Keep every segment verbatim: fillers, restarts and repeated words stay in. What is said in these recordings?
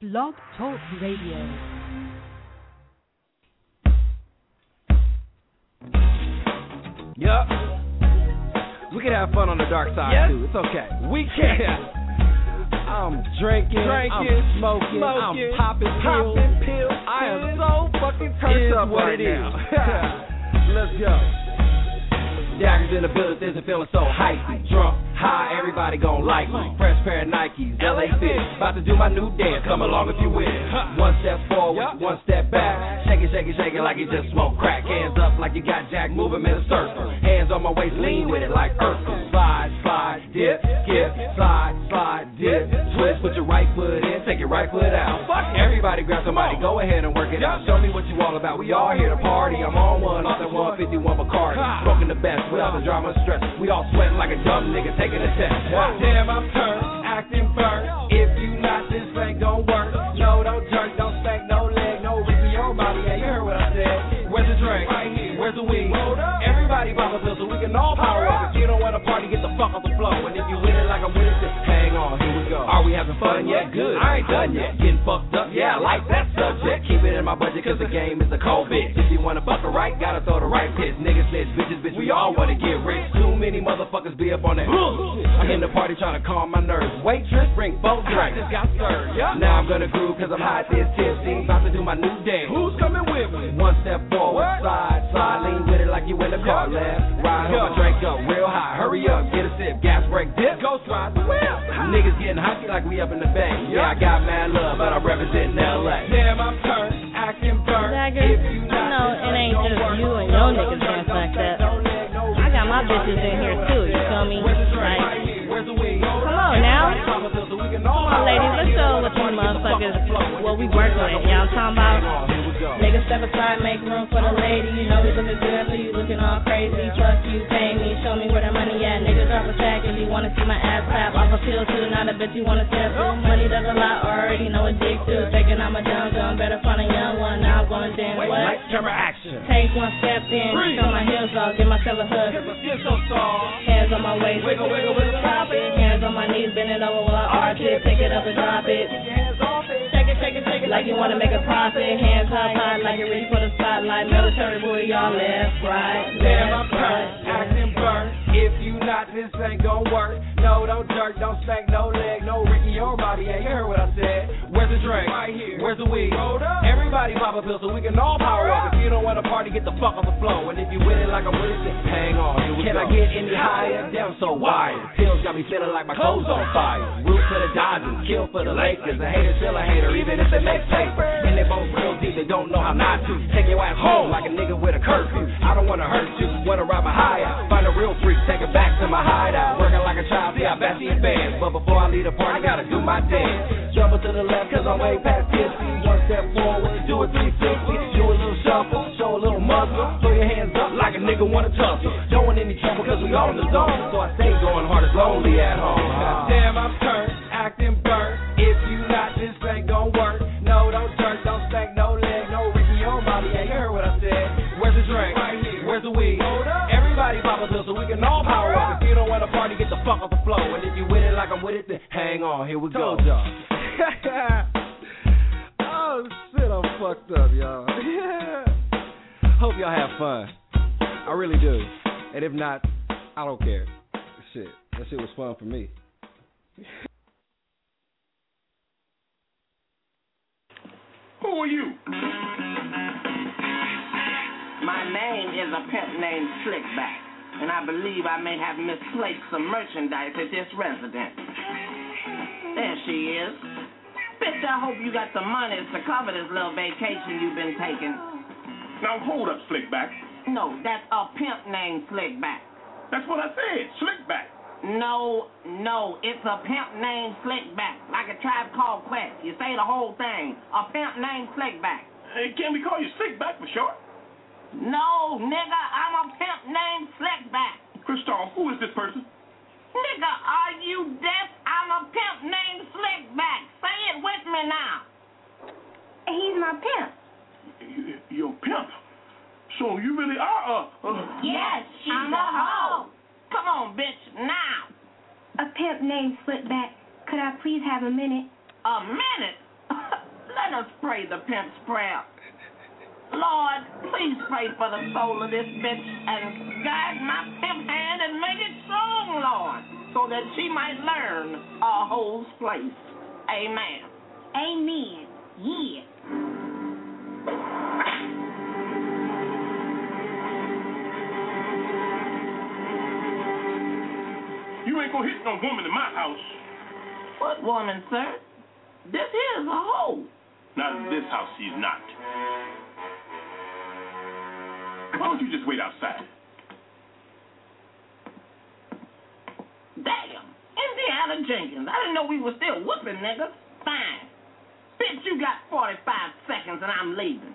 Blog Talk Radio. Yup. We can have fun on the dark side, yep. too. It's okay. We can. I'm drinking, drinking, I'm smoking, smoking I'm popping pills. Popping pills. I am so fucking turned up right now. Let's go. Daggers in the building, isn't feeling so hypey. Drunk, high, everybody gon' like me. Fresh pair of Nikes, L A fit. About to do my new dance, come along if you with it. One step forward, one step back. Shake it, shake it, shake it like you just smoked crack. Hands up like you got Jack, move 'em in a circle. Hands on my waist, lean with it like Urkel. Slide, slide, dip, skip, slide, slide, dip. Twist, put your right foot in, take your right foot out. Everybody grab somebody, go ahead and work it out. Show me what you all about, we all here to party. I'm on one, off that one fifty-one Bacardi. Smoking the best. Without the drama and stress, we all sweating like a dumb nigga taking a test. Damn, I'm turned, acting burnt. If you not, this ain't gon' work. No, don't jerk, don't spank, no leg, no Ricky on body. Yeah, you heard what I said. Where's the drink? Right here. Where's the weed? Everybody pop a pill so we can all power up. If you don't want to party, get the fuck off the floor. And if you with it like I'm with it, just hang on, here we go. Are we having fun yet? Good. I ain't done yet. Getting fucked up, yeah, I like that subject. Keep it in my budget cause the game is a cold bitch. If you wanna fuck her right, gotta throw the right pitch. Niggas, snitch, bitches, bitch, we all wanna get rich. Too many motherfuckers be up on that. I'm in the party trying to calm my nerves. Waitress, bring both drinks. Just got served, yeah. Now I'm gonna groove cause I'm hot this tipsy. About to do my new dance. Who's coming with me? One step forward, what? slide, slide, lean with it like you in the car. Left, ride, hold my drink up real high. Hurry up, get a sip, gas break, dip. Ghost ride the wheel. Niggas getting hockey like we up in the bay. Yeah, I got mad love, but I'm representing L A. Damn, I'm turned, acting burnt. Daggers, I know it ain't just you and your niggas dance like that. I got my bitches in here too, you feel me? Like, come on now. Come on, ladies, let's show what you motherfuckers, what we working with. Y'all talking about? Niggas step aside, make room for the lady. You know we looking good, so you looking all crazy. Trust you, pay me, show me where the money at. Niggas drop a sack if you wanna see my ass clap. Off a pill too, not a bitch you wanna step through. Money does a lot, already know a dick too. Thinking I'm a dumb gun, better find a young one. Now I'm going dance. Wait, what? light camera action. Take one step in, show my heels off, give myself a hug. Hands on my waist, wiggle, wiggle, wiggle, stop it. Hands on my knees, bend it over while I arch it. Pick it up and drop it. Shake it, shake it, shake it like you wanna make a profit. Hands up high like you're ready for the spotlight. Military boy, y'all left, right, damn, I'm left, turned, right. acting burnt. If you not, this ain't gon' work. No, don't jerk, don't spank, no leg, no Ricky your body. Yeah, you heard what I said. Where's the drink? Right here. Where's the weed? Everybody pop a pill so we can all power up. If you don't wanna party, get the fuck off the floor. And if you with it like I'm with it, then hang on. Here we Can go. I get any higher? Damn, so wired. Pills got me feeling like my clothes on fire. Root for the Dodgers, kill for the Lakers. A hater still a hater, even if they make paper. And they both real deep, they don't know how not to. Take your ass home like a nigga with a curfew. I don't wanna hurt you, wanna ride my high out. Find a real freak, take it back to my hideout. Working like a child, see I bet in bands. But before I leave the party, gotta do my dance. Jump to the left, cause I'm way past fifty. One step forward, do a three sixty. Do a little shuffle, show a little muscle. Throw your hands up like a nigga wanna tussle. Don't want any trouble, cause we all in the zone. So I stay going hard, it's lonely at home. Damn, I'm turned, acting burnt. If you not, this ain't gon' work. No, don't jerk, don't spank, no leg, no Ricky on body. Yeah, you heard what I said. Where's the drink? Right here. Where's the weed? Everybody pop a pill so we can all power up. If you don't wanna party, get the fuck off the floor. And if you with it like I'm with it, then hang on, here we go. Told y'all. Oh shit, I'm fucked up, y'all. Hope y'all have fun. I really do. And if not, I don't care. Shit, that shit was fun for me. Who are you? My name is a pimp named Slickback, and I believe I may have misplaced some merchandise at this residence. There she is. Bitch, I hope you got the money to cover this little vacation you've been taking. Now hold up, Slickback. No, that's a pimp named Slickback. That's what I said, Slickback. No, no, it's a pimp named Slickback, like a Tribe Called Quest. You say the whole thing. A pimp named Slickback. Hey, can we call you Slickback for short? No, nigga, I'm a pimp named Slickback. Christoph, who is this person? Nigga, are you deaf? I'm a pimp named Slickback. Say it with me now. He's my pimp. You're a pimp? So you really are a... a yes, she's I'm a hoe. Come on, bitch, now. A pimp named Slickback. Could I please have a minute? A minute? Let us pray the pimp's prayer. Lord, please pray for the soul of this bitch and guide my pimp hand and make it strong, Lord, so that she might learn a hoe's place. Amen. Amen. Yeah. You ain't gonna hit no woman in my house. What woman, sir? This is a hoe. Not in this house, she's not. Why don't you just wait outside? Damn. Indiana Jenkins. I didn't know we were still whooping niggas. Fine. Bitch, you got forty-five seconds and I'm leaving.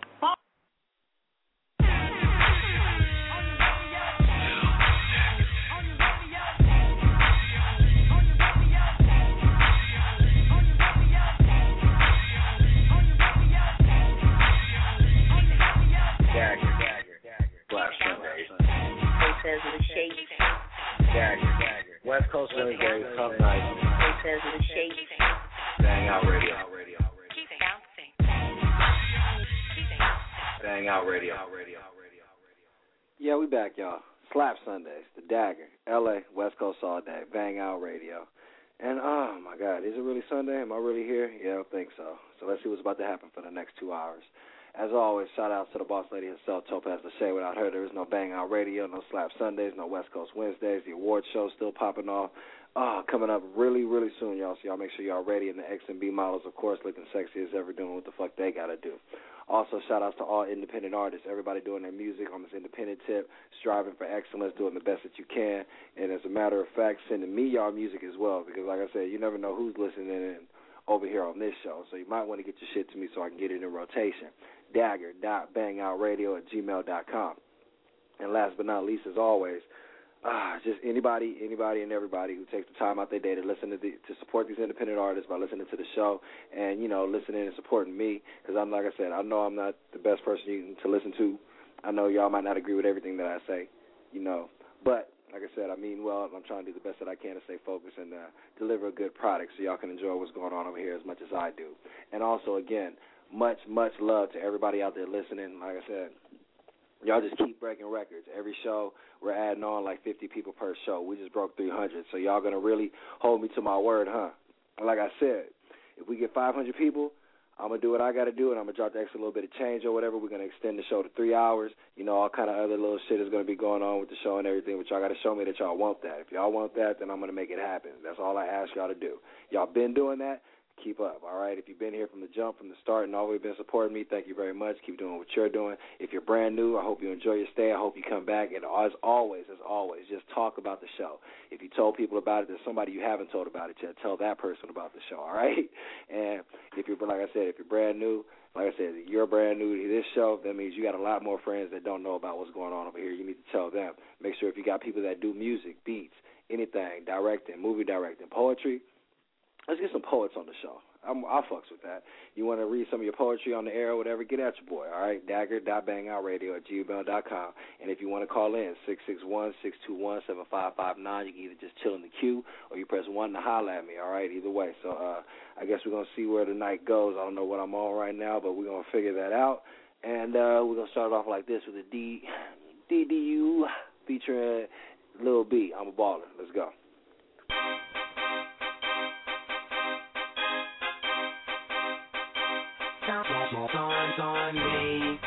West Coast Wednesday, Tough Night. Bang Out Radio. Keep bouncing. Bang Out Radio. Yeah, we back, y'all. Slap Sundays, The Dagger, L A, West Coast all day, Bang Out Radio. And, oh, my God, is it really Sunday? Am I really here? Yeah, I don't think so. So let's see what's about to happen for the next two hours. As always, shout out to the boss lady herself, Topaz Lachey. Without her, there is no Bang Out Radio, no Slap Sundays, no West Coast Wednesdays. The award show's still popping off. Oh, coming up really, really soon, y'all. So y'all make sure y'all ready. And the X and B models, of course, looking sexy as ever, doing what the fuck they got to do. Also, shout outs to all independent artists, everybody doing their music on this independent tip, striving for excellence, doing the best that you can. And as a matter of fact, sending me y'all music as well, because like I said, you never know who's listening in over here on this show. So you might want to get your shit to me so I can get it in rotation. Dagger dot bang out radio at gmail dot com. And last but not least, as always, uh, just anybody, anybody and everybody who takes the time out their day to listen to the, to support these independent artists by listening to the show and, you know, listening and supporting me, because I'm, like I said, I know I'm not the best person you, to listen to. I know y'all might not agree with everything that I say, you know, but like I said, I mean well, and I'm trying to do the best that I can to stay focused and uh, deliver a good product so y'all can enjoy what's going on over here as much as I do. And also, again, much, much love to everybody out there listening. Like I said, y'all just keep breaking records. Every show, we're adding on like fifty people per show. We just broke three hundred. So y'all going to really hold me to my word, huh? And like I said, if we get five hundred people, I'm going to do what I got to do, and I'm going to drop the extra little bit of change or whatever. We're going to extend the show to three hours. You know, all kind of other little shit is going to be going on with the show and everything, but y'all got to show me that y'all want that. If y'all want that, then I'm going to make it happen. That's all I ask y'all to do. Y'all been doing that. Keep up, all right? If you've been here from the jump, from the start, and always been supporting me, thank you very much. Keep doing what you're doing. If you're brand new, I hope you enjoy your stay. I hope you come back. And as always, as always, just talk about the show. If you told people about it, there's somebody you haven't told about it yet. Tell that person about the show, all right? And if you're, like I said, if you're brand new, like I said, if you're brand new to this show, that means you got a lot more friends that don't know about what's going on over here. You need to tell them. Make sure if you got people that do music, beats, anything, directing, movie directing, poetry, let's get some poets on the show. I'm, I fucks with that. You want to read some of your poetry on the air or whatever, get at your boy, all right? Dagger dot bang out radio at gmail dot com. And if you want to call in, six six one, six two one, seven five five nine. You can either just chill in the queue or you press one to holler at me, all right? Either way. So uh, I guess we're going to see where the night goes. I don't know what I'm on right now, but we're going to figure that out. And uh, we're going to start off like this with a D, D D U featuring Lil B. I'm a baller. Let's go. Songs on me.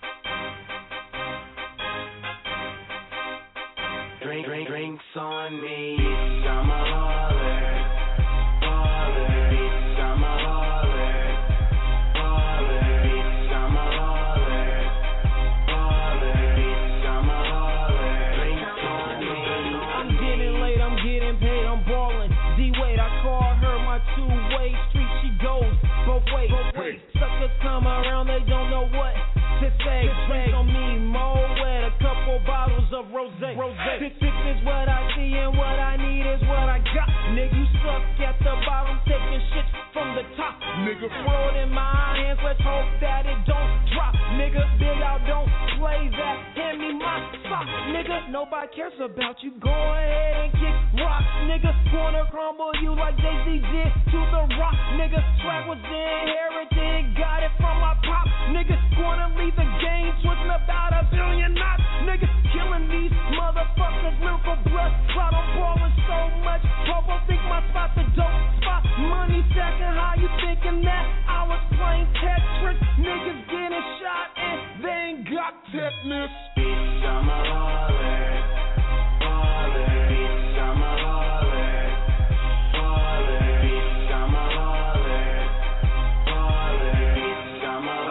Drink, drink, drinks on me. I'm a baller, baller. I'm a baller, baller. I'm a baller, baller. I'm a baller. Drinks on me. I'm getting late, I'm getting paid, I'm balling. D-Wade, I call her my two-way street. She goes both ways. Both ways. Suckers come around, they don't know what to say. Drink on me, Moet, a couple bottles of rosé. Rosé. This, this is what I see and what I need is what I got. Nigga, you suck at the bottom, taking shit from the top. Nigga, throw it in my hands, let's hope that it don't drop. Nigga, big out, don't play that. Hand me my sock, nigga. Nobody cares about you. Go ahead and kick rocks, nigga. Wanna crumble you like Jay-Z did to the rock, nigga. Swag was inherited, got it from my pop, nigga. Wanna leave the game twisting about a billion knots, nigga. Killing these motherfuckers, lyrical blood clot. I'm balling so much, Popo think my spot's a dope spot. Money stacking, how you thinking that? I was playing Tetris, niggas getting shot and they ain't got tetanus. Bitch, I'm a baller, baller. Bitch, I'm a baller, baller. Bitch, I'm a baller, baller. Bitch, I'm a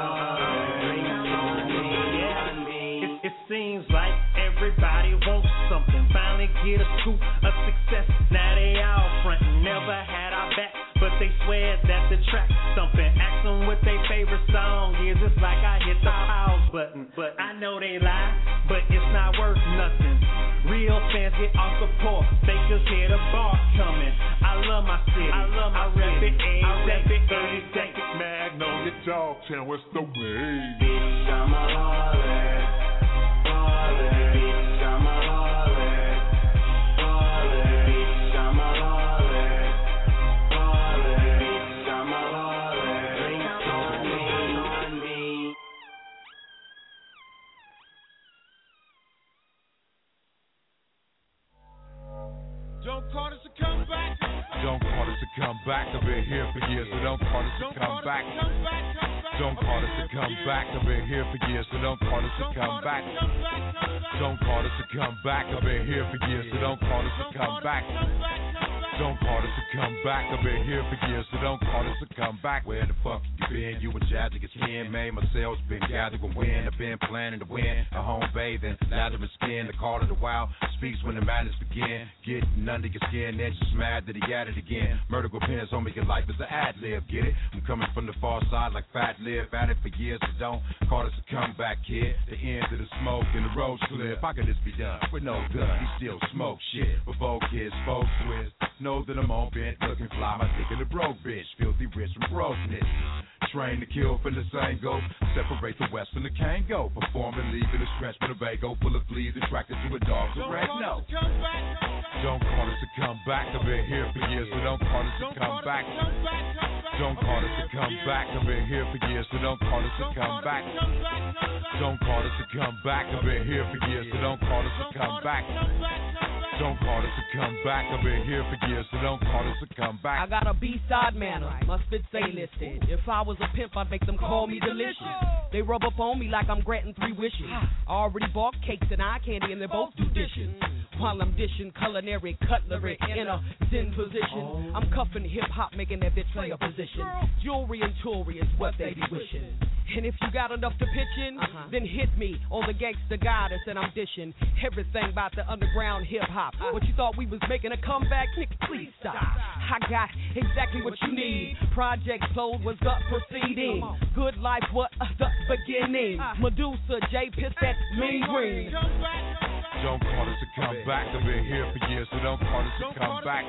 baller. It, it seems like everybody wants something. Finally get a scoop of success. Now they all frontin'. Never had our back, but they swear that the track's thumping. Ask them what their favorite song is. It's like I hit the pause button. But I know they lie, but it's not worth nothing. Real fans get off the porch. They just hear the bar coming. I love my city. I love my I rep it. I rep it every day. Magnolia Dogtown, what's the way? Bitch, I'm a baller, baller. Bitch, I'm a baller, baller. Bitch, I'm a baller, baller. Bitch, I'm a baller. Drinks on me, on me. Don't call us to come back. Don't call us to come back. I've been here for years, so don't call us to come back. Don't call us to come back. I've been here for years, so don't call us to come back. Don't call us to come back. I've been here for years, so don't call us to come back. Don't call us to come back. I've been here for years, so don't call us to come back. Where the fuck you been? You and Jazzy get skin made. My sales been gathered with wind. I've been planning to win. A home bathing, lathering skin. The call of the wild speaks when the madness begin. Getting under your skin, then just mad that he at it again. Murder with pins on me, your life is an ad lib. Get it? I'm coming from the far side like Fat Lib. At it for years, so don't call us to come back, kid. The end of the smoke and the road's clear. How could this be done with no gun? He still smoke shit. But both kids, folks twist. Know that I'm on bent, looking fly. My dick in a broke bitch, filthy rich from brokenness. Train to kill from the same go. Separate the west from the Kango. Perform and leave in a stretch with a Vago full of fleas attracted to a dog's red. No. Don't call us to come back. I've been here for years, so don't call us to come back. Don't call us to come back. I've been here for years, so don't call us to come back. Don't call us to come back. I've been here for years, so don't call us to come back. Don't call us to come back. I've been here for years, so don't call us to come back. I got a B-side manner, my spit say listed. If I was a pimp, I'd make them call me delicious. They rub up on me like I'm granting three wishes. I already bought cakes and eye candy, and they both do dishes. While I'm dishing culinary cutlery in a zen position, I'm cuffing hip-hop, making that bitch play a position. Jewelry and jewelry is what they be wishing. And if you got enough to pitch in, uh-huh. then hit me on the gangsta goddess, and I'm dishing everything about the underground hip-hop. Uh-huh. What you thought we was making a comeback? Nigga, please stop. I got exactly what you need. Project Soul was the proceeding. Good life was the beginning. Medusa, J Piss, that mean green. Don't call us to come back. I've been here for years, so don't call us to come back.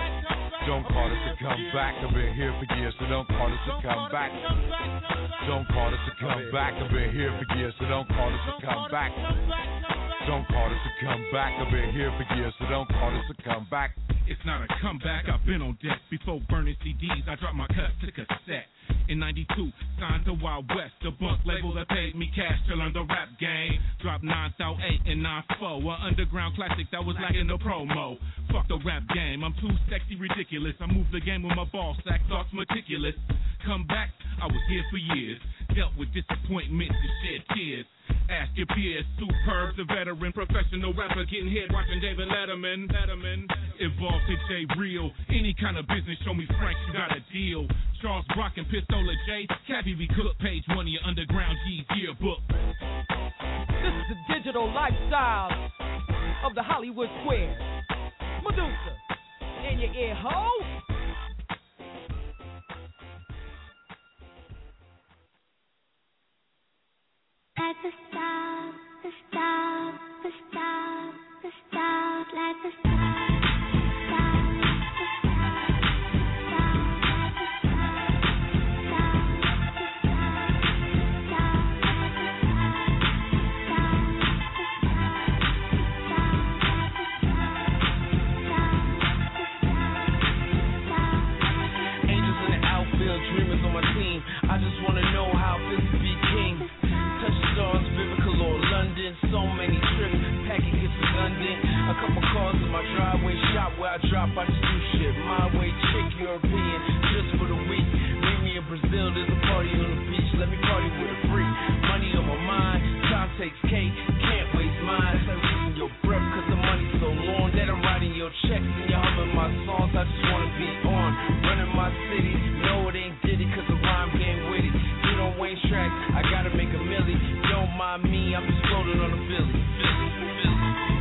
Don't call us to come back. I've been here for years, so don't call us to come back. Don't call us to come back. I've been here for years, so don't call us to come back. Don't call us to come back. I've been here for years, so don't call us to come back. It's not a comeback, I've been on deck. Before burning C Ds, I dropped my cut to cassette. In ninety-two, signed to Wild West, the bunk label that paid me cash to learn the rap game. Dropped nine thou eight and nine four, an underground classic that was lacking the promo. Fuck the rap game, I'm too sexy, ridiculous. I moved the game with my ball sack, thoughts meticulous. Come back, I was here for years. Dealt with disappointments and shed tears. Ask your peers, superb, the veteran, professional rapper, getting hit, watching David Letterman. Letterman. Evolved to J Real, any kind of business, show me Frank, you got a deal. Charles Brock and Pistola J, Cabby B. Cook, page one of your underground G's yearbook. This is the digital lifestyle of the Hollywood Square. Medusa, in your ear hole. Like the stars, the stars, the stars, the stars, like the stars, the stars, the stars, the stars, the stars, the stars, the stars, the stars, the stars, back, it gets redundant. A couple cars in my driveway, shop where I drop, I just do shit. My way, chick, European, just for the week. Meet me in Brazil, there's a party on the beach. Let me party with a freak. Money on my mind, time takes cake, can't waste mine. It's like losing your breath, cause the money's so long that I'm writing your checks and you're humming my songs. I just wanna be on, running my city. No, it ain't did it, cause the rhyme game witty. You don't Wayne's track, I gotta make a milli. Don't mind me, I'm just floating on the Philly. Philly, Philly.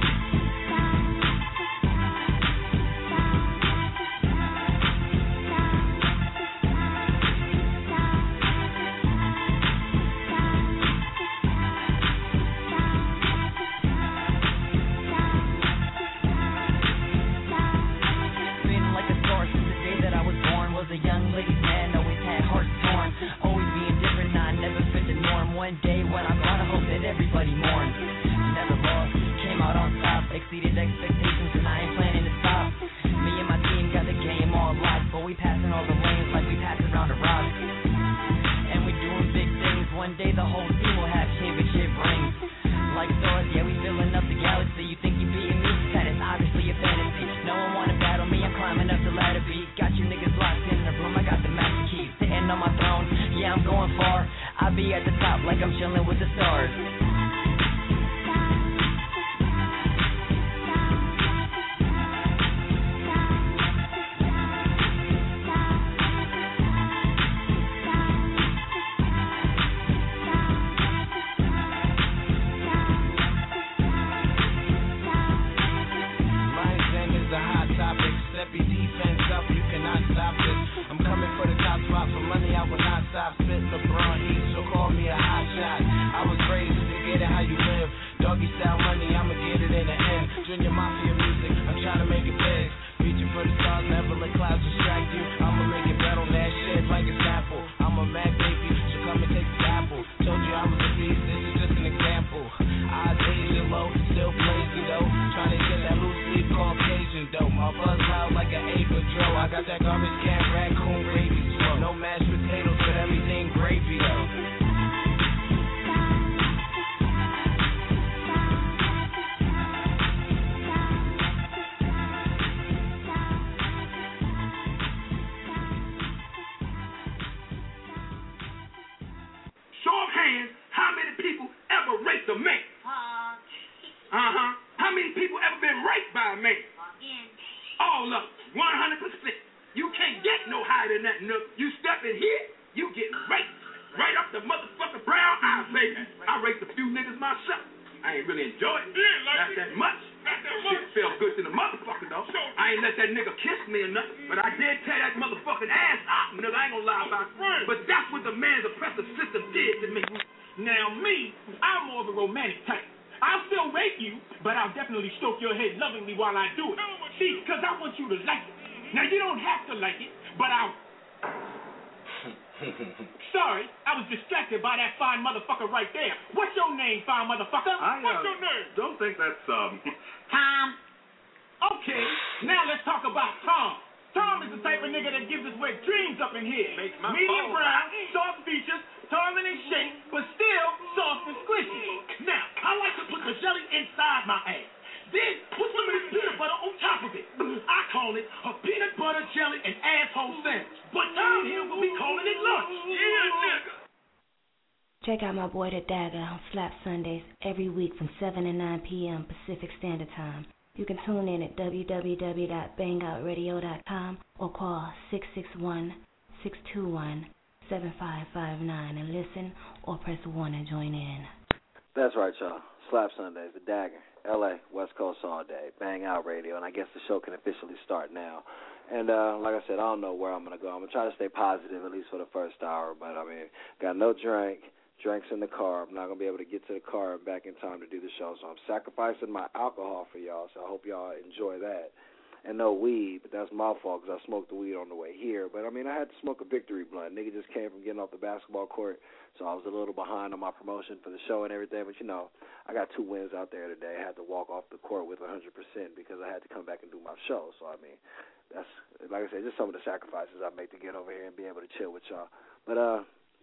A young lady man, always had heart torn. Always being different, I never fit the norm. One day when I'm gone, I hope that everybody mourns. Never lost, came out on top, exceeded expectations, and I ain't planning to stop. Me and my team got the game all locked, but we passing all the lanes like we pass around a rock. And we doing big things. One day the whole team will have championship rings. Like stars, yeah, we filling up the galaxy. You think you beating me? That is obviously a fantasy. No one wanna battle me, I'm climbing up the ladder beat. Got you niggas locked in the room, I got the master key. Sitting on my throne, yeah, I'm going far. I'll be at the top like I'm chilling with the stars. Step your defense up, you cannot stop this. I'm coming for the top spot for money, I will not stop. Spit LeBron East, so call me a hot shot. I was raised to get it how you live. Doggy style money, I'ma get it in the end. Junior Mafia music, I'm trying to make it big. Reaching for the stars, never let clouds distract you. I'ma make it bet on that shit like a sample. I'm a mad baby, so come and take the apple. Told you I was a beast, this is just an example. Eyes Asian low, still blazing though. Trying to get that loose sleep Caucasian dough. My buzz loud like an eight patrol. I got that garbage can raccoon rabies flow. No mashed potatoes, but everything gravy though. Show of hands, how many people ever raped a man? Uh-huh. How many people ever been raped by a man? All of them. one hundred percent. You can't get no higher than that, nook. You step in here, you get raped. Right up the motherfucking brown eye, baby. I raped a few niggas myself. I ain't really enjoy it. Yeah, like Not that much. Not that much. Shit felt good to the motherfucker, though. So, I ain't let that nigga kiss me or nothing, but I did tear that motherfucking ass out, nigga. I ain't gonna lie about it. Right. But that's what the man's oppressive system did to me. Now, me, I'm more of a romantic type. I'll still rape you, but I'll definitely stroke your head lovingly while I do it. See, because I want you to like it. Now, you don't have to like it, but I'll... Sorry, I was distracted by that fine motherfucker right there. What's your name, fine motherfucker? I, uh, What's your name? Don't think that's, um... Tom. Okay, now let's talk about Tom. Tom is the type of nigga that gives us wet dreams up in here. Makes my Medium brown, soft features, tall in his shape, but still soft and squishy. Now, I like to put the jelly inside my ass. Then put some of this peanut butter on top of it. I call it a peanut butter jelly and asshole sandwich. But down here we'll be calling it lunch. Yeah, nigga. Check out my boy The Dagger on Slap Sundays every week from seven to nine p.m. Pacific Standard Time. You can tune in at w w w dot bang out radio dot com or call six six one, six two one, seven five five nine and listen or press one and join in. That's right, y'all. Slap Sundays, The Dagger, L A, West Coast all day, Bang Out Radio, and I guess the show can officially start now. And uh, like I said, I don't know where I'm going to go. I'm going to try to stay positive, at least for the first hour, but, I mean, got no drink. Drink's in the car. I'm not going to be able to get to the car and back in time to do the show, so I'm sacrificing my alcohol for y'all, so I hope y'all enjoy that. And no weed, but that's my fault because I smoked the weed on the way here. But, I mean, I had to smoke a victory blunt. Nigga just came from getting off the basketball court, so I was a little behind on my promotion for the show and everything. But, you know, I got two wins out there today. I had to walk off the court with one hundred percent because I had to come back and do my show. So, I mean, that's, like I said, just some of the sacrifices I make to get over here and be able to chill with y'all. But, uh,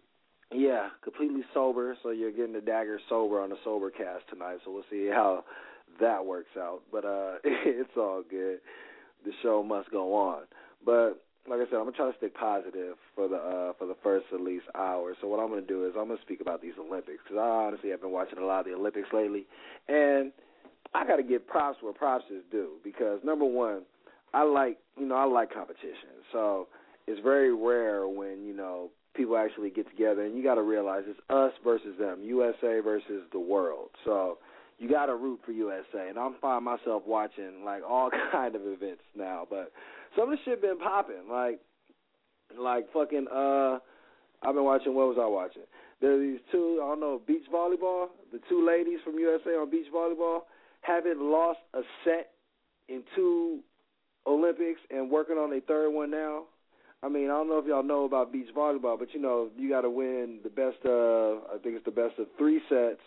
Yeah, completely sober. So you're getting the Dagger sober on the sober cast tonight. So we'll see how that works out. But uh, it's all good. The show must go on. But like I said, I'm gonna try to stick positive for the uh, for the first at least hour. So what I'm gonna do is I'm gonna speak about these Olympics because I honestly have been watching a lot of the Olympics lately, and I got to give props where props is due because number one, I like you know I like competition. So it's very rare when you know people actually get together, and you got to realize it's us versus them, U S A versus the world. So you got to root for U S A, and I'm finding myself watching like all kind of events now, but. Some of the shit been popping, like, like fucking. Uh, I've been watching. What was I watching? There are these two. I don't know, beach volleyball. The two ladies from U S A on beach volleyball haven't lost a set in two Olympics and working on a third one now. I mean, I don't know if y'all know about beach volleyball, but you know, you got to win the best of. I think it's the best of three sets,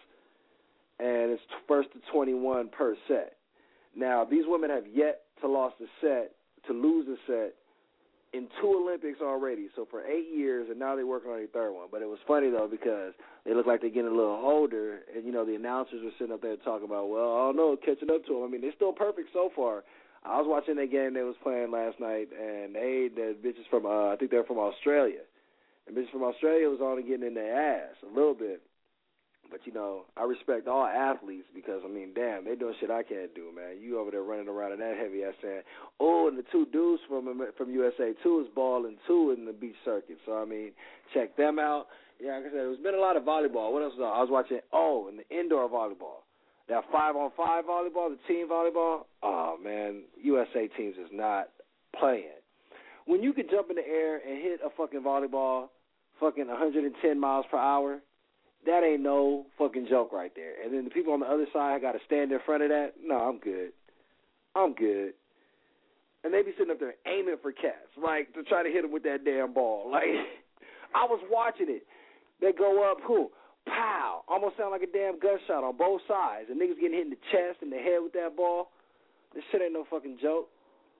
and it's first to twenty-one per set. Now, these women have yet to lose a set. to lose a set in two Olympics already. So for eight years, and now they're working on a third one. But it was funny, though, because they look like they're getting a little older, and, you know, the announcers were sitting up there talking about, well, I don't know, catching up to them. I mean, they're still perfect so far. I was watching that game they was playing last night, and they, the bitches from, uh, I think they're from Australia. And bitches from Australia was only getting in their ass a little bit. But, you know, I respect all athletes because, I mean, damn, they doing shit I can't do, man. You over there running around in that heavy ass saying, oh, and the two dudes from from U S A, too, is balling, too, in the beach circuit. So, I mean, check them out. Yeah, like I said, there's been a lot of volleyball. What else was I? I was watching, oh, and the indoor volleyball. That five-on-five volleyball, the team volleyball, oh, man, U S A teams is not playing. When you could jump in the air and hit a fucking volleyball fucking one hundred ten miles per hour, that ain't no fucking joke right there. And then the people on the other side got to stand in front of that. No, I'm good. I'm good. And they be sitting up there aiming for cats, like, to try to hit them with that damn ball. Like, I was watching it. They go up, who? Pow. Almost sound like a damn gunshot on both sides. And niggas getting hit in the chest and the head with that ball. This shit ain't no fucking joke.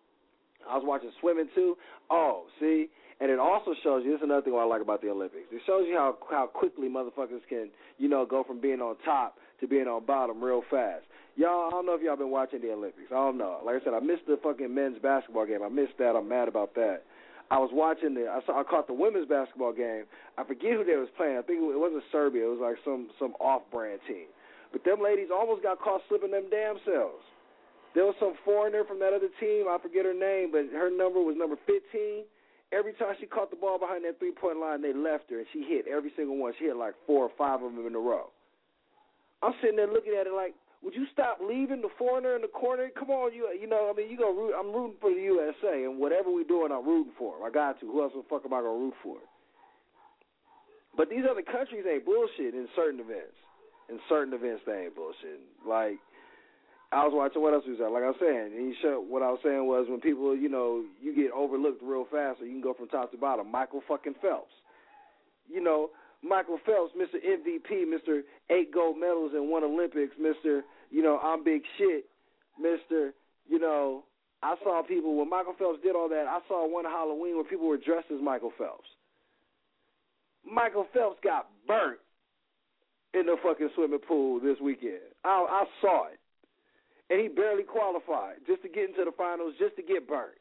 I was watching swimming, too. Oh, see? And it also shows you, this is another thing I like about the Olympics. It shows you how how quickly motherfuckers can, you know, go from being on top to being on bottom real fast. Y'all, I don't know if y'all been watching the Olympics. I don't know. Like I said, I missed the fucking men's basketball game. I missed that. I'm mad about that. I was watching the, I saw, I caught the women's basketball game. I forget who they was playing. I think it wasn't Serbia. It was like some, some off-brand team. But them ladies almost got caught slipping them damn selves. There was some foreigner from that other team. I forget her name, but her number was number fifteen. Every time she caught the ball behind that three-point line, they left her, and she hit every single one. She hit like four or five of them in a row. I'm sitting there looking at it like, would you stop leaving the foreigner in the corner? Come on, you you know, I mean, you go root. I'm rooting for the U S A, and whatever we're doing, I'm rooting for. I got to. Who else the fuck am I going to root for? But these other countries ain't bullshit in certain events. In certain events, they ain't bullshit. Like, I was watching, what else was that? Like I was saying, and you show, what I was saying was when people, you know, you get overlooked real fast, so you can go from top to bottom. Michael fucking Phelps. You know, Michael Phelps, Mister M V P, Mister Eight gold medals in one Olympics, Mister, you know, I'm big shit, Mister, you know, I saw people, when Michael Phelps did all that, I saw one Halloween where people were dressed as Michael Phelps. Michael Phelps got burnt in the fucking swimming pool this weekend. I, I saw it. And he barely qualified just to get into the finals, just to get burnt.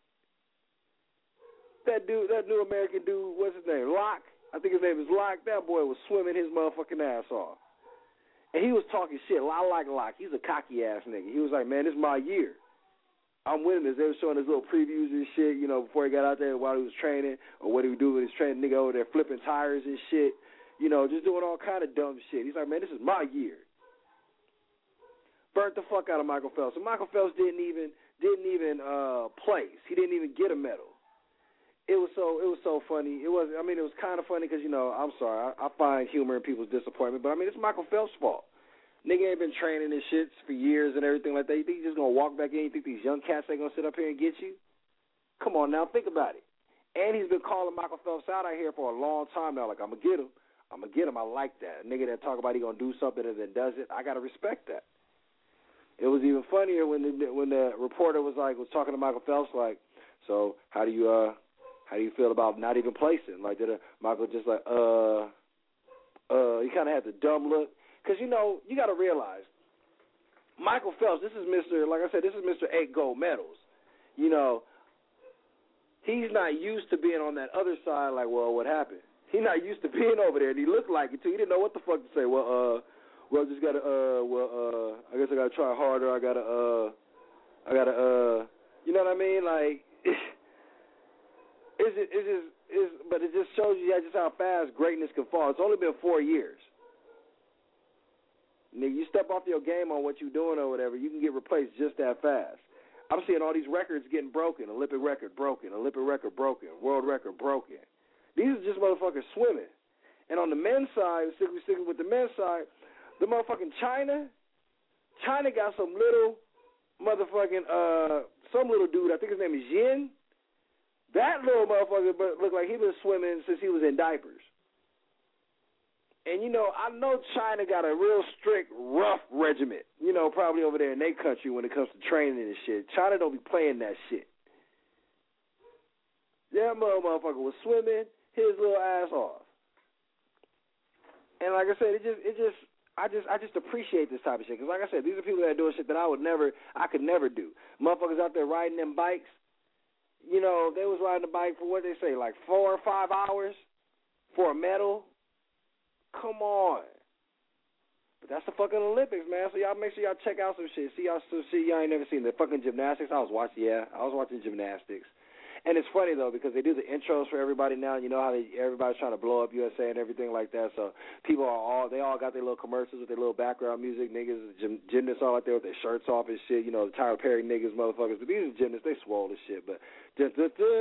That dude, that new American dude, what's his name? Locke? I think his name is Locke. That boy was swimming his motherfucking ass off. And he was talking shit. I like Locke. He's a cocky ass nigga. He was like, man, this is my year. I'm winning this. They were showing his little previews and shit, you know, before he got out there while he was training, or what he would do with his training. Nigga over there flipping tires and shit, you know, just doing all kind of dumb shit. He's like, man, this is my year. Burnt the fuck out of Michael Phelps. And Michael Phelps didn't even didn't even uh, place. He didn't even get a medal. It was so it was so funny. It was I mean it was kind of funny because, you know, I'm sorry, I, I find humor in people's disappointment, but I mean it's Michael Phelps' fault. Nigga ain't been training and shit for years and everything like that. You think he's just gonna walk back in? You think these young cats ain't gonna sit up here and get you? Come on now, think about it. And he's been calling Michael Phelps out out here for a long time now. Like, I'm gonna get him. I'm gonna get him. I like that. A nigga that talk about he gonna do something and then does it. I gotta respect that. It was even funnier when the when the reporter was like was talking to Michael Phelps, like, so how do you uh how do you feel about not even placing? Like, did a, Michael just like uh Uh, he kind of had the dumb look. Because, you know, you got to realize, Michael Phelps, this is Mister, like I said, this is Mister Eight Gold Medals. You know, he's not used to being on that other side like, well, what happened? He's not used to being over there, and he looked like it, too. He didn't know what the fuck to say. Well, uh, well, just got to, uh, well, uh, I guess I got to try harder. I got to, uh, I got to, uh, you know what I mean? Like, it's just, it's just, it's, but it just shows you just how fast greatness can fall. It's only been four years. Nigga, you step off your game on what you're doing or whatever, you can get replaced just that fast. I'm seeing all these records getting broken. Olympic record broken. Olympic record broken. World record broken. These are just motherfuckers swimming. And on the men's side, sticking sticking with the men's side, the motherfucking China, China got some little motherfucking, uh, some little dude, I think his name is Yin. That little motherfucker looked like he been swimming since he was in diapers. And, you know, I know China got a real strict, rough regiment, you know, probably over there in their country when it comes to training and shit. China don't be playing that shit. That motherfucker was swimming his little ass off. And like I said, it just, it just, I just, I just appreciate this type of shit. Because like I said, these are people that are doing shit that I would never, I could never do. Motherfuckers out there riding them bikes, you know, they was riding the bike for what they say, like four or five hours for a medal. Come on. But that's the fucking Olympics, man. So y'all make sure y'all check out some shit. See y'all some shit y'all ain't never seen. The fucking gymnastics. I was watching, yeah, I was watching gymnastics. And it's funny, though, because they do the intros for everybody now. And you know how they, everybody's trying to blow up U S A and everything like that. So people are all, they all got their little commercials with their little background music. Niggas, gym, gymnasts all out there with their shirts off and shit. You know, the Tyler Perry niggas, motherfuckers. But these are gymnasts, they swole as shit. But, you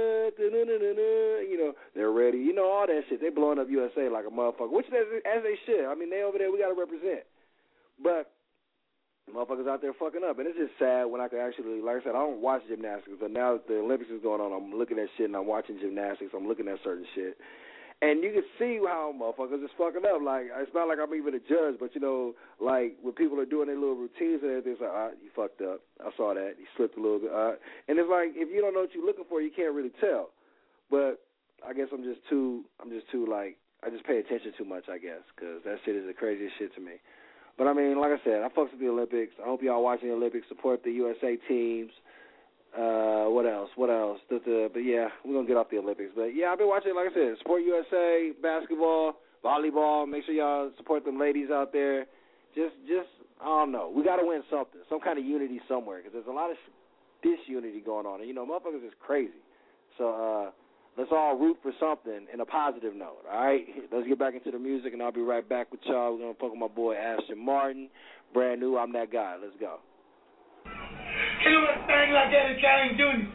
know, they're ready. You know, all that shit. They blowing up U S A like a motherfucker, which as, as they should. I mean, they over there, we got to represent. But motherfuckers out there fucking up. And it's just sad when I can actually, like I said, I don't watch gymnastics, but now that the Olympics is going on, I'm looking at shit and I'm watching gymnastics. I'm looking at certain shit. And you can see how motherfuckers is fucking up. Like, it's not like I'm even a judge, but, you know, like, when people are doing their little routines and everything, it's like, all right, you fucked up. I saw that. You slipped a little bit. All right. And it's like, if you don't know what you're looking for, you can't really tell. But I guess I'm just too, I'm just too, like, I just pay attention too much, I guess, because that shit is the craziest shit to me. But, I mean, like I said, I fucks with the Olympics. I hope y'all watching the Olympics. Support the U S A teams. Uh, what else? What else? The, the, but, yeah, we're going to get off the Olympics. But, yeah, I've been watching, like I said, support U S A, basketball, volleyball. Make sure y'all support them ladies out there. Just, just I don't know. We got to win something, some kind of unity somewhere, because there's a lot of disunity going on. And, you know, motherfuckers is crazy. So, uh, let's all root for something in a positive note, all right? Let's get back into the music, and I'll be right back with y'all. We're going to fuck with my boy Ashton Martin. Brand new, I'm That Guy. Let's go. You know what thing like that is Italian Junior?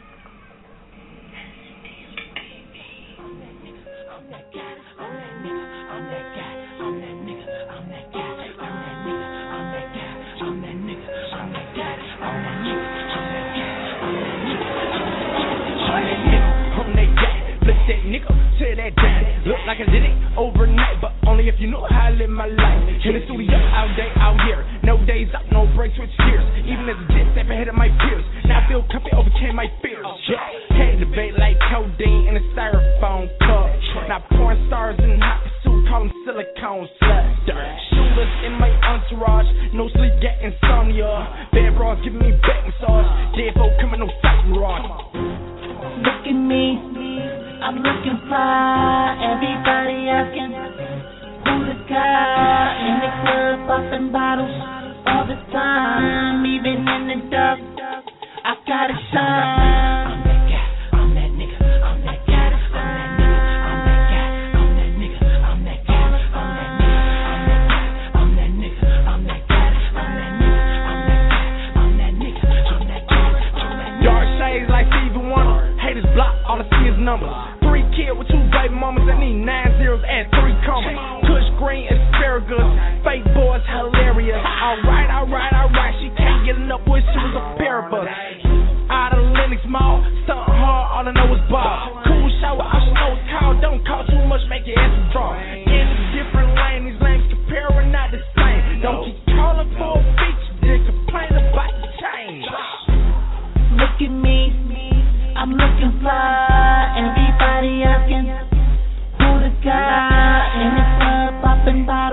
That nigga, tear that down. Look like I did it overnight, but only if you know how I live my life. In the studio, all day, out here. No days up, no breaks, switch gears. Even as a jet, step ahead of my peers. Now I feel comfy, overcame my fears. Yeah, had debate like codeine in a styrofoam cup. Now porn stars in hot pursuit, call them silicone sluts. Shooters in my entourage, no sleep, get insomnia. Bad bras giving me back massage. Dead folk coming, no sight mirage. Look at me. I'm looking fly, everybody asking who the guy in the club popping bottles all the time, even in the dark. I gotta shine. I'm that guy, I'm that nigga, I'm that guy, I'm that nigga, I'm that guy, I'm that nigga, I'm that nigga, I'm that guy, I'm that nigga, I'm that nigga, I'm that guy, I'm that nigga. Dark shades like Stevie Wonder, haters block, all I see is numbers. Kid with two baby mamas, I need nine zeros and three commas. Kush green asparagus, fake boys hilarious. Alright, alright, alright, she can't get enough, wish she was a pair of us. Out of Lennox Mall, stunt hard, all I know is Bob. Cool shower, I should know it's called, don't call too much, make your ass draw. In a different lane, these lanes comparing, not the same. Don't keep calling for a feature, then complain about the change. Look at me, I'm looking fly, everybody asking who the guy in the club popping bottles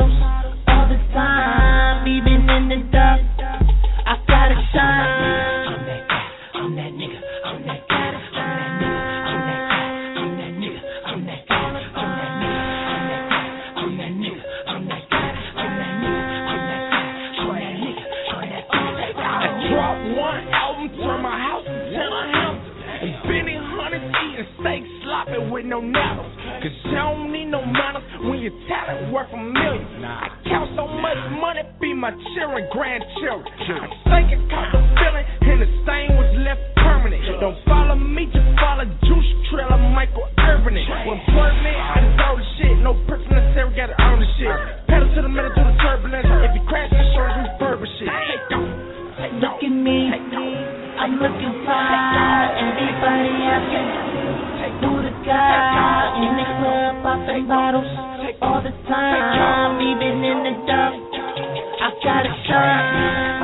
the steak sloppy with no nettles. Cause you don't need no manners when your talent worth a million. I count so much money, be my children, grandchildren. I think it caught the feeling, and the stain was left permanent. Don't follow me, just follow Juice Trailer, Michael Irvin. When plug me, I deserve the shit. No person necessary, gotta earn the shit. Pedal to the metal, to the turbulence. If you crash, insurance, refurbish it. Hey, don't. Look at me, I'm looking fine. Everybody asking who the guy in the club, popping bottles all the time. Even in the dark, I gotta shine.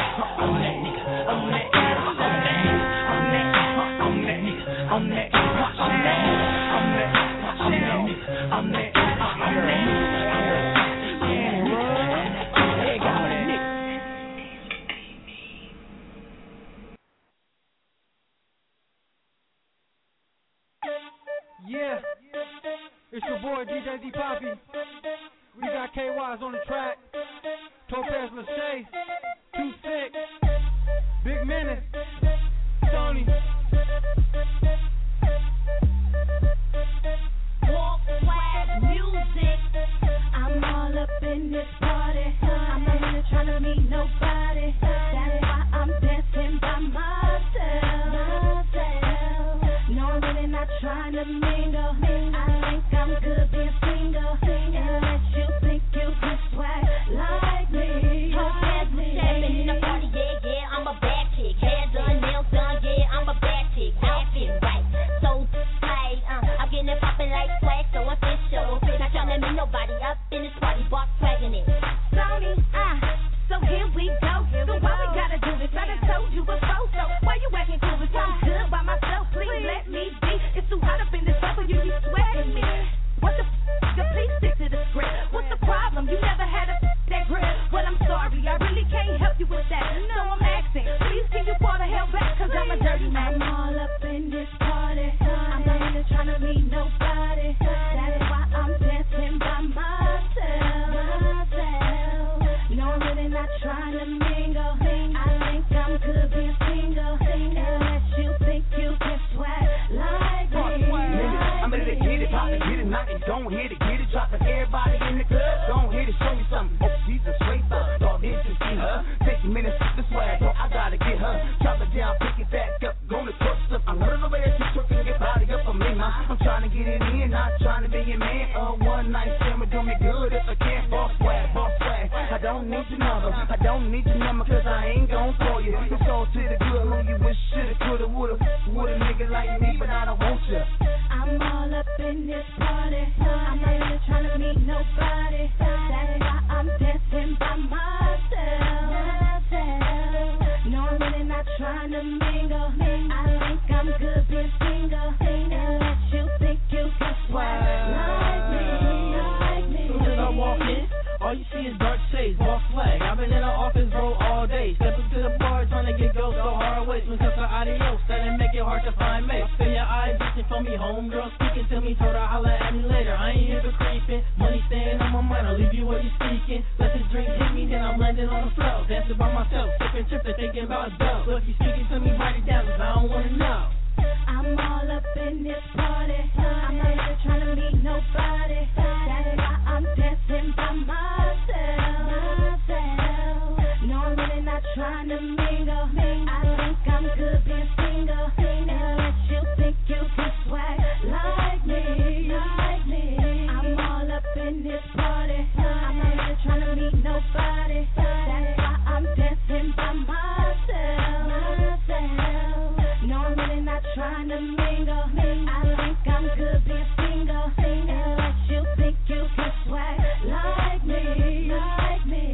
Yeah, it's your boy D J D Poppy. We got K Ys on the track. Topaz Lachey, Two Six, Big Menace, Sony. Walk swag music. I'm all up in this party. I'm not really trying to meet nobody. That's why I'm dancing by myself. No, I'm really not trying to mingle. I think I'm good being single. Unless you think you can swag like me. Topaz Lachey in the party, yeah, yeah. I'm a bad chick. Hair done, nails done, yeah. I'm a bad chick. Outfit right, so tight. Uh, I'm getting it poppin' like swag, so official. Not trying to meet nobody up in this party, box swagging it. Sony, ah, so here we go. So why we gotta do this? I done told you before, so why you acting cool? If I'm good by myself, please let me be. It's too hot up in this bubble, you be sweating me. What the f***? Please stick to the script. What's the problem? You never had a f- that grip. Well, I'm sorry, I really can't help you with that. So I'm asking, please can you call the hell back? Cause I'm a dirty man. I'm all up in this party. I'm not really trying to meet nobody. That's why I'm dancing by myself. No, I'm really not trying to mingle. I think I'm good being single. Unless you think you can swag like me. I'm ready to get it, pop it, get it, knock it, don't hit it, get it, drop it. Everybody in the club, don't hit it, show me something. Oh, she's a straight up, dog, did you see her? fifty minutes with the swag, so I gotta get her. Drop it down, pick it back up, gonna touch up. I'm running over there, she's twerking, get body up for me, man. I'm trying to get it in, not trying to be a man. Uh, one night stand would do me good if I can't. Boss swag, boss swag. I don't need your number, I don't need your number, cause I ain't gon' call you. It's all to the good, who you wish shoulda, coulda, woulda, woulda nigga like me, but I don't want you. I'm all up in this party. I'm not really trying to meet nobody. That's why I'm dancing by myself. No, I'm really not trying to mingle. I think I'm good being single. Unless you think you can swag like me. Soon as I walk in, all you see is dark shades, walk swag. I've been in the office, bro, all day. Step up to the bar, trying to get girls so hard away. Swing up to adios, that and make it hard to find me. I feel your eyes reaching for me, homegirl speaking to me. Told her holla at me later. I ain't here for creeping. Money staying on my mind, I'll leave you where you speaking. Let the drink hit me, then I'm landing on the floor. Dancing by myself, sipping, tripping, thinking about dough. So if you speaking to me, write it down, cause I don't wanna know. I'm all up in this party. I'm not even trying to meet nobody. That's why I'm dancing by myself. No, I'm really not trying to mingle. I think I'm good being single. Unless you think you can swag like me. I'm all up in this party. I'm not even trying to meet nobody. That's why I'm dancing by myself. No, I'm really not trying to mingle. I think I'm good being single. Unless you think you can swag like me. Like me.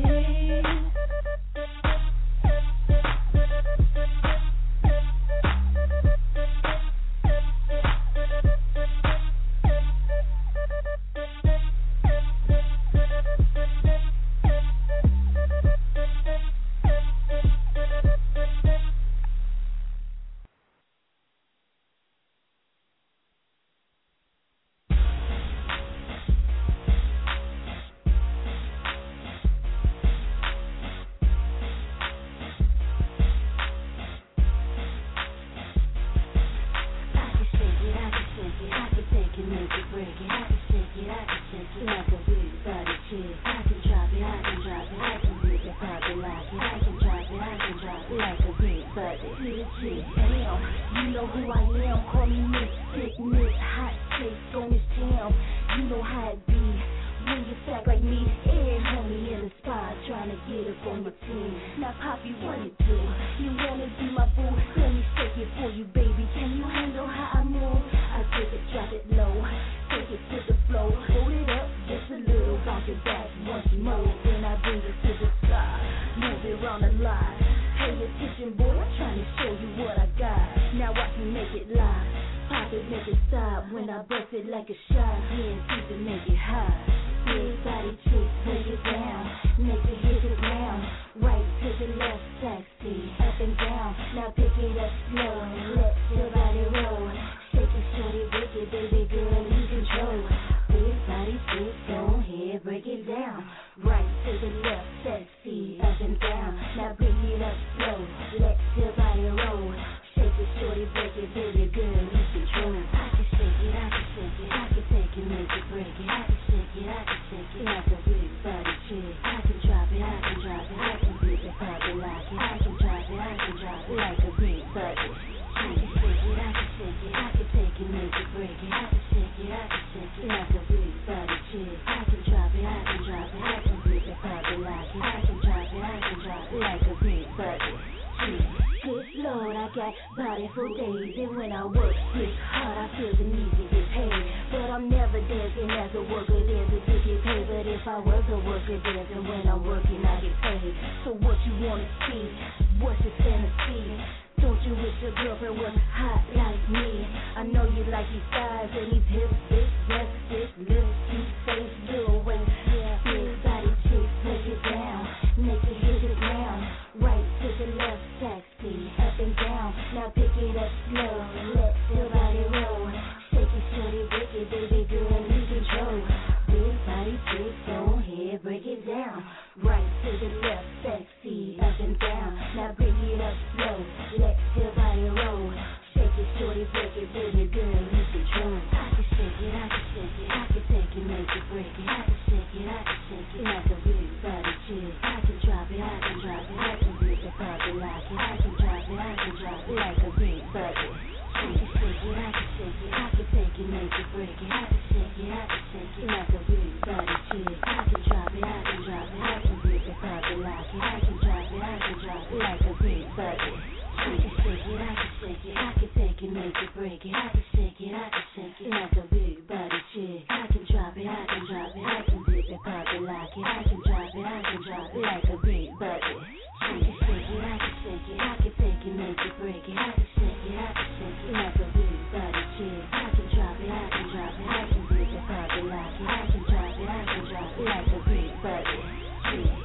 body chick. Damn, you know who I am. Call me Miss Sickness, hot chick on this jam. You know how it be when you stack like me. And homie in the spot trying to get up on your team. Now Poppy, what it do? You wanna be my boo? Let me shake it for you, baby. Can you handle how I move? I take it, drop it low, take it to the floor, hold it up just a little, bounce it back once more, then I bring it to the sky, move it around the line. Pay attention, boy, I'm trying to show you what I got. Now I can make it live, pop it, make it stop. When I bust it like a shot, yeah, keep it, make it hot. Big body chick, break it down, make it hit the ground. Right to the left, sexy, up and down. Now pick it up slow and let your body roll. Shake it, shorty, break it, baby girl, you control. Big body chick, go ahead, break it down. Right to the left, sexy, up and down. Now pick it up slow, let your body roll. Shake it, shorty, break it, baby girl, you control. I can shake it, I can shake it, I can take it, make it, break it. I can shake it, I can shake it, like a big body chick. I can drop it, I can drop it, I can flip it, pop it like it. I can drop it, I can drop it, like a big body. I can shake it, I can shake it, I can take it, make it, break it. I can shake it, I can shake it, like a big body chick. I can drop it, I can drop it, I can flip it, pop it like it. I can drop it, I can drop it, like a big body chick. Good Lord, I got body for days, and when I work this hard, I feel the need to get paid. But I'm never dancing as a worker, there's a to get paid. But if I was a worker dancing, when I'm working, I get paid. So what you wanna see? What's your fantasy? Don't you wish your girlfriend was hot like me? I know you like these thighs and these hips, big breasts, big lips, cute face, little waist. Yeah, big body chick, break it down, make it hit the ground. Right to the left, sexy, up and down. Now pick it up slow, let your body roll. Shake it, shorty, break it, baby girl, you control. Big body chick, go ahead, break it down. Right to the left, sexy, up and down. Now pick it up slow, let your body roll. Shake it, shorty, break it, baby girl, you control. I can shake it, I can shake it, I can take it, make it, break it. I can shake it, I can shake it, like a big body chick. I can drop it, I can drop it, I can flip it, pop it like it. I can drop it, I can drop it, like a big body. Shake it, shake it, I can shake it, I can take it, make it, break it. I can shake it, I can shake it, like a big body chick. I can drop it, I can drop it, I can flip it, pop it like it. I can drop it, I can drop it, like a big body. Shake it, shake it, I can shake it, I can take it, make it, break it. I can shake it, I can shake it, like a big body chick. I can drop it, I can drop it, I can flip it, pop it like it. I can drop it, I can drop it, like a big body. Shake it, shake it, I can shake it, I can take it, make it, break it. I can shake it, I can shake it, like a big body chick. I can drop it, I can drop it, I can flip it, pop it like it. I can drop it, I can drop it, like a big body chick.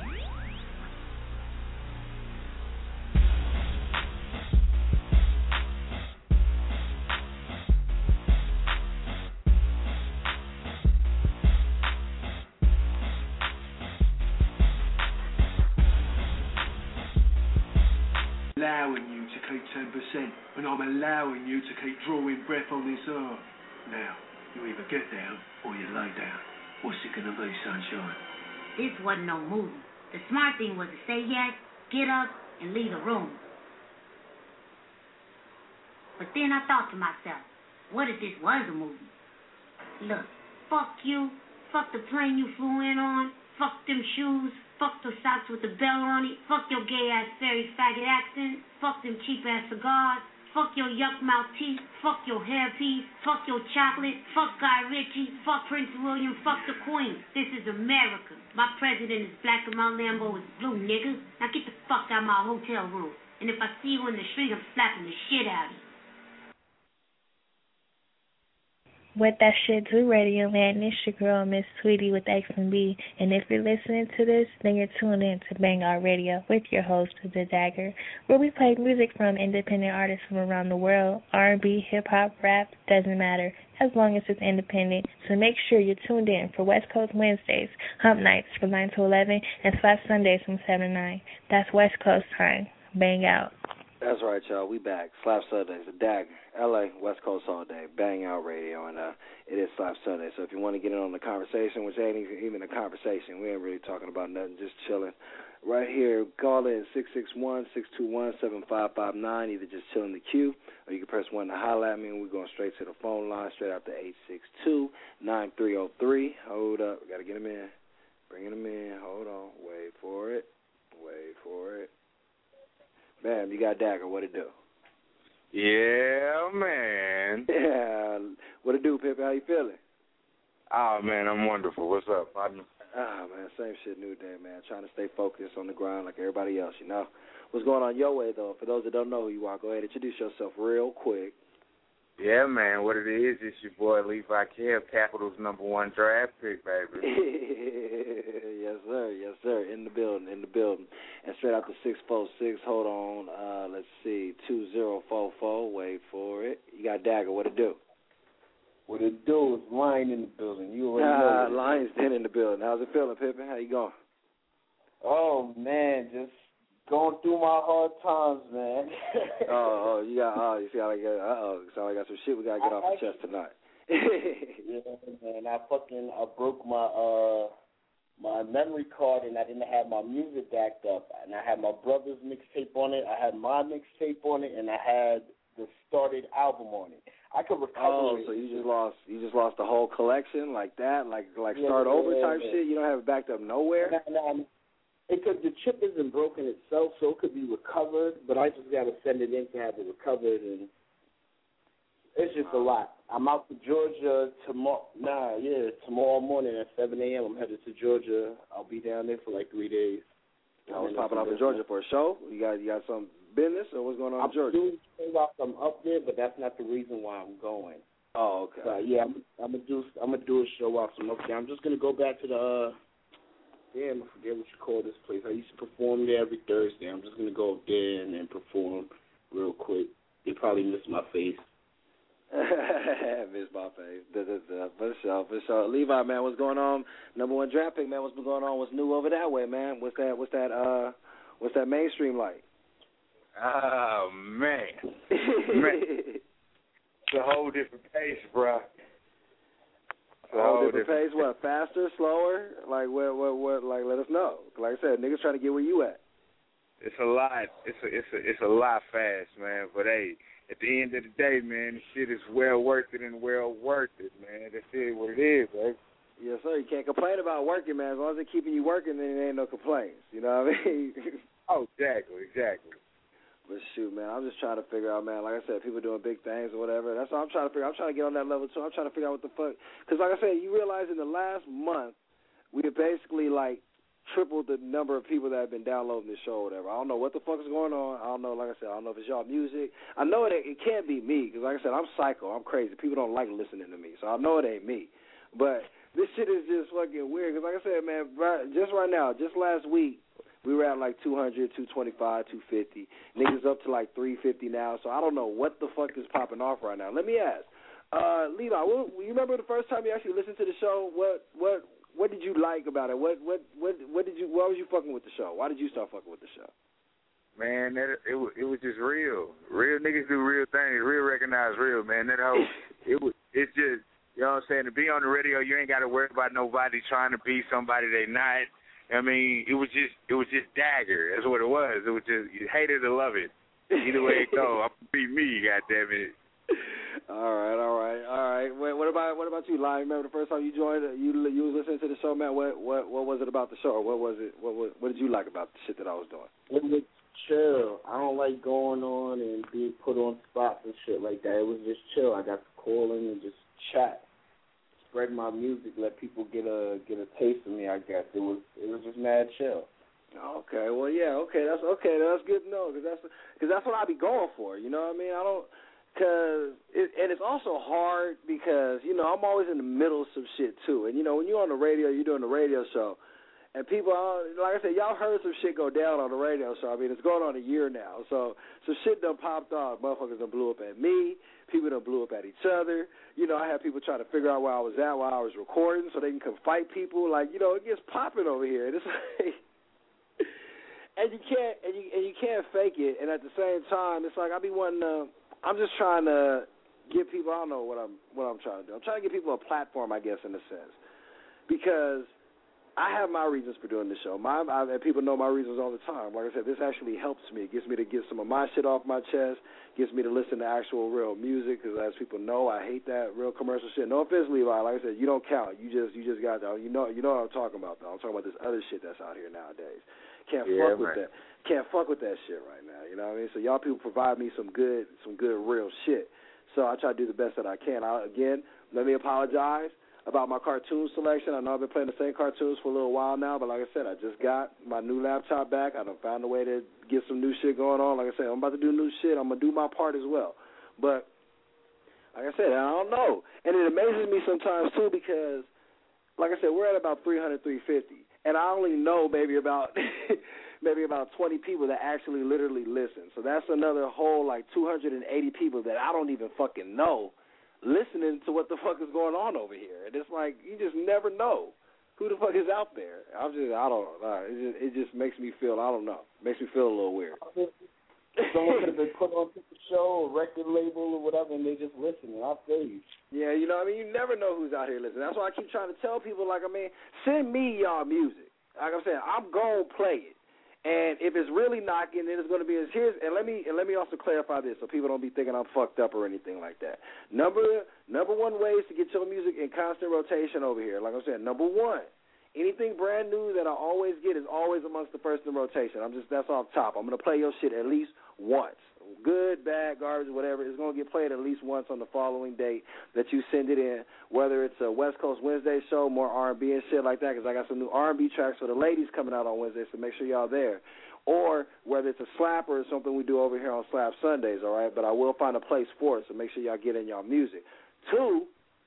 Allowing you to keep ten percent, and I'm allowing you to keep drawing breath on this earth. Now, you either get down or you lay down. What's it gonna be, sunshine? This wasn't no movie. The smart thing was to say yes, get up, and leave the room. But then I thought to myself, what if this was a movie? Look, fuck you, fuck the plane you flew in on, fuck them shoes, fuck the socks with the bell on it, fuck your gay-ass fairy faggot accent, fuck them cheap-ass cigars, fuck your yuck-mouth teeth, fuck your hairpiece, fuck your chocolate, fuck Guy Ritchie, fuck Prince William, fuck the Queen. This is America. My president is black and my Lambo is blue, nigga. Now get the fuck out of my hotel room. And if I see you in the street, I'm slapping the shit out of you. What that shit do, Radio Land? It's your girl, Miss Sweetie with X and B. And if you're listening to this, then you're tuned in to Bang Out Radio with your host, The Dagger, where we play music from independent artists from around the world. R and B, hip-hop, rap, doesn't matter, as long as it's independent. So make sure you're tuned in for West Coast Wednesdays, Hump Nights from nine to eleven, and Slap Sundays from seven to nine. That's West Coast time. Bang Out. That's right, y'all. We back. Slap Sundays, The Dagger, L A, West Coast all day, Bang Out Radio, and uh, it is Slap Sunday. So if you want to get in on the conversation, which ain't even a conversation, we ain't really talking about nothing, just chilling. right here. Call in six six one, six two one, seven five five nine. Either just chill in the queue, or you can press one to holler at me, and we're going straight to the phone line, straight out to eight six two, nine three zero three. Hold up. We got to get him in. Bringing him in. Hold on. Wait for it. Wait for it. Bam, you got Dagger. What it do? Yeah, man. Yeah. What it do, Pip? How you feeling? Oh, man, I'm wonderful. What's up, partner? Ah, man, same shit, new day, man. Trying to stay focused on the grind like everybody else, you know. What's going on your way, though? For those that don't know who you are, go ahead and introduce yourself real quick. Yeah, man, what it is, it's your boy Levi Kev, Capital's number one draft pick, baby. Yes, sir, yes, sir, in the building, in the building. And straight out to six four six, hold on, uh, let's see, two zero four four, wait for it. You got Dagger, what it do? What it do is Lion in the building. You already Ah, know. Lion's Den in the building. How's it feeling, Pippin? How you going? Oh, man, just going through my hard times, man. oh, oh, you got, oh, you see how I got, uh-oh, sound like I got some shit we got to get I, off I, the chest tonight. Yeah, man, I fucking, I broke my, uh, my memory card, and I didn't have my music backed up. And I had my brother's mixtape on it, I had my mixtape on it, and I had the started album on it. I could recover. Oh, it. so you just lost you just lost the whole collection like that, like like yeah, start yeah, over yeah, type yeah. shit. You don't have it backed up nowhere. No, no, it could the chip isn't broken itself, so it could be recovered. But I just got to send it in to have it recovered, and it's just a lot. I'm out to Georgia tomorrow. Nah, yeah, tomorrow morning at seven a.m. I'm headed to Georgia. I'll be down there for like three days. I was popping up in Georgia for a show. You got you got some business or what's going on I'm in Georgia? Doing while I'm up there, but that's not the reason why I'm going. Oh, okay. So, yeah, I'm, I'm gonna do I'm gonna do a show while I'm up there. I'm just gonna go back to the uh, damn, I forget what you call this place. I used to perform there every Thursday. I'm just gonna go up there and, and perform real quick. They probably miss my face. Miss my face. Da, da, da. For sure, for sure. Levi, man, what's going on? Number one draft pick, man. What's been going on? What's new over that way, man? What's that? What's that? Uh, what's that mainstream like? Oh, man. man. It's a whole different pace, bro. A whole, whole different, different pace. What? Faster, slower? Like what? What? What? Like, let us know. Like I said, niggas trying to get where you at. It's a lot. It's a. It's a. It's a lot fast, man. But hey, at the end of the day, man, this shit is well worth it and well worth it, man. That's it. What it is, baby. Yes, sir. You can't complain about working, man. As long as they're keeping you working, then there ain't no complaints. You know what I mean? Oh, exactly, exactly. But shoot, man, I'm just trying to figure out, man. Like I said, people doing big things or whatever. That's all I'm trying to figure out. I'm trying to get on that level, too. I'm trying to figure out what the fuck. Because, like I said, you realize in the last month, we have basically, like, tripled the number of people that have been downloading this show or whatever. I don't know what the fuck is going on. I don't know, like I said, I don't know if it's y'all music. I know it, it can't be me because, like I said, I'm psycho. I'm crazy. People don't like listening to me. So I know it ain't me. But this shit is just fucking weird because, like I said, man, right, just right now, just last week, we were at like two hundred, two twenty-five, two fifty. Niggas up to like three fifty now. So I don't know what the fuck is popping off right now. Let me ask. Uh, Levi, what, you remember the first time you actually listened to the show? What what what did you like about it? What what what what did you? Why was you fucking with the show? Why did you start fucking with the show? Man, that it was it was just real. Real niggas do real things. Real recognize real, man. That whole it was it's just you know what I'm saying. To be on the radio, you ain't got to worry about nobody trying to be somebody they not. I mean, it was just it was just Dagger. That's what it was. It was just you hate it or love it. Either way it go, I'm gonna be me. Goddamn it. All right, all right, all right. Wait, what about what about you, Lion? Remember the first time you joined? You you was listening to the show, man. What what what was it about the show? What was it? What what, what did you like about the shit that I was doing? It was chill. I don't like going on and being put on spots and shit like that. It was just chill. I got to call in and just chat. Spread my music, let people get a get a taste of me. I guess it was it was just mad chill. Okay, well, yeah, okay, that's okay. That's good to know because that's because that's what I be going for. You know what I mean? I don't because it, and it's also hard because you know I'm always in the middle of some shit too. And you know when you're on the radio, you're doing the radio show, and people, like I said, y'all heard some shit go down on the radio show. I mean, it's going on a year now, so some shit done popped off. Motherfuckers done blew up at me. People done blew up at each other. You know, I had people trying to figure out where I was at while I was recording so they can come fight people. Like, you know, it gets popping over here. And it's like, and you can't, and you and you can't fake it. And at the same time, it's like I be wanting to. I'm just trying to give people. I don't know what I'm what I'm trying to do. I'm trying to give people a platform, I guess, in a sense, because I have my reasons for doing this show. My I, and people know my reasons all the time. Like I said, this actually helps me. It gets me to get some of my shit off my chest. Gets me to listen to actual real music. Because as people know, I hate that real commercial shit. No offense, Levi. Like I said, you don't count. You just you just got that. You know you know what I'm talking about though. I'm talking about this other shit that's out here nowadays. Can't Yeah, fuck with man. that. Can't fuck with that shit right now. You know what I mean? So y'all people provide me some good some good real shit. So I try to do the best that I can. I, again, let me apologize about my cartoon selection. I know I've been playing the same cartoons for a little while now, but like I said, I just got my new laptop back. I done found a way to get some new shit going on. Like I said, I'm about to do new shit. I'm going to do my part as well. But like I said, I don't know. And it amazes me sometimes, too, because, like I said, we're at about three hundred, three fifty, and I only know maybe about maybe about twenty people that actually literally listen. So that's another whole, like, two hundred eighty people that I don't even fucking know listening to what the fuck is going on over here. And it's like, you just never know who the fuck is out there. I'm just, I don't know. It just, it just makes me feel, I don't know, makes me feel a little weird. Someone could have been put on the show, a record label or whatever, and they just listen. And I feel you. Yeah, you know what I mean? You never know who's out here listening. That's why I keep trying to tell people, like, I mean, send me y'all music. Like I'm saying, I'm going to play it. And if it's really knocking, then it's going to be as here's. And let me and let me also clarify this, so people don't be thinking I'm fucked up or anything like that. Number number one ways to get your music in constant rotation over here. Like I'm saying, number one, anything brand new that I always get is always amongst the first in rotation. I'm just that's off top. I'm going to play your shit at least once. Good, bad, garbage, whatever. It's going to get played at least once on the following date that you send it in, whether it's a West Coast Wednesday show, more R and B and shit like that, because I got some new R and B tracks for the ladies coming out on Wednesday, so make sure y'all there. Or whether it's a slapper or something we do over here on Slap Sundays, all right? But I will find a place for it, so make sure y'all get in y'all music. Two,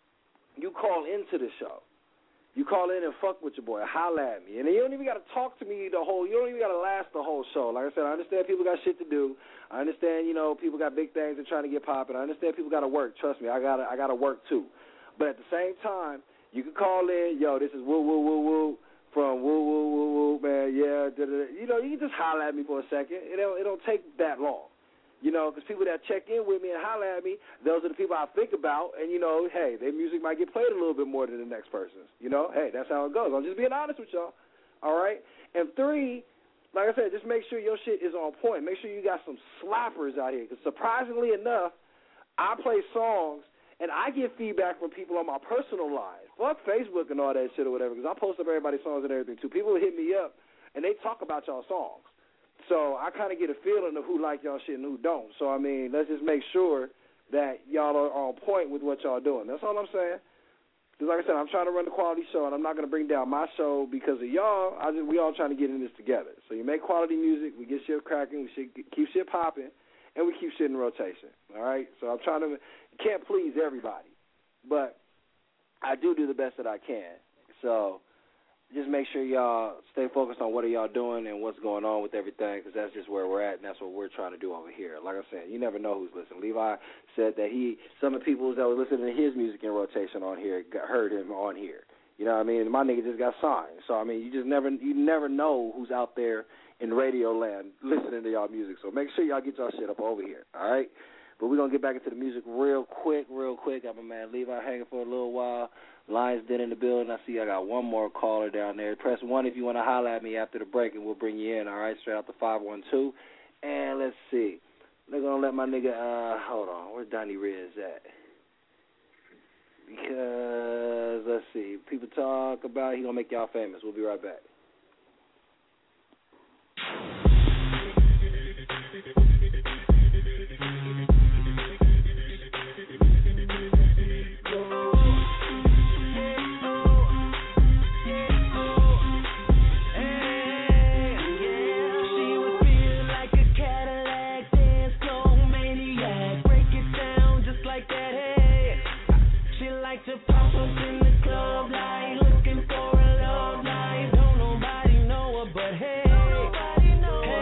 you call into the show. You call in and fuck with your boy, holla at me. And you don't even got to talk to me the whole, you don't even got to last the whole show. Like I said, I understand people got shit to do. I understand, you know, people got big things they're trying to get popping. I understand people got to work. Trust me, I got I got to work too. But at the same time, you can call in, yo, this is woo, woo, woo, woo, from woo, woo, woo, woo, man, yeah, da, da, da. You know, you can just holla at me for a second. It don't, it don't take that long. You know, because people that check in with me and holler at me, those are the people I think about. And, you know, hey, their music might get played a little bit more than the next person's. You know, hey, that's how it goes. I'm just being honest with y'all. All right? And three, like I said, just make sure your shit is on point. Make sure you got some slappers out here. Because surprisingly enough, I play songs, and I get feedback from people on my personal life. Fuck Facebook and all that shit or whatever, because I post up everybody's songs and everything, too. People hit me up, and they talk about y'all songs. So I kind of get a feeling of who like y'all shit and who don't. So, I mean, let's just make sure that y'all are on point with what y'all doing. That's all I'm saying. Because, like I said, I'm trying to run the quality show, and I'm not going to bring down my show because of y'all. I just we all trying to get in this together. So you make quality music, we get shit cracking, we shit, keep shit popping, and we keep shit in rotation. All right? So I'm trying to – can't please everybody. But I do do the best that I can. So – just make sure y'all stay focused on what are y'all doing and what's going on with everything, because that's just where we're at, and that's what we're trying to do over here. Like I said, you never know who's listening. Levi said that he, some of the people that were listening to his music in rotation on here got, heard him on here. You know what I mean? My nigga just got signed. So, I mean, you just never, you never know who's out there in radio land listening to y'all music. So make sure y'all get y'all shit up over here, all right? But we're going to get back into the music real quick, real quick. Got my man Levi hanging for a little while. Lions Den in the building. I see I got one more caller down there. Press one if you want to holler at me after the break, and we'll bring you in, all right? Straight out the five one two. And let's see. They're going to let my nigga, uh, hold on. Where's Donnie Riz at? Because, let's see. People talk about he going to make y'all famous. We'll be right back. To pop up in the club, like looking for a love life. Don't nobody know her, but hey,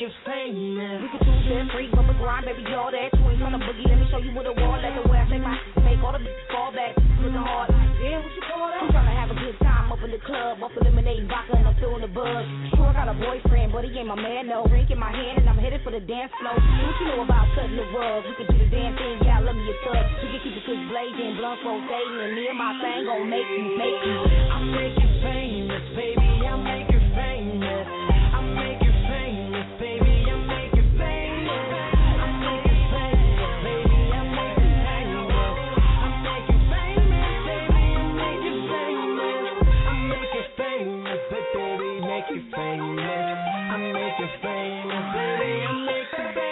you famous. We could do that, freak, bump and grind, baby, all that. You ain't tryna boogie, let me show you what a wall at. The way I shake my, make all the fall back. Looking hard, yeah, what you call that? I'm tryna have a good time up in the club, off eliminating vodka and I'm feeling the buzz. Sure, I got a boyfriend, but he ain't my man, no. Drink in my hand and I'm headed for the dance floor. What you know about cutting the rug? We can do the damn thing, yeah, I love me a thug. We can keep the switch blazing, blunt rotating, and me and my thing gon' make you, make you. I'll make you famous, baby, I'll make you famous. I'll make you famous, baby, I'll make you famous. I'll make you famous, baby, I'll make you famous. I'll make you famous, baby, I'll make you famous. I'll make you famous, baby, make you famous. I'll make you famous, baby, I'll make you famous.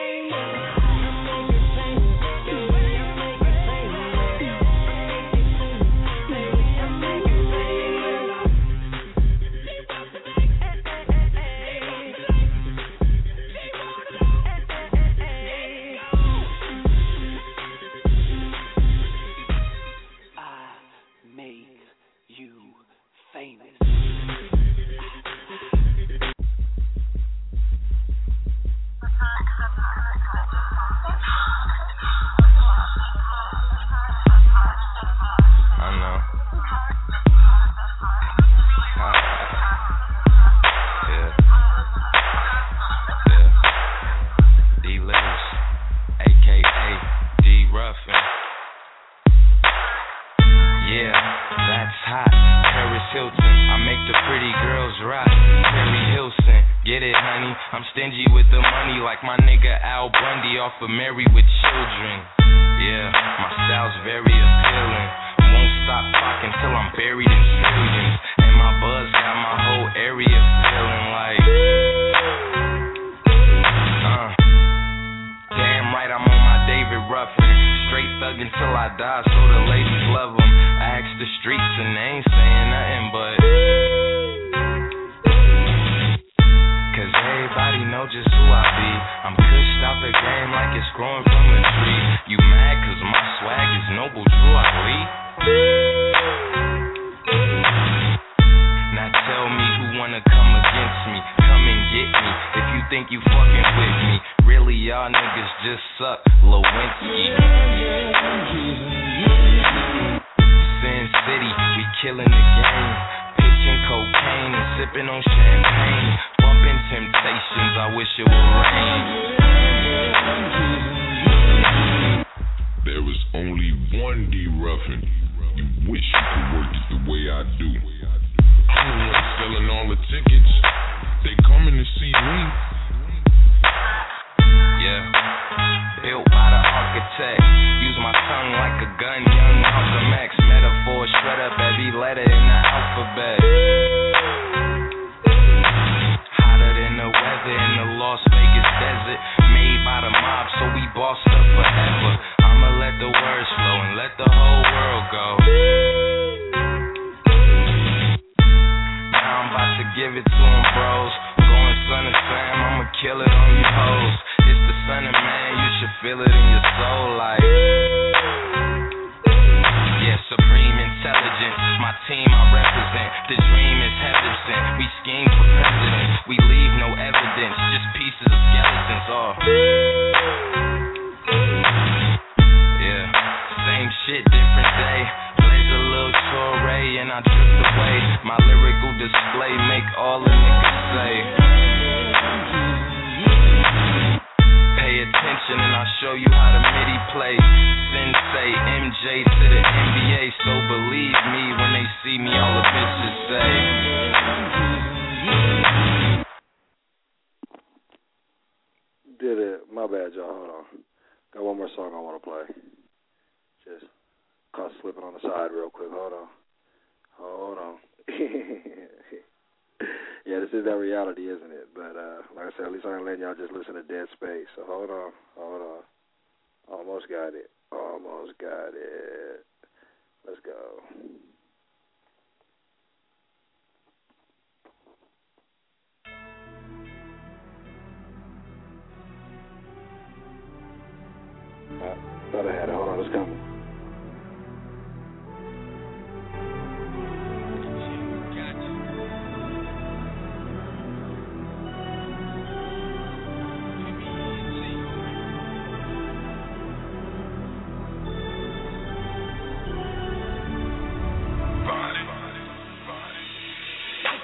Thought I had it. Hold on, it's coming.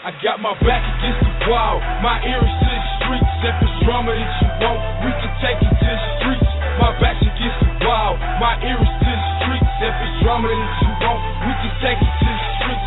I got my back against the wall, my ears to the streets. If it's drama that you want, we can take it to the streets. My back's against the wall, my ears to the streets. If it's drama that you want, we can take it to the streets.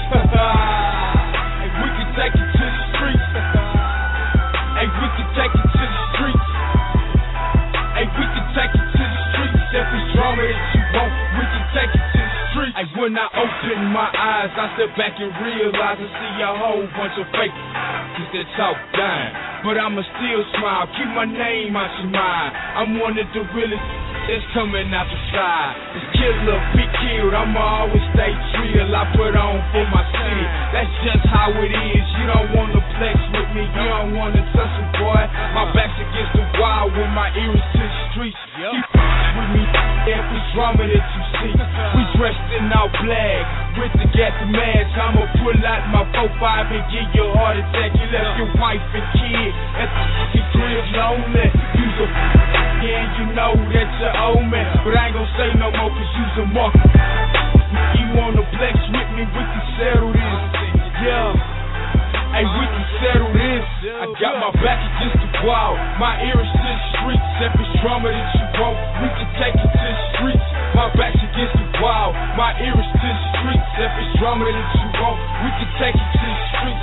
Hey, we can take it to the streets. Hey, we can take it to the streets. Hey, we can take it to the streets. If it's drama that you want, we can take it to the streets. Hey, when I open my eyes, I step back and realize I see a whole bunch of fake just that talk dying. But I'ma still smile, keep my name out your mind. I'm one of the realest that's coming out the side. This killer be killed, I'ma always stay real. I put on for my city, that's just how it is. You don't wanna flex with me, you don't wanna touch me, boy. My back's against the wall with my ears to the streets. Keep with me, every drama that you see. We dressed in all black, with the gas mask. I'ma pull out my four five and give you a heart attack. You left your wife and kid at the fucking crib lonely. You's a yeah, you know that you owe me, but I ain't gon' say no more cause you's a mark. You wanna flex with me, we can settle this. Yeah. Hey, we can settle this. I got my back against the wall, my ears to the streets. If it's drama that you want, we can take it to the streets. My back's against the wall, my ears to the streets. If it's drama that you want, we can take it to the streets.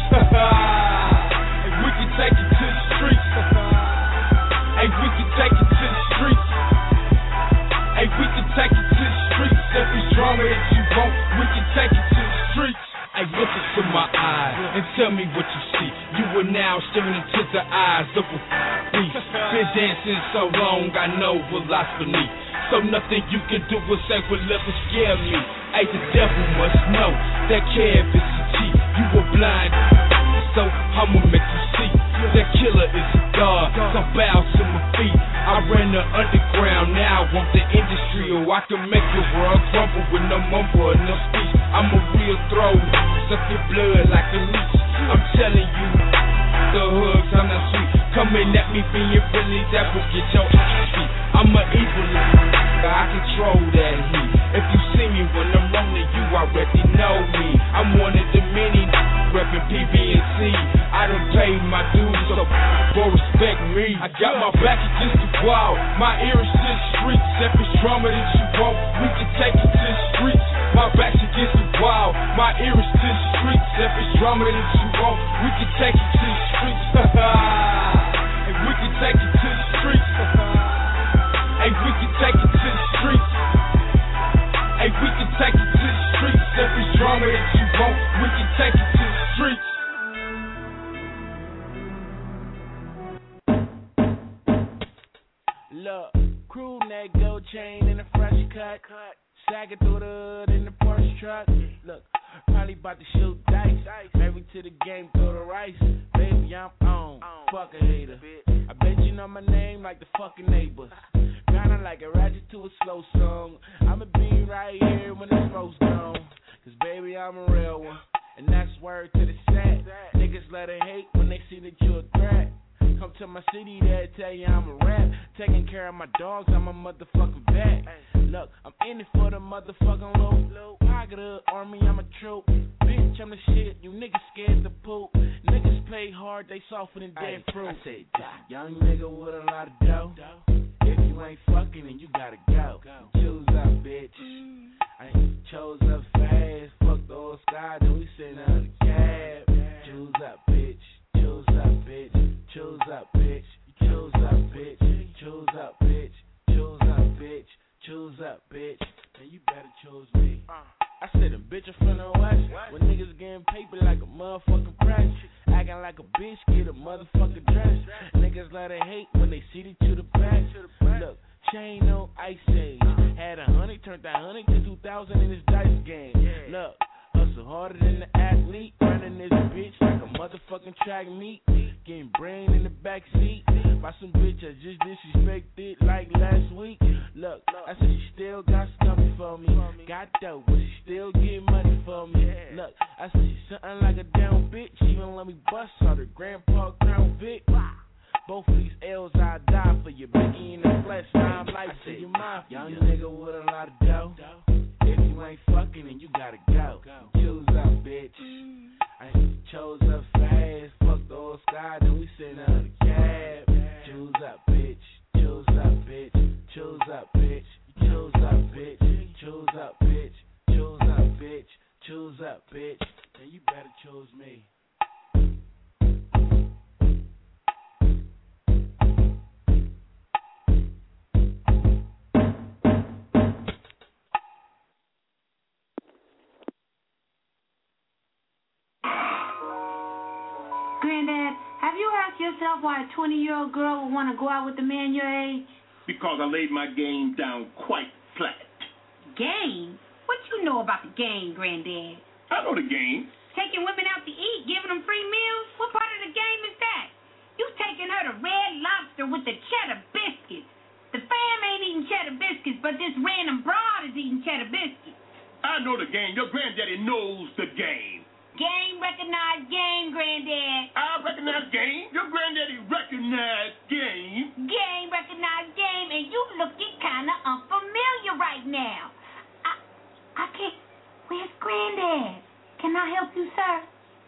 Hey, we can take it to the streets. Hey, we can take it to the streets. Hey, we can take it to the streets. If it's drama that you want, we can take it to the streets. Hey, look into my eyes and tell me what you see. You are now staring into the eyes of a beast. Been dancing so long, I know what lies beneath. So nothing you can do will say will ever scare me. Hey, the devil must know that Kev is a G. You were blind, so I'ma make you see. That killer is a god, so bow to my feet. I ran the underground, now I want the industry. Or I can make the world crumble with no mumble or no speech. I'm a real throw, suck your blood like a leech. I'm telling you, the hoods, I'm not sweet. Coming at me being really, that will get your ass beat. I'm an evil, I control that heat. If you see me when I'm rolling, you already know me. I'm one of the many reppin' P B and C. I done paid my dues, so go respect me. I got my back against the wall, my ears to the streets. If it's drama that you want, we can take it to the streets. My back's against the wall, my ears to the streets. If it's drama that you want, we can take it to the streets. Hey, we can take it to the streets. Hey, we can take it to the streets. Hey, we can take it to the streets. If it's drama that you want, we can take it to the streets. Look, crew neck, gold chain, and a fresh cut. Sagging through the hood in the Porsche truck. Look, probably about to shoot dice. Married to the game, throw the rice. Baby, I'm on. Fuck a hater. I bet you know my name like the fucking neighbors. Kinda like a ratchet to a slow song. I'ma be right here when the smoke's gone. Cause baby, I'm a real one. And that's word to the set. Niggas let it hate when they see that you a threat. Come to my city, they'll tell you I'm a rap. Taking care of my dogs, I'm a motherfucking vet. Look, I'm in it for the motherfucking loot. Pocket of army, I'm a troop. Bitch, I'm the shit, you niggas scared to poop. Niggas play hard, they softer than dead fruit. I say, young nigga with a lot of dough. If you ain't fucking, then you gotta go. Choose up, bitch. I chose up fast. Fuck the old sky, then we sitting out the cab. Choose up, bitch. Choose up, bitch. Choose up, bitch. Choose up, bitch. Choose up, bitch. Choose up, bitch. Choose up, bitch. Man, you better choose me. I said a bitch from the west. When niggas getting paper like a motherfucking press. Acting like a bitch, get a motherfucking dress. Niggas let it hate when they see the to the back. Look, chain no ice age. Had a hundred, turned that hundred to two thousand in this dice game. Look, hustle harder than the athlete. Running this bitch like a motherfucking track meet. Getting brain in the backseat. By some bitch I just disrespected like last week. Look, I said she still got something for me. Got dope, but she still get money for me. Look, I said she something like a damn bitch. Even let me bust her the Grandpa Crown Vic. Both of these L's I die for you. Biggie in the flesh, now I'm like to your mind. Young nigga with a lot of dough. If you ain't fucking, then you gotta go. Choose up, bitch. I chose up fast. Fuck the old sky, then we sitting out the cab. Choose up, bitch. Choose up, bitch. Choose up, bitch. Choose up, bitch. Choose up, bitch. Choose up, bitch. Choose up, bitch. Then you better choose me. Granddad, have you asked yourself why a twenty-year-old girl would want to go out with a man your age? Because I laid my game down quite flat. Game? What you know about the game, Granddad? I know the game. Taking women out to eat, giving them free meals? What part of the game is that? You taking her to Red Lobster with the cheddar biscuits. The fam ain't eating cheddar biscuits, but this random broad is eating cheddar biscuits. I know the game. Your granddaddy knows the game. Game recognized game, Granddad. I recognize game. Your granddaddy recognized game. Game recognized game, and you looking kind of unfamiliar right now. I, I can't. Where's Granddad? Can I help you, sir?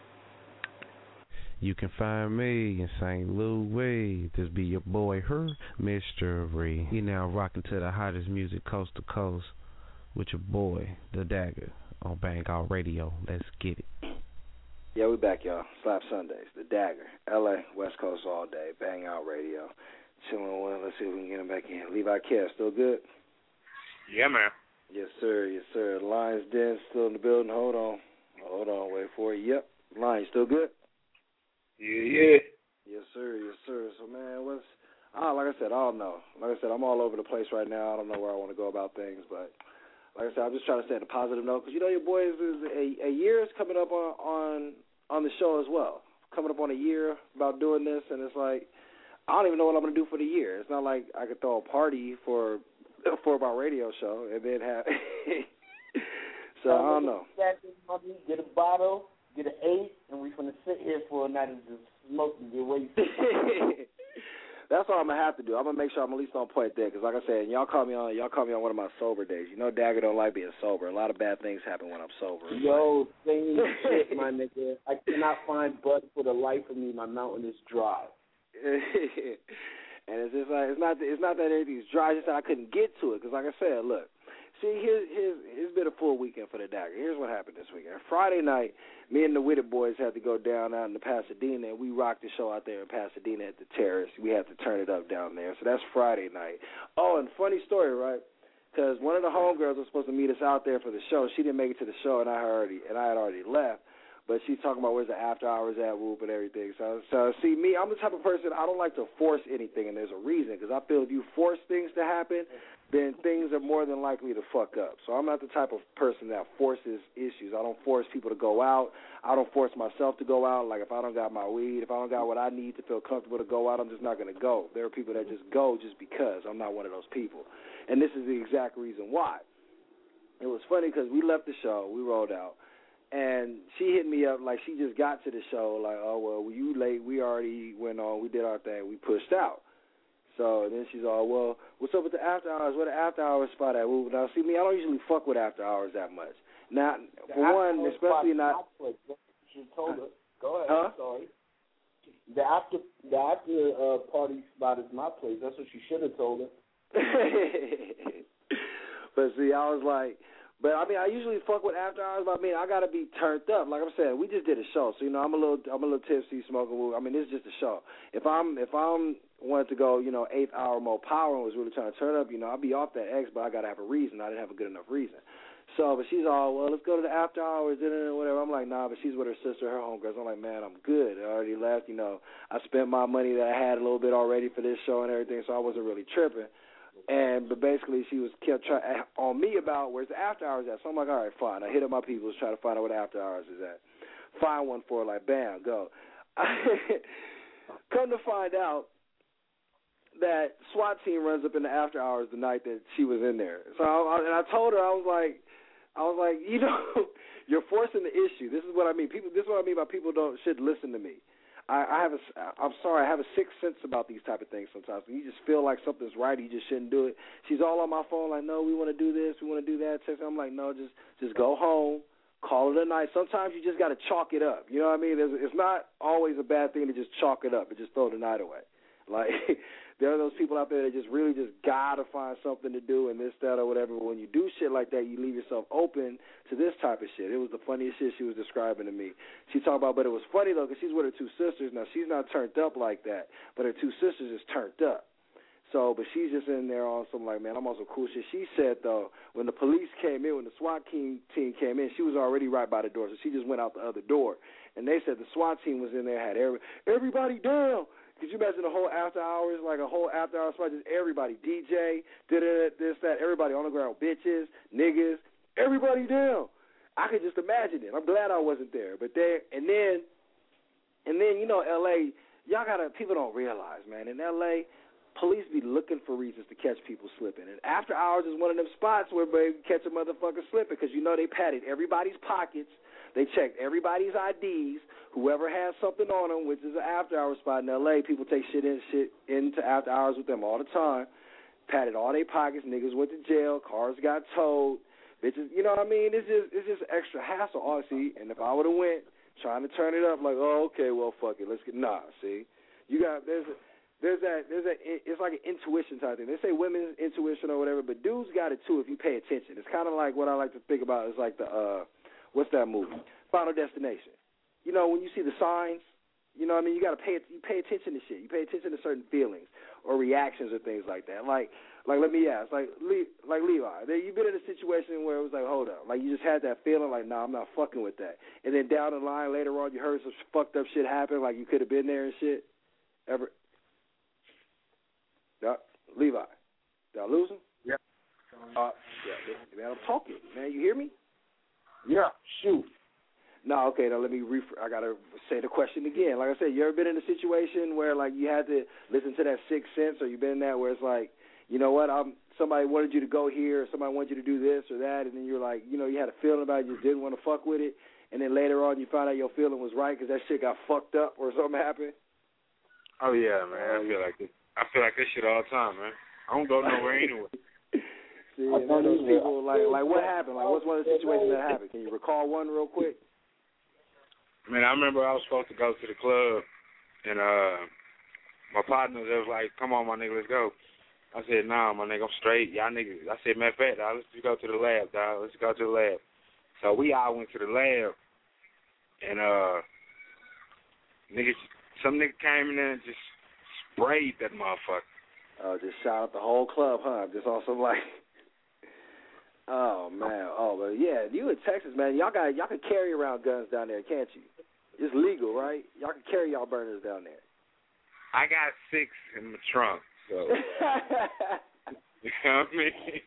You can find me in Saint Louis. This be your boy, her mystery. You now rocking to the hottest music coast to coast with your boy, the Dagger, on Bang Out Radio. Let's get it. Yeah, we back, y'all. Slap Sundays, the Dagger, L A, West Coast all day, Bang Out Radio. Chilling with, let's see if we can get him back in. Levi Care, still good? Yeah, man. Yes, sir, yes, sir. Lions Den still in the building. Hold on. Hold on, wait for it. Yep. Lions still good? Yeah, yeah. Yes, sir, yes, sir. So, man, what's, ah, like I said, I don't know. Like I said, I'm all over the place right now. I don't know where I want to go about things, but like I said, I'm just trying to stay on a positive note because, you know, your boys, is a, a year is coming up on, on on the show as well. Coming up on a year about doing this, and it's like, I don't even know what I'm going to do for the year. It's not like I could throw a party for for my radio show and then have, so I don't know. Get a bottle, get an eight, and we're going to sit here for a night and just smoke and get wasted. That's what I'm gonna have to do. I'm gonna make sure I'm at least on point there, because like I said, y'all call me on y'all call me on one of my sober days. You know, Dagger don't like being sober. A lot of bad things happen when I'm sober. Yo, same shit, my nigga. I cannot find bud for the life of me. My mountain is dry. And it's just like it's not it's not that everything's dry. It's just that I couldn't get to it. Because like I said, look, see, here's, here's it's been a full weekend for the Dagger. Here's what happened this weekend. Friday night, me and the Witted Boys had to go down out in Pasadena, and we rocked the show out there in Pasadena at the Terrace. We had to turn it up down there. So that's Friday night. Oh, and funny story, right? Because one of the homegirls was supposed to meet us out there for the show. She didn't make it to the show, and I already and I had already left. But she's talking about where's the after hours at, whoop, and everything. So, so see, me, I'm the type of person, I don't like to force anything, and there's a reason. Because I feel if you force things to happen, then things are more than likely to fuck up. So I'm not the type of person that forces issues. I don't force people to go out. I don't force myself to go out. Like if I don't got my weed, if I don't got what I need to feel comfortable to go out, I'm just not going to go. There are people that just go just because. I'm not one of those people. And this is the exact reason why. It was funny because we left the show. We rolled out. And she hit me up like she just got to the show, like, oh, well, were you late? We already went on. We did our thing. We pushed out. So then she's all, well, what's up with the after hours? Where the after hours spot at? Well, now, see, me, I don't usually fuck with after hours that much. Now, The for one, after especially spot not. is my place. She told her. Go ahead. Huh? Sorry. The after the after uh, party spot is my place. That's what she should have told her. But see, I was like, but I mean, I usually fuck with after hours. But I mean, I gotta be turned up. Like I'm saying, we just did a show, so you know, I'm a little, I'm a little tipsy, smoking. I mean, this is just a show. If I'm, if I'm wanted to go, you know, eighth hour more power and was really trying to turn up, you know, I'd be off that X, but I gotta have a reason. I didn't have a good enough reason. So, but she's all, well, let's go to the after hours, and whatever. I'm like, nah, but she's with her sister, her homegirls. I'm like, man, I'm good. I already left. You know, I spent my money that I had a little bit already for this show and everything, so I wasn't really tripping. And but basically, she was kept trying on me about where's the after hours at. So I'm like, all right, fine. I hit up my people, try to find out where the after hours is at. Find one for her, like, bam, go. Come to find out that SWAT team runs up in the after hours the night that she was in there. So I, and I told her, I was like, I was like, you know, you're forcing the issue. This is what I mean. People, this is what I mean by people don't should listen to me. I, I have a, I'm sorry, I have a sixth sense about these type of things sometimes. When you just feel like something's right, you just shouldn't do it. She's all on my phone like, no, we want to do this, we want to do that. I'm like, no, just just go home, call it a night. Sometimes you just got to chalk it up. You know what I mean? There's, it's not always a bad thing to just chalk it up and just throw the night away. Like, there are those people out there that just really just got to find something to do and this, that, or whatever. But when you do shit like that, you leave yourself open to this type of shit. It was the funniest shit she was describing to me. She talked about, but it was funny, though, because she's with her two sisters. Now, she's not turned up like that, but her two sisters is turned up. So, but she's just in there on some like, man, I'm on some cool shit. She said, though, when the police came in, when the SWAT team team came in, she was already right by the door, so she just went out the other door. And they said the SWAT team was in there, had every, everybody down. Could you imagine the whole after hours, like a whole after hours spot, just everybody, D J, did it, this, that, everybody on the ground, bitches, niggas, everybody down. I could just imagine it. I'm glad I wasn't there. But there, and then, and then, you know, L A, y'all gotta, people don't realize, man, in L A, police be looking for reasons to catch people slipping. And after hours is one of them spots where they catch a motherfucker slipping because, you know, they patted everybody's pockets. They checked everybody's I Ds. Whoever has something on them, which is an after-hour spot in L A, people take shit in shit into after hours with them all the time. Patted all their pockets. Niggas went to jail. Cars got towed. Bitches, you know what I mean? It's just it's just extra hassle, honestly. And if I would have went trying to turn it up, like, oh, okay, well, fuck it, let's get nah. See, you got there's a, there's that there's a it's like an intuition type thing. They say women's intuition or whatever, but dudes got it too if you pay attention. It's kind of like what I like to think about is like the uh, what's that movie? Final Destination. You know, when you see the signs, you know what I mean? You got to pay you pay attention to shit. You pay attention to certain feelings or reactions or things like that. Like, like let me ask, like, Le, like Levi, you've been in a situation where it was like, hold up, like you just had that feeling like, nah, I'm not fucking with that. And then down the line later on, you heard some fucked up shit happen, like you could have been there and shit. Ever? Yeah, Levi, did I lose him? Yeah. Uh, yeah, man, I'm talking, man. You hear me? Yeah. Shoot. No, okay, now let me ref- I got to say the question again. Like I said, you ever been in a situation where, like, you had to listen to that sixth sense, or you been in that where it's like, you know what, I'm, somebody wanted you to go here, or somebody wanted you to do this or that, and then you're like, you know, you had a feeling about it, you just didn't want to fuck with it, and then later on you found out your feeling was right because that shit got fucked up or something happened? Oh, yeah, man. I feel like this. I feel like this shit all the time, man. I don't go nowhere anyway. See, and then those people, like, like, what happened? Like, what's one of the situations that happened? Can you recall one real quick? Man, I remember I was supposed to go to the club, and uh, my partner was like, come on, my nigga, let's go. I said, nah, my nigga, I'm straight. Y'all niggas. I said, matter of fact, dog, let's just go to the lab, dog. Let's go to the lab. So we all went to the lab, and uh, niggas, some nigga came in there and just sprayed that motherfucker. Oh, just shot up the whole club, huh? Just on some, like... Oh man, oh but yeah, you in Texas, man. Y'all got y'all can carry around guns down there, can't you? It's legal, right? Y'all can carry y'all burners down there. I got six in the trunk, so you know what I mean.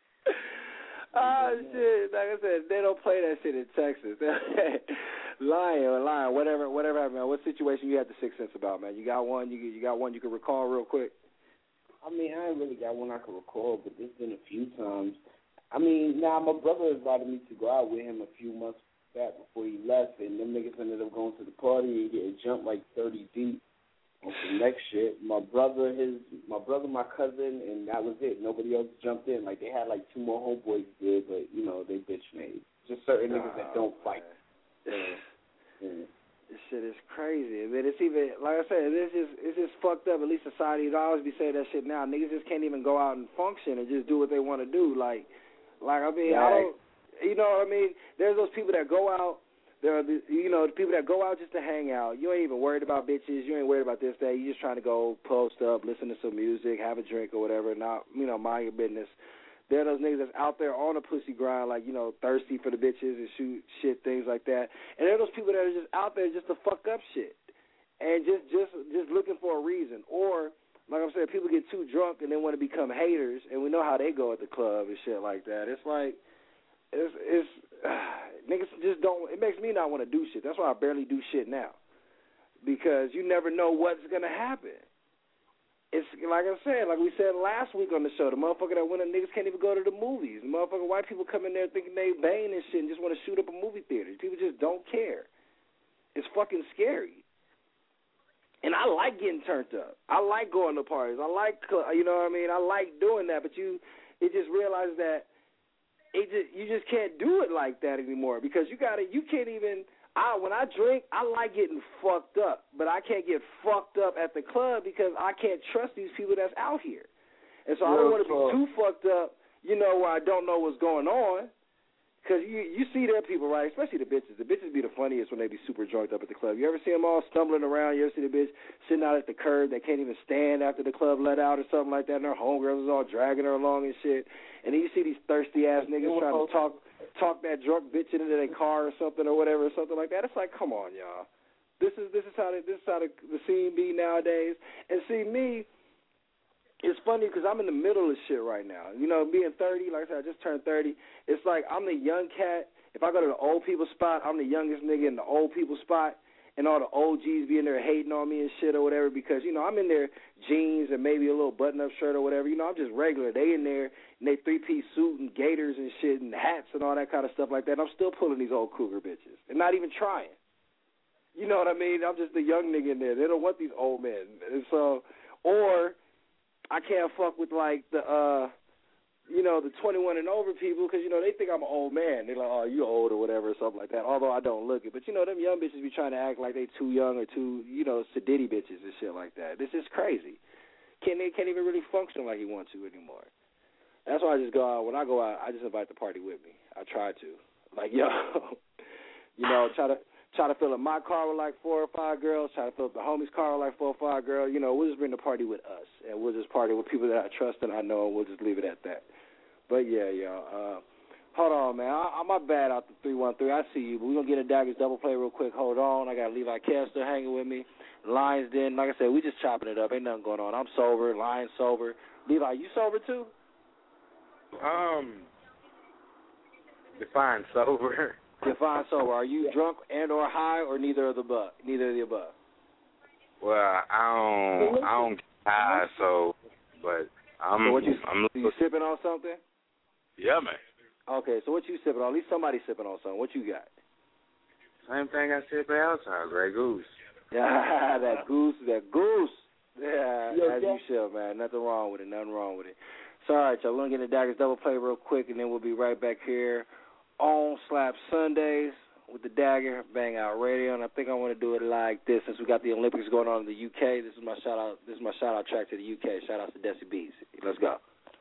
Oh shit! Like I said, they don't play that shit in Texas. Lying or lying, whatever, whatever happened, man. What situation you had the sixth sense about, man? You got one, you you got one you can recall real quick. I mean, I ain't really got one I can recall, but there's been a few times. I mean, now my brother invited me to go out with him a few months back before he left, and them niggas ended up going to the party and getting jumped like thirty deep on some next shit. My brother, his, my brother, my cousin, and that was it. Nobody else jumped in. Like they had like two more homeboys did, but you know they bitch made. Just certain oh, niggas that don't fight. Yeah. Yeah. This shit is crazy. I mean, it's even like I said, it's just it's just fucked up. At least society would always be saying that shit now. Niggas just can't even go out and function and just do what they want to do. Like. Like, I mean, right. I don't, you know what I mean? There's those people that go out, there are, the, you know, the people that go out just to hang out. You ain't even worried about bitches. You ain't worried about this, that. You just trying to go post up, listen to some music, have a drink or whatever, not, you know, mind your business. There are those niggas that's out there on a pussy grind, like, you know, thirsty for the bitches and shoot shit, things like that. And there are those people that are just out there just to fuck up shit and just, just, just looking for a reason. Or, like I'm saying, people get too drunk and they want to become haters, and we know how they go at the club and shit like that. It's like, it's, it's uh, niggas just don't, it makes me not want to do shit. That's why I barely do shit now, because you never know what's going to happen. It's like I said, like we said last week on the show, the motherfucker that went and niggas can't even go to the movies. The motherfucker white people come in there thinking they banging and shit and just want to shoot up a movie theater. People just don't care. It's fucking scary. I like getting turned up. I like going to parties. I like, you know what I mean? I like doing that. But you, it just realize that it just you just can't do it like that anymore because you got to, you can't even. I when I drink, I like getting fucked up, but I can't get fucked up at the club because I can't trust these people that's out here. And so I don't want to be too fucked up, you know, where I don't know what's going on. Because you you see them people, right, especially the bitches. The bitches be the funniest when they be super drunk up at the club. You ever see them all stumbling around? You ever see the bitch sitting out at the curb that can't even stand after the club let out or something like that, and her homegirls is all dragging her along and shit? And then you see these thirsty-ass niggas trying to talk talk that drunk bitch into their car or something or whatever or something like that. It's like, come on, y'all. This is this is how the, this is how the, the scene be nowadays. And see, me, it's funny because I'm in the middle of shit right now. You know, being thirty, like I said, I just turned thirty. It's like I'm the young cat. If I go to the old people spot, I'm the youngest nigga in the old people spot, and all the O Gs be in there hating on me and shit or whatever because, you know, I'm in their jeans and maybe a little button-up shirt or whatever. You know, I'm just regular. They in there in they three-piece suit and gaiters and shit and hats and all that kind of stuff like that. And I'm still pulling these old cougar bitches and not even trying. You know what I mean? I'm just the young nigga in there. They don't want these old men. And so, or I can't fuck with, like, the, uh, you know, the twenty-one and over people because, you know, they think I'm an old man. They're like, oh, you old or whatever or something like that, although I don't look it. But, you know, them young bitches be trying to act like they too young or too, you know, sedity bitches and shit like that. This is crazy. Can't, they can't even really function like you want to anymore. That's why I just go out. When I go out, I just invite the party with me. I try to. Like, yo, you know, try to. Try to fill up my car with like four or five girls. Try to fill up the homie's car with like four or five girls. You know, we'll just bring the party with us, and we'll just party with people that I trust and I know, and we'll just leave it at that. But yeah, yo, uh, hold on, man. I, I'm my bad out the three one three. I see you, but we're gonna get a Daggers double play real quick. Hold on, I got Levi Kester hanging with me. Lions Den, like I said, we just chopping it up. Ain't nothing going on. I'm sober. Lions sober. Levi, you sober too? Um, define sober. Define sober. Are you drunk and or high or neither of the above? Neither of the above. Well, I don't, I don't get high, so, but I'm, so what you, I'm. You sipping on something? Yeah, man. Okay, so what you sipping on? At least somebody sipping on something. What you got? Same thing I sip outside, Grey Goose. Yeah, that goose, that goose. Yeah, Yeah, as yeah. you should, man. Nothing wrong with it. Nothing wrong with it. So, all right, y'all. We're gonna get the Daggers double play real quick, and then we'll be right back here on Slap Sundays with the Dagger Bang Out Radio, and I think I want to do it like this since we got the Olympics going on in the U K. This is my shout out. This is my shout out track to the U K. Shout out to Desi Beats. Let's go.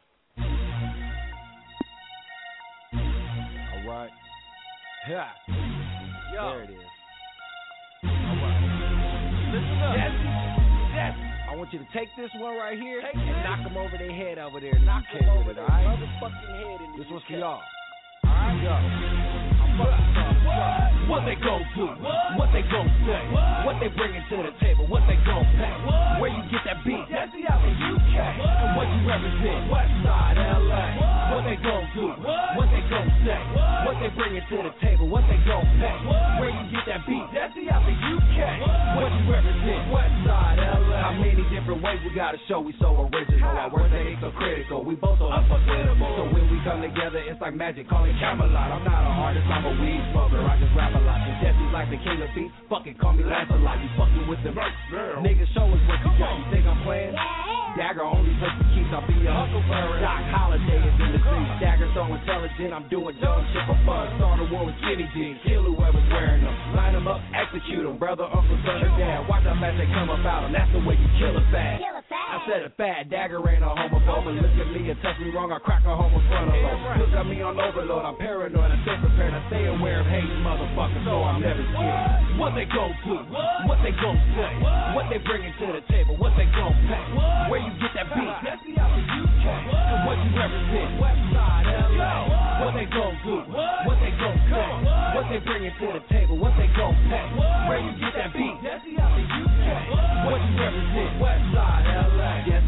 All right. Yeah. Yo. There it is. All right. Listen up. Yes. Yes. I want you to take this one right here take and this. knock them over their head over there. Knock them over their right? motherfucking head in the This one's for y'all. Alright, yo. What? What they gon' do? What? What they gon' say? What? What they bringin' to the table? What they gon' pay? What? Where you get that beat? That's the out in U K. What? And what you represent? Westside L A. What? What they gon' do? What? What they gon' say? What? What they bringin' to the table? What they gon' pay? What? Where you get that beat? That's the out in U K. What? What you represent? Westside L A. How many different ways we gotta show we so original? Our words ain't so critical. We both so unforgettable. So when we come together, it's like magic. Call it Camelot. I'm not a artist, I'm a weed smoker. I just rap a lot. And Jesse's like the king of beats. Fucking call me Lancelot. You fucking with them. Niggas, show us what you got. You think I'm playing? Dagger only place to keep. I'll be a Huckleberry. Doc Holiday is in the streets. Dagger so intelligent. I'm doing dumb shit for fun. Start a war with skinny jeans. Kill whoever's wearing them. Line them up, execute them. Brother, uncle, son, or dad. Watch them as they come about them. That's the way you kill a fad. I said it bad. Dagger ain't a homophobe. But look at me and touch me wrong. I crack a homo frontal. Look at me on overload. I'm paranoid. I stay prepared. I stay aware of hating motherfuckers. So I'm never scared. What they gon' do? What they gon' say? What they bringin' to the table? What they gon' pay? Where you get that beat? That's the out in U K. And what you represent? Westside L A. What they gon' do? What they gon' say? What they bringin' to the table? What they gon' pay? Where you get that beat? That's the out in U K. What you represent? Westside L A. Jesse, when I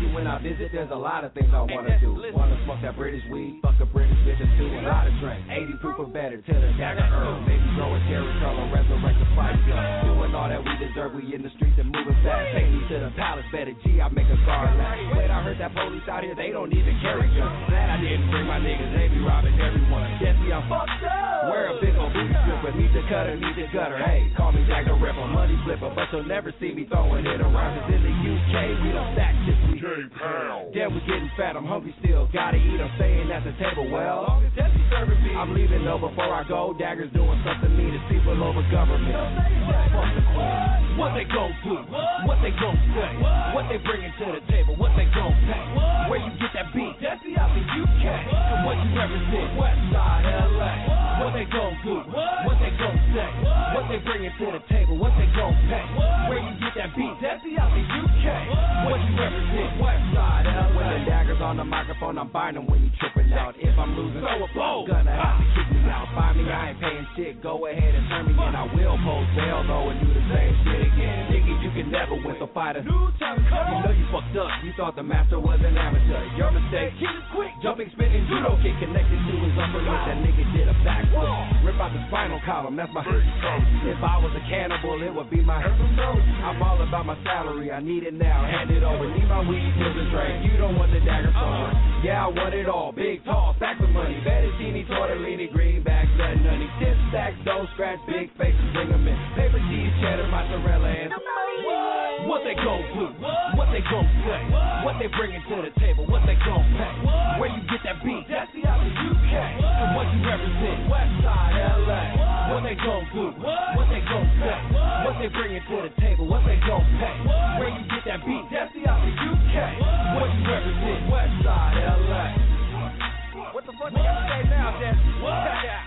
visit, there's a lot of things I wanna do. Wanna smoke that British weed, fuck a British bitch or two, a lot of drink. eighty proof or better till the dagger earn. Maybe grow a cherry color, resurrect the price gun. Doing all that we deserve, we in the streets and moving fast. Take me to the palace, better G, I make a guard laugh. Wait, I heard that police out here, they don't even carry guns. Glad I didn't bring my niggas, they be robbing everyone. Guess me, I'm fucked up. Wear a big old booty stripper, need the cutter, need the gutter. Hey, call me Jack the Ripper, money flipper, but you'll never see me throwing it around. Cause in the U K, we don't stack shit, we yeah, we getting fat, I'm hungry still, gotta eat, I'm staying at the table. Well, I'm leaving though before I go. Daggers doing something mean to people over government. What they gon' do? What they gon' say? What they bringing to the table? What they gon' pay? Where you get that beat? That's the out the U K. And what you represent? Westside L A. What they gon' do? What they gon' say? What they bringing to the table? What they gon' pay? Where you get that beat? That's the out the U K. What you represent? Westside L A. When the daggers on the microphone, I'm buying them when you tripping out. If I'm losing, throw a blow. Gonna have to kick me out. Find me, I ain't paying shit. Go ahead and turn me in. I will post bail though and do the same shit again. Nigga, you can never win, so fight us. You know you fucked up. You thought the master was an amateur. Your mistake. Keep it quick. Jumping, spinning, judo kick connected to his upper lip. That nigga did a backflip. Rip out the spinal column. That's my. If I was a cannibal, it would be my. I'm all about my salary. I need it now. Hand it over. Need my weed to the drain. You don't want the dagger for it. Yeah, I want it all. Big, tall, stacks of money. Fettuccine, tortellini, greenbacks, that nutty. Ten stacks, don't scratch, big faces, bring them in. Paper cheese, cheddar, mozzarella, and what? What they gon' do? What they gon' say? What they bringing to the table? What they gon' pay? Where you get that beat? That's the out the U K. And what you represent? Westside L A. What they gon' do? What they gon' say? What they bringing to the table? What they gon' pay? Where you get that beat? That's the out the U K. What you represent? Westside L A. What the fuck they gotta say now, Jess? What?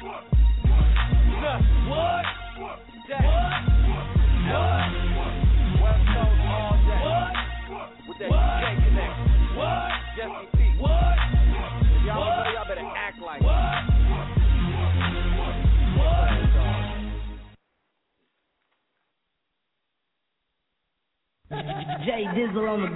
What? Jess. What? West Coast all day. What? With that U K connection. What? Jesse P. What? If y'all don't know, y'all better act like it. Jay Dizzle on the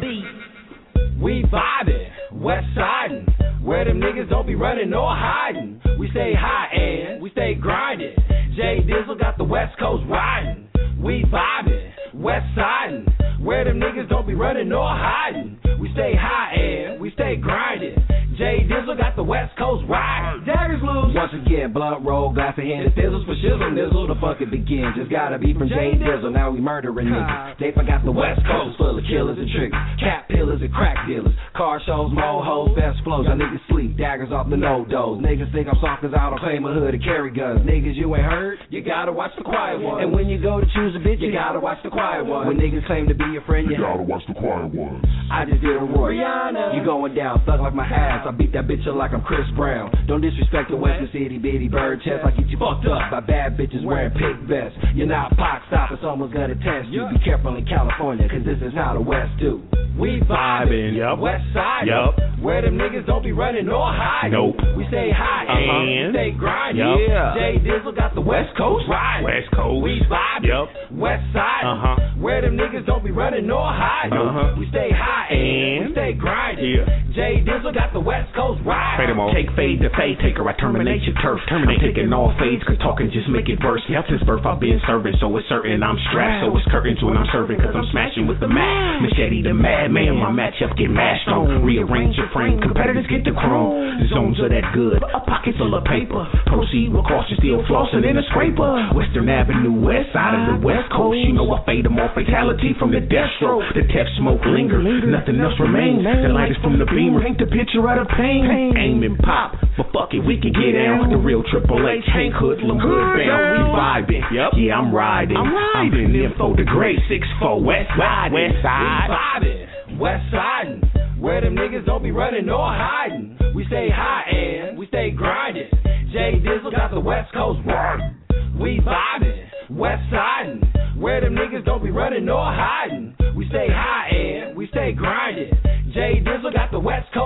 beat. We vibing, west siding, where them niggas don't be running nor hiding. We stay high and we stay grinding. Jay Dizzle got the West Coast riding. We vibing, west siding, where them niggas don't be running nor hiding. We stay high and we stay grinding. Jay Dizzle got the West Coast riding. Daggers loose. Once again, blunt roll, glass of hand, fizzles for shizzle, nizzle, the fuck it begins. Just gotta be from Jay Dizzle, now we murdering niggas. They forgot the West Coast full of killers and triggers, cat pillars and crack dealers, car shows, mo hoes, best flows. Y'all niggas sleep, daggers off the no-dos. Niggas think I'm soft cause I don't claim a hood and carry guns. Niggas, you ain't heard? You gotta watch the quiet one. And when you go to choose a bitch, you gotta watch the quiet one. When niggas claim to be your friend, you, you gotta watch the quiet ones. I just did a roar. Rihanna. You going down, thug like my ass. I beat that bitch up like I'm Chris Brown. Don't disrespect the Western City bitty bird chest. I get you fucked up by bad bitches wearing pig vests. You're not Pac stop if someone's gonna test you. Be careful in California, cause this is how the West do. We vibing, yep. West side, yep. Where them niggas don't be running nor hiding. Nope. We stay high uh-huh. and we stay grinding. Yep. Yeah. Jay Dizzle got the West Coast riding. West Coast. We vibing, yep. West side, uh-huh. Where them niggas don't be running nor hiding. Uh-huh. We stay high and, and we stay grinding. Yeah. Jay Dizzle got the West Coast riding. Take fade to fade, taker, I terminate your turf. Terminate. I'm taking all fades, cause talking just make it worse. Yep. Since birth I've been serving, so it's certain I'm strapped. So it's curtains when I'm serving, cause I'm smashing with the Mac. Machete the madman, my matchup get mashed on. Rearrange your frame, competitors get the chrome. Zones are that good, a pocket full of paper. Proceed with caution, still flossing in a scraper. Western Avenue, west side of the West Coast. You know I fade them all fatality from the death stroke. The tech smoke linger, nothing else remains. The light is from the beamer, paint the picture of the pain. Aim and pop, but fuck it, we can get down. The real Triple H, Hank Hoodlum, Hoodbound, we vibing. Yep. Yeah, I'm riding. I'm riding. I'm info the great six four West Side. West Side. We vibing, West Siding, where them niggas don't be running nor hiding. We stay high and we stay grinding. Jay Dizzle got the West Coast riding. We vibing, West Siding, where them niggas don't be running nor hiding. We stay high and we stay grinding. Jay Dizzle got the West Coast riding.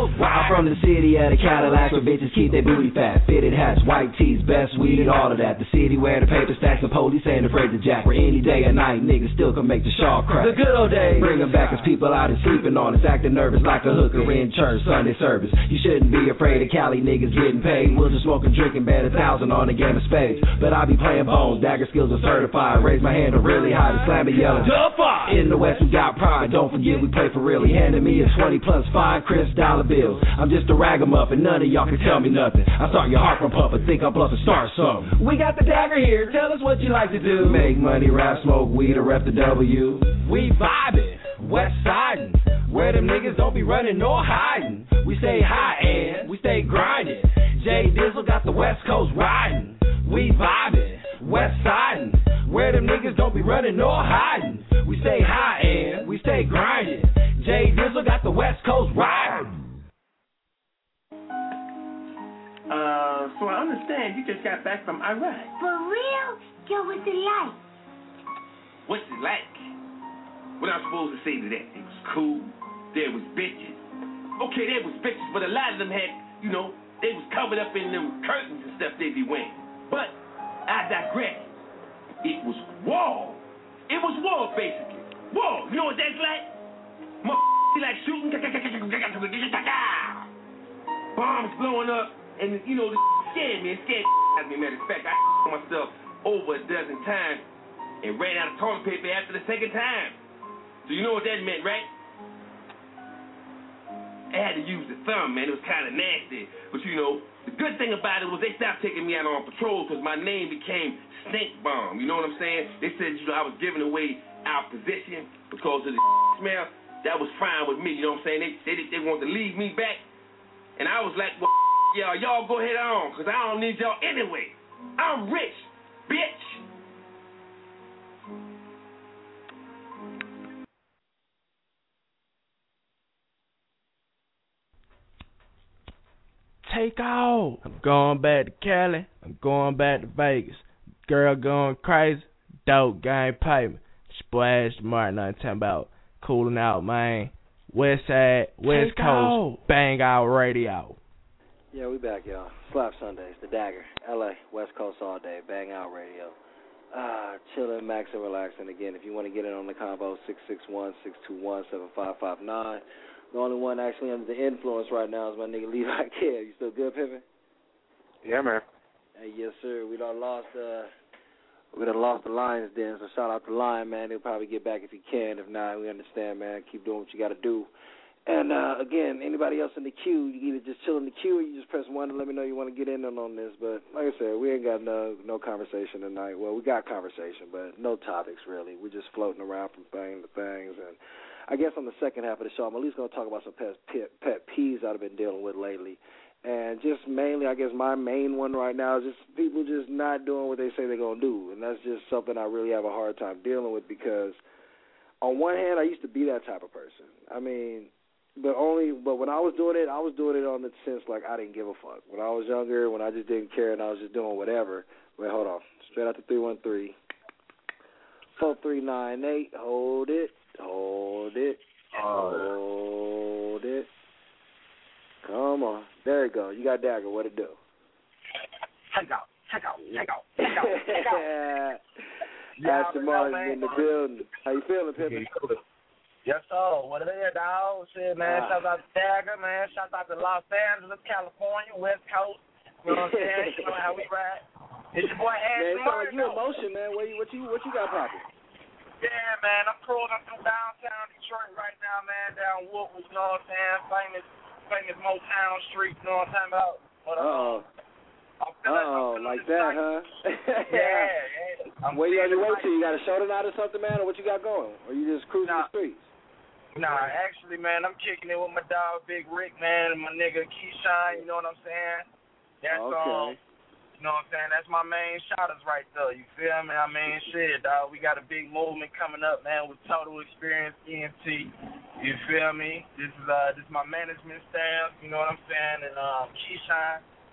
I'm from the city of the Cadillacs where bitches keep their booty fat. Fitted hats, white tees, best weed, and all of that. The city where the paper stacks, the police ain't afraid to jack. Where any day or night niggas still can make the shawl crack. The good old days, bring them back cause people out and sleeping on us. Acting nervous like a hooker in church, Sunday service. You shouldn't be afraid of Cali niggas getting paid. We'll just smoke and drink and bet a thousand on a game of spades. But I be playing bones, dagger skills are certified. Raise my hand to really high to slam it yelling. In the West we got pride, don't forget we play for real. He handed me a twenty plus five crisp dollar bills. I'm just a ragamuffin, none of y'all can tell me nothing. I start your heart from pumping, think I'm plus a start something. We got the dagger here, tell us what you like to do. Make money, rap, smoke weed, or rep the W. We vibing, west siding, where them niggas don't be running nor hiding. We stay high and we stay grinding. Jay Dizzle got the West Coast riding. We vibing, west siding, where them niggas don't be running nor hiding. We stay high and we stay grinding. Jay Dizzle got the West Coast riding. Uh, so I understand you just got back from Iraq. For real? Yo, what's it like? What's it like? What I'm supposed to say to that? It was cool. There was bitches. Okay, there was bitches, but a lot of them had, you know, they was covered up in them curtains and stuff they be wearing. But I digress. It was war. It was war, basically. War. You know what that's like? Motherfuckers like shooting. Bombs blowing up. And, you know, this scared me. It scared out of me, matter of fact. I myself over a dozen times and ran out of toilet paper after the second time. So you know what that meant, right? I had to use the thumb, man. It was kind of nasty. But, you know, the good thing about it was they stopped taking me out on patrol because my name became Snake Bomb. You know what I'm saying? They said, you know, I was giving away our position because of the smell. That was fine with me, you know what I'm saying? They, they, they wanted to leave me back. And I was like, well, y'all, y'all go ahead on because I don't need y'all anyway. I'm rich, bitch. Take off. I'm going back to Cali. I'm going back to Vegas. Girl going crazy. Dope game payment. Splash Martin. I'm talking about cooling out, man. West side, West Take Coast, off. Bang Out Radio. Yeah, we back, y'all. Slap Sundays, the Dagger, L A, West Coast all day, Bang Out Radio. Ah, chilling, maxing, relaxing. Again, if you want to get in on the combo, six six one, six two one, seven five five nine. The only one actually under the influence right now is my nigga Levi Care. You still good, Pippin? Yeah, man. Hey, yes, sir. We done lost, uh, we done lost the Lions Den, so shout out to Lion, man. He'll probably get back if he can. If not, we understand, man. Keep doing what you got to do. And, uh, again, anybody else in the queue, you either just chill in the queue or you just press one to let me know you want to get in on, on this. But, like I said, we ain't got no no conversation tonight. Well, we got conversation, but no topics, really. We're just floating around from thing to things. And I guess on the second half of the show, I'm at least going to talk about some pet, pet, pet peeves I've been dealing with lately. And just mainly, I guess my main one right now is just people just not doing what they say they're going to do. And that's just something I really have a hard time dealing with because on one hand, I used to be that type of person. I mean, but only, but when I was doing it, I was doing it on the sense like I didn't give a fuck. When I was younger, when I just didn't care and I was just doing whatever. Wait, hold on. Straight out to three one three, four three nine eight. Hold it. Hold it. Hold it. Come on. There you go. You got Dagger. What it do? Check out. Check out. Check out. Check out. Check out. Aston Martin in the building. How you feeling, Pippin? Yes, sir. What it is, dog? Shit, man. Ah. Shout out to Dagger, man. Shout out to Los Angeles, California, West Coast. You know what I'm saying? You know how we ride. It's your boy Man, Aston it sound like Martin. you in motion, man. What you, what you, what you got popping? Yeah, man. I'm cruising through downtown Detroit right now, man. Down Woodward, you know what I'm saying? Famous, famous Motown Street, you know what I'm talking about? But, uh, Uh-oh. Uh-oh, like that, huh? yeah, yeah. I'm Where you on your way feeling to? You got a show tonight or something, man, or what you got going? Or you just cruising the streets? Nah, actually, man, I'm kicking it with my dog, Big Rick, man, and my nigga Keyshawn, you know what I'm saying? That's, Okay. um, you know what I'm saying? That's my main shouters right there, you feel me? I mean, shit, dog, we got a big movement coming up, man, with Total Experience E N T, you feel me? This is, uh, this is my management staff, you know what I'm saying? And, um, Keyshawn,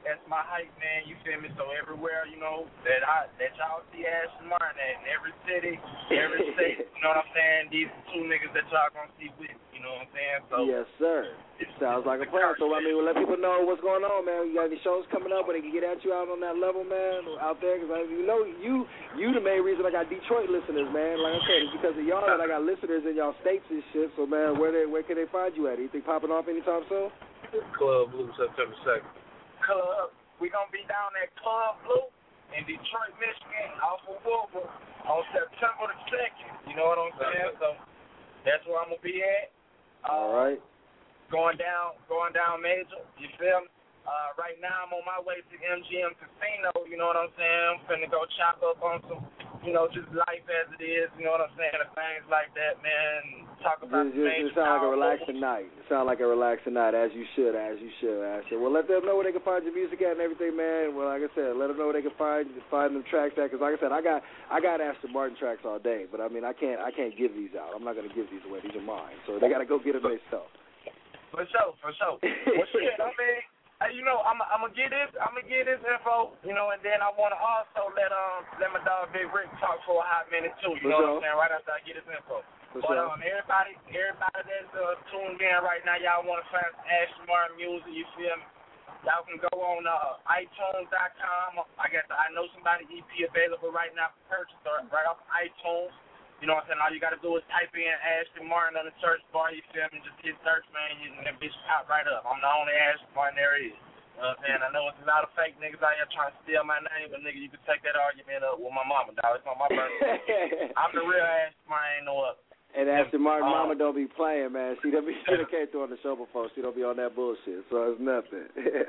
that's my hype, man. You feel me? So everywhere, you know, that I that y'all see Ashton Martin at, in every city, every state, you know what I'm saying? These two niggas that y'all gonna see with, you know what I'm saying? So yes, sir. It sounds like a plan. So I mean, we'll let people know what's going on, man. You got any shows coming up where they can get at you out on that level, man, out there? Because you know, you you the main reason I got Detroit listeners, man. Like I said, it's because of y'all that I got listeners in y'all states and shit. So man, where they where can they find you at? Anything popping off anytime soon? Club Blue, September second. Club, we gonna be down at Club Blue in Detroit, Michigan, off of Wilbur on September the second. You know what I'm saying? So that's where I'm gonna be at. All right. Going down, going down major. You feel me? Uh, right now I'm on my way to M G M Casino. You know what I'm saying? I'm finna go chop up on some, you know, just life as it is. You know what I'm saying? And things like that, man. Talk about Just, just, it sounds like a relaxing night. It sounds like a relaxing night, as you should, as you should, Asher. Well, let them know where they can find your music at and everything, man. Well, like I said, let them know where they can find find them tracks at. Because, like I said, I got I got Aston Martin tracks all day, but I mean, I can't I can't give these out. I'm not gonna give these away. These are mine, so they gotta go get them themselves. For sure, for sure. Well, shit, I mean, hey, you know, I'm I'm gonna get this, I'm gonna get this info, you know, and then I want to also let um let my dog Big Rick talk for a hot minute too. You For know sure. what I'm saying? Right after I get this info. For but sure. um, everybody, everybody that's uh, tuned in right now, y'all want to find some Ashton Martin music. You feel me? Y'all can go on uh, iTunes dot com. I got the I Know Somebody E P available right now for purchase or right off iTunes. You know what I'm saying? All you got to do is type in Ashton Martin on the search bar. You feel me? Just hit search, man, and that bitch pop right up. I'm the only Ashton Martin there is. You know what I'm saying? I know it's a lot of fake niggas out here trying to steal my name, but nigga, you can take that argument up with my mama, dog. It's on my birthday. I'm the real Ashton Martin, ain't no other. And Aston Martin, um, mama don't be playing, man. She don't be she done came through on the show before. She don't be on that bullshit, so it's nothing.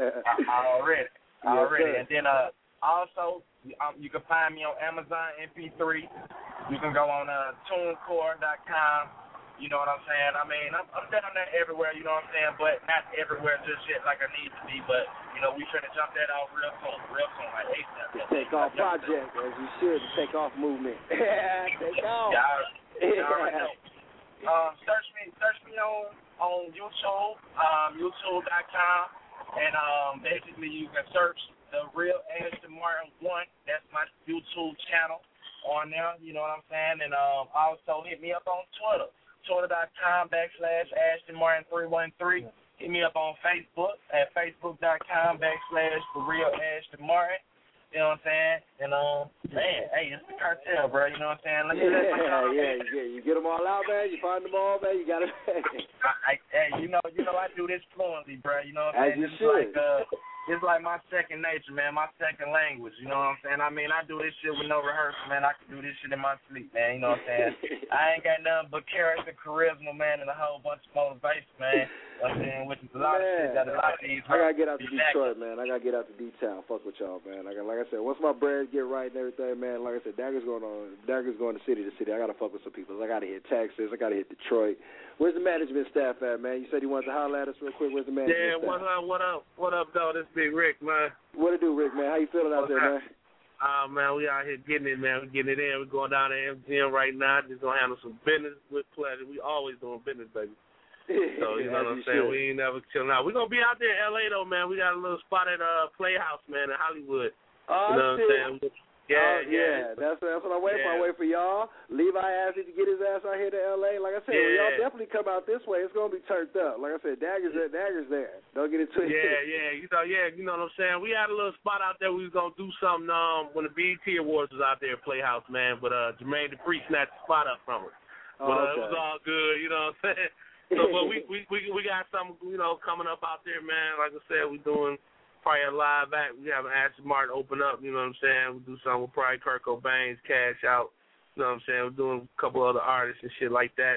already, Yes, already. sir. And then uh, also, um, you can find me on Amazon M P three. You can go on uh, TuneCore dot com. You know what I'm saying? I mean, I'm, I'm down there everywhere. You know what I'm saying? But not everywhere just yet like I need to be. But you know, we finna jump that off real soon, real soon, like ASAP. The take off project, as you should. The take off movement. Take off. Y'all, y'all already know. Um, search me, search me on on YouTube, um, YouTube dot com, and um, basically you can search the real Ashton Martin one. That's my YouTube channel on there. You know what I'm saying? And um, also hit me up on Twitter, Twitter dot com backslash Ashton Martin three one three. Hit me up on Facebook at Facebook dot com backslash the real Ashton Martin. You know what I'm saying? And, um, man, hey, it's the cartel, bro. You know what I'm saying? Let me let my Yeah, yeah, you get, you get them all out, man. You find them all, man. You got to. I, I, hey, you know, you know, I do this fluently, bro. You know what As I'm saying? you It's should. like, uh, it's like my second nature, man. My second language. You know what I'm saying? I mean, I do this shit with no rehearsal, man. I can do this shit in my sleep, man. You know what I'm saying? I ain't got nothing but character, charisma, man, and a whole bunch of motivation, man. I'm saying, which is a lot Man, of shit that a lot of these. I gotta get out to Exactly. Detroit, man. I gotta get out to D-Town. Fuck with y'all, man. I got, like I said, once my bread get right and everything, man. Like I said, Dagger's going on. Dagger's going to city to city. I gotta fuck with some people. I gotta hit Texas. I gotta hit Detroit. Where's the management staff at, man? You said you wanted to holler at us real quick. Where's the management Yeah, staff? what up, what up, what up, though? This Big Rick, man. What it do, Rick, man? How you feeling out there, man? Uh, man, we out here getting it, man. We getting it in. We're going down to M G M right now. Just gonna handle some business with pleasure. We always doing business, baby. So, you know what I'm saying? should. We ain't never chilling out. We're going to be out there in L A, though, man. We got a little spot at uh, Playhouse, man, in Hollywood. Oh, you know shit. what I'm saying? Yeah, oh, yeah. yeah. That's that's what I'm waiting for. Yeah. I wait for y'all. Levi asked me to get his ass out here to L A. Like I said, when Yeah. y'all definitely come out this way, it's gonna be turned up. Like I said, Dagger's there. Dagger's there. Don't get it twisted. Yeah, yeah, you know, yeah, you know what I'm saying. We had a little spot out there. We was gonna do something um when the B E T Awards was out there at Playhouse, man. But uh, Jermaine Dupri snatched the spot up from us. Oh, But uh, okay. it was all good, you know what I'm saying. So, but we we we we got something, you know, coming up out there, man. Like I said, we doing probably a live act. We have Ashton Martin open up, you know what I'm saying. We do something with probably Kurt Cobain's Cash Out, you know what I'm saying. We're doing a couple other artists and shit like that.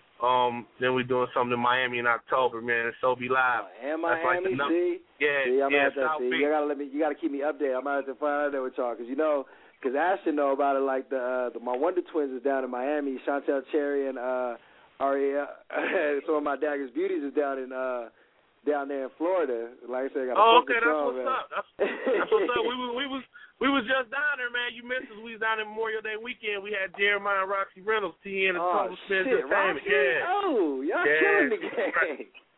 Um, then we're doing something in Miami in October, man. It's So Be Live. Oh, and That's like Miami, the num- see? Yeah, see, I'm yeah, gonna have to South see. Beach. You gotta let me. You gotta keep me updated. I'm gonna have to find out there with y'all, cause you know, cause Ashton know about it. Like the, uh, the my Wonder Twins is down in Miami. Chantel Cherry and uh, Aria, some of my Dagger's Beauties is down in uh, down there in Florida. Like I said, I got Oh, fuck okay, with that's y'all, what's man. up. That's, that's what's up. We was we was we was just down there, man. You missed us. We was down there Memorial Day weekend. We had Jeremiah and Roxy Reynolds, T N and Oh Total Smith shit, Entertainment. Roxy? Yeah. Oh, y'all Yeah, killing the she was game. cra-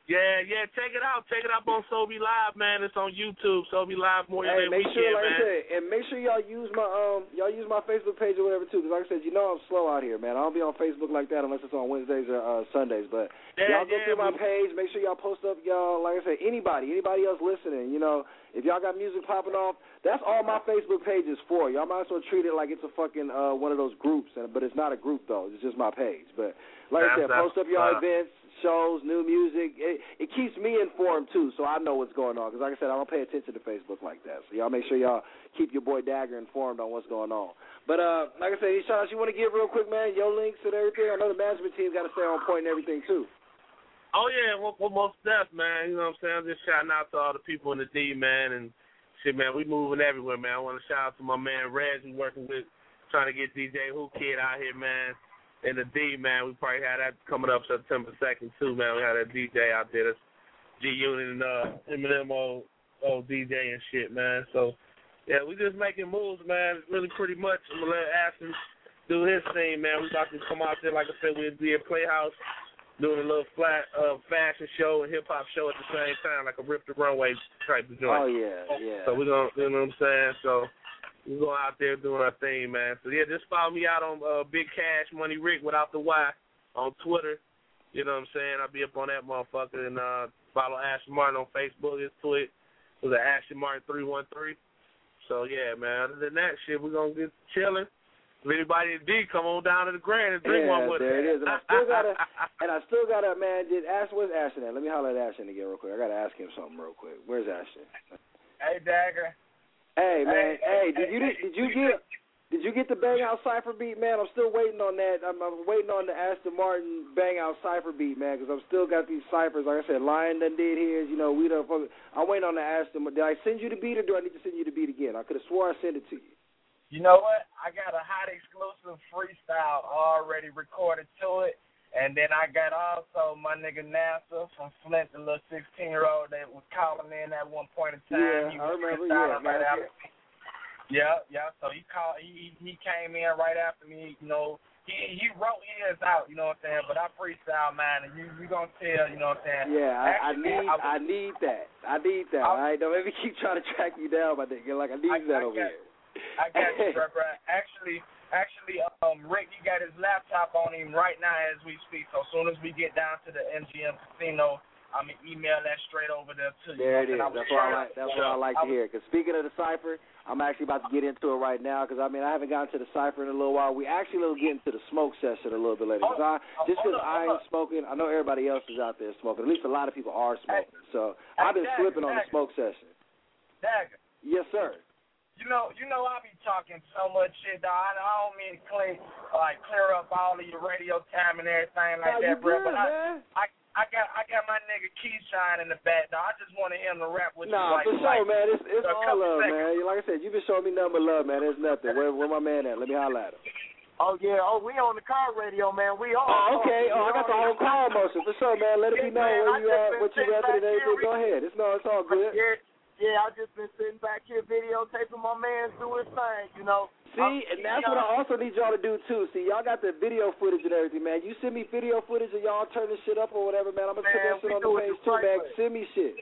Yeah, yeah, check it out. Check it out on Sobe Live, man. It's on YouTube. Sobe Live more Hey, than make weekend, sure, like man. I said, and make sure y'all use my um y'all use my Facebook page or whatever too, because like I said, you know I'm slow out here, man. I don't be on Facebook like that unless it's on Wednesdays or uh, Sundays. But Yeah, y'all go yeah, through my we- page. Make sure y'all post up, y'all. Like I said, anybody, anybody else listening, you know, if y'all got music popping off, that's all my Facebook page is for. Y'all might as well treat it like it's a fucking uh one of those groups, and but it's not a group though. It's just my page. But like I That's said, post up your uh, events, shows, new music. It, it keeps me informed too, so I know what's going on. Because like I said, I don't pay attention to Facebook like that. So y'all make sure y'all keep your boy Dagger informed on what's going on. But uh, like I said, any shout outs you want to give real quick, man? Your links and everything. I know the management team got to stay on point and everything too. Oh, yeah, well, well, most deaf, man. You know what I'm saying? I'm just shouting out to all the people in the D, man. And shit, man, we moving everywhere, man. I want to shout out to my man Reg, we working with, trying to get D J Who Kid out here, man. In the D, man, we probably had that coming up September second, too, man. We had a D J out there that's G-Unit and uh, Eminem old, old D J and shit, man. So, yeah, we just making moves, man. Really pretty much. I'm going to let Ashton do his thing, man. We about to come out there, like I said, we'll be at Playhouse doing a little flat uh, fashion show and hip-hop show at the same time, like a Rip the Runway type of joint. Oh, yeah, yeah. So we're going to, you know what I'm saying? So we're going out there doing our thing, man. So, yeah, just follow me out on uh, Big Cash Money Rick without the Y on Twitter. You know what I'm saying? I'll be up on that motherfucker. And uh, follow Ashton Martin on Facebook. His tweet was at Ashton Martin three one three. So, yeah, man, other than that shit, we're going to get chilling. If anybody in D, come on down to the Grand and drink yeah, one with there us. it is. And I still gotta, and I still gotta, man. Did Ash? Where's Ashton at? Let me holler at Ashton again real quick. I gotta ask him something real quick. Where's Ashton? Hey, Dagger. Hey, man. Hey, Hey, did you hey, did you get did you get the Bang Out Cypher beat, man? I'm still waiting on that. I'm, I'm waiting on the Aston Martin Bang Out Cypher beat, man, because I've still got these ciphers. Like I said, Lion done did his. You know, we done. I'm waiting on the Aston. Did I send you the beat, or do I need to send you the beat again? I could have swore I sent it to you. You know what? I got a hot exclusive freestyle already recorded to it. And then I got also my nigga NASA from Flint, the little sixteen-year-old that was calling in at one point in time. Yeah, he I was remember, freestyling yeah, right man, after me. Yeah, yeah. So he called. He he came in right after me. You know, he he wrote his out. You know what I'm saying? But I freestyle mine, and you you gonna tell. You know what I'm saying? Yeah, I, I Actually, need I, was, I need that. I need that. All right, don't let me keep trying to track you down, my nigga. Like I need I, that I over got, here. I got you, bro, bro. Actually, actually, um, Rick, he got his laptop on him right now as we speak. So as soon as we get down to the M G M Casino, I'm gonna email that straight over there to you. There it is. I was That's what I trying- like. That's what I like to was- hear. Because speaking of the cipher, I'm actually about to get into it right now. Because I mean, I haven't gotten to the cipher in a little while. We actually will get into the smoke session a little bit later. Cause I, just because I ain't smoking, I know everybody else is out there smoking. At least a lot of people are smoking. So I've been Dagger, slipping on the Dagger. smoke session. Dagger. Yes, sir. You know, you know, I be talking so much shit, dog. I, I don't mean to clear, like clear up all of your radio time and everything like No, that, you bro. good, But I, man. I, I got, I got my nigga Keyshawn in the back, dog. I just wanted him to rap with Nah, you, like, for sure, like, man. It's it's a all couple love, seconds. man. Like I said, you've been showing me nothing but love, man. There's nothing. Where where my man at? Let me holler at him. Oh yeah, oh we on the car radio, man. We all. Oh, okay. Oh, I got the whole call motion for sure, man. Let it be Yeah, known man, where I you just at, been what you sitting repping and back everything. here Go ahead. It's no, it's all good. Yeah, yeah. I just been sitting back here videotaping my man do his thing, you know. See, and that's what I also need y'all to do too. See, y'all got the video footage and everything, man. You send me video footage and y'all turn this shit up or whatever, man. I'm gonna put Man, that shit we on the do it page the too, right man. way. Send me shit.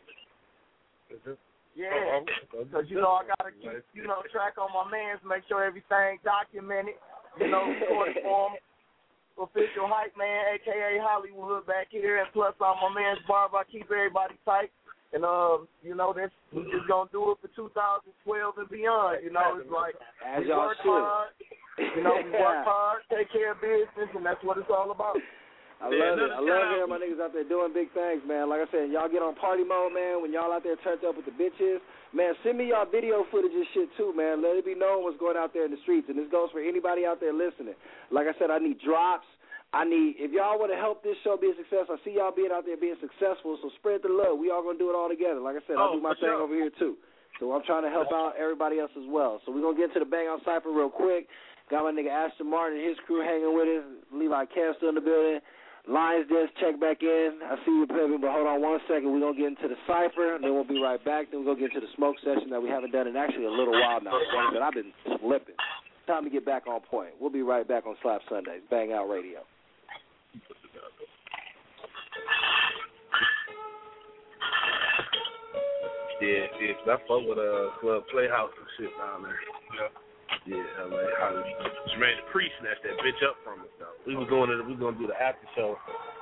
Yeah, because you know I gotta keep you know track on my man's, make sure everything documented. You know, recorded for him. Official hype man, aka Hollywood back here, and plus on my man's barb, I keep everybody tight. And um, you know, that's we just gonna do it for two thousand twelve and beyond. You know, it's like As we y'all work should. hard. You know, we work hard, take care of business, and that's what it's all about. I love it. I love hearing my niggas out there doing big things, man. Like I said, y'all get on party mode, man, when y'all out there turned up with the bitches. Man, send me y'all video footage and shit, too, man. Let it be known what's going out there in the streets. And this goes for anybody out there listening. Like I said, I need drops. I need, if y'all want to help this show be a success, I see y'all being out there being successful, so spread the love. We all going to do it all together. Like I said, I Oh, do my for thing sure. over here, too. So I'm trying to help out everybody else as well. So we're going to get to the Bang Out Cypher real quick. Got my nigga Ashton Martin and his crew hanging with us. Levi Camp still in the building. Lions Den, check back in. I see you, Pimpin', but hold on one second. We're going to get into the Cypher, and then we'll be right back. Then we're going to get into the smoke session that we haven't done in actually a little while now. But I've been slipping. Time to get back on point. We'll be right back on Slap Sundays, Bang Out Radio. Yeah, yeah. I fuck with a uh, Club Playhouse and shit down there. Yeah. Yeah, L A Hollywood. Jermaine Dupri snatched that bitch up from us though. We was going to we was gonna do the after show.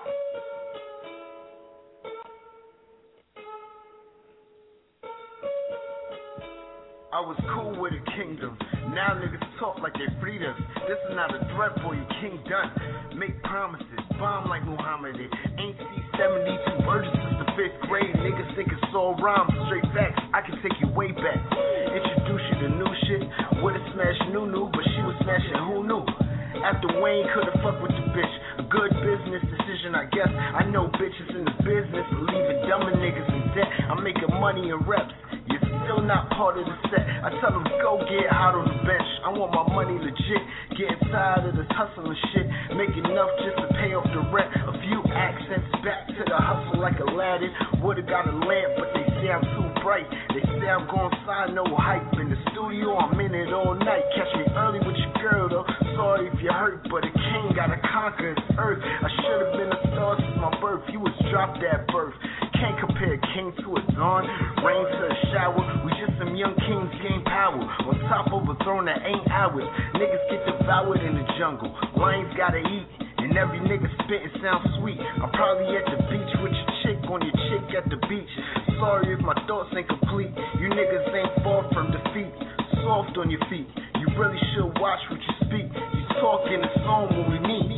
I was cool with a kingdom. Now niggas talk like they freed us. This is not a threat for you, king done. Make promises, bomb like Muhammad. Ain't C seventy-two virgins since the fifth grade. Niggas think it's all rhymes, straight facts. I can take you way back. Introduce you to new shit. Would've smashed Nunu, but she was smashing who knew. After Wayne could've fucked with the bitch. A good business decision, I guess. I know bitches in the business, leaving dumber niggas in debt. I'm making money in reps. You're still not part of the set. I tell them go get hot on the bench. I want my money legit. Getting tired of this hustling shit. Make enough just to pay off the rent. A few accents back to the hustle like Aladdin. Would've got a lamp, but they say I'm too bright. They say I'm gon' sign no hype. In the studio, I'm in it all night. Catch me early with your girl though. Sorry if you're hurt, but a king gotta conquer his earth. I should've been a star since my birth. You was dropped at birth. Can't compare a king to a dawn, rain to a shower. We just some young kings gain power on top of a throne that ain't ours. Niggas get devoured in the jungle. Lions gotta eat, and every nigga spittin' sounds sweet. I'm probably at the beach with your chick on your chick at the beach. Sorry if my thoughts ain't complete. You niggas ain't far from defeat. Soft on your feet. You really should watch what you speak. You talk in the song when we meet.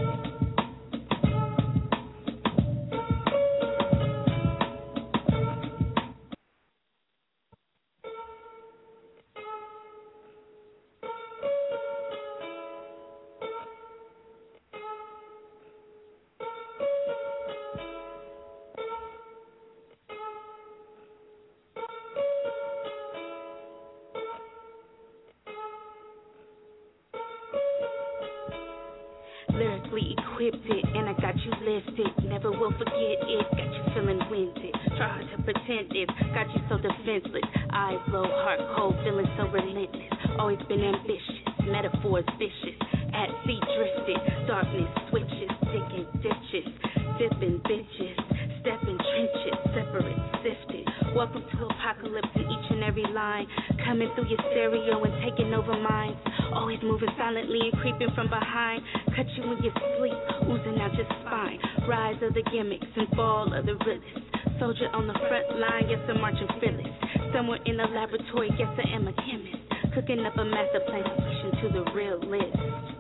Lyrically equipped it, and I got you lifted. Never will forget it, got you feeling winded. Try hard to pretend it, got you so defenseless. Eyes low, heart cold, feeling so relentless. Always been ambitious, metaphors vicious. At sea drifted, darkness switches, digging ditches, dipping bitches, stepping trenches, separate, sifted. Welcome to apocalypse in each and every line. Coming through your stereo and taking over minds. Always moving silently and creeping from behind. Cut you in your sleep, oozing out your spine. Rise of the gimmicks and fall of the realists. Soldier on the front line, yes, I'm marching fearless. Somewhere in the laboratory, yes, I am a chemist. Cooking up a master plan solution to the real list.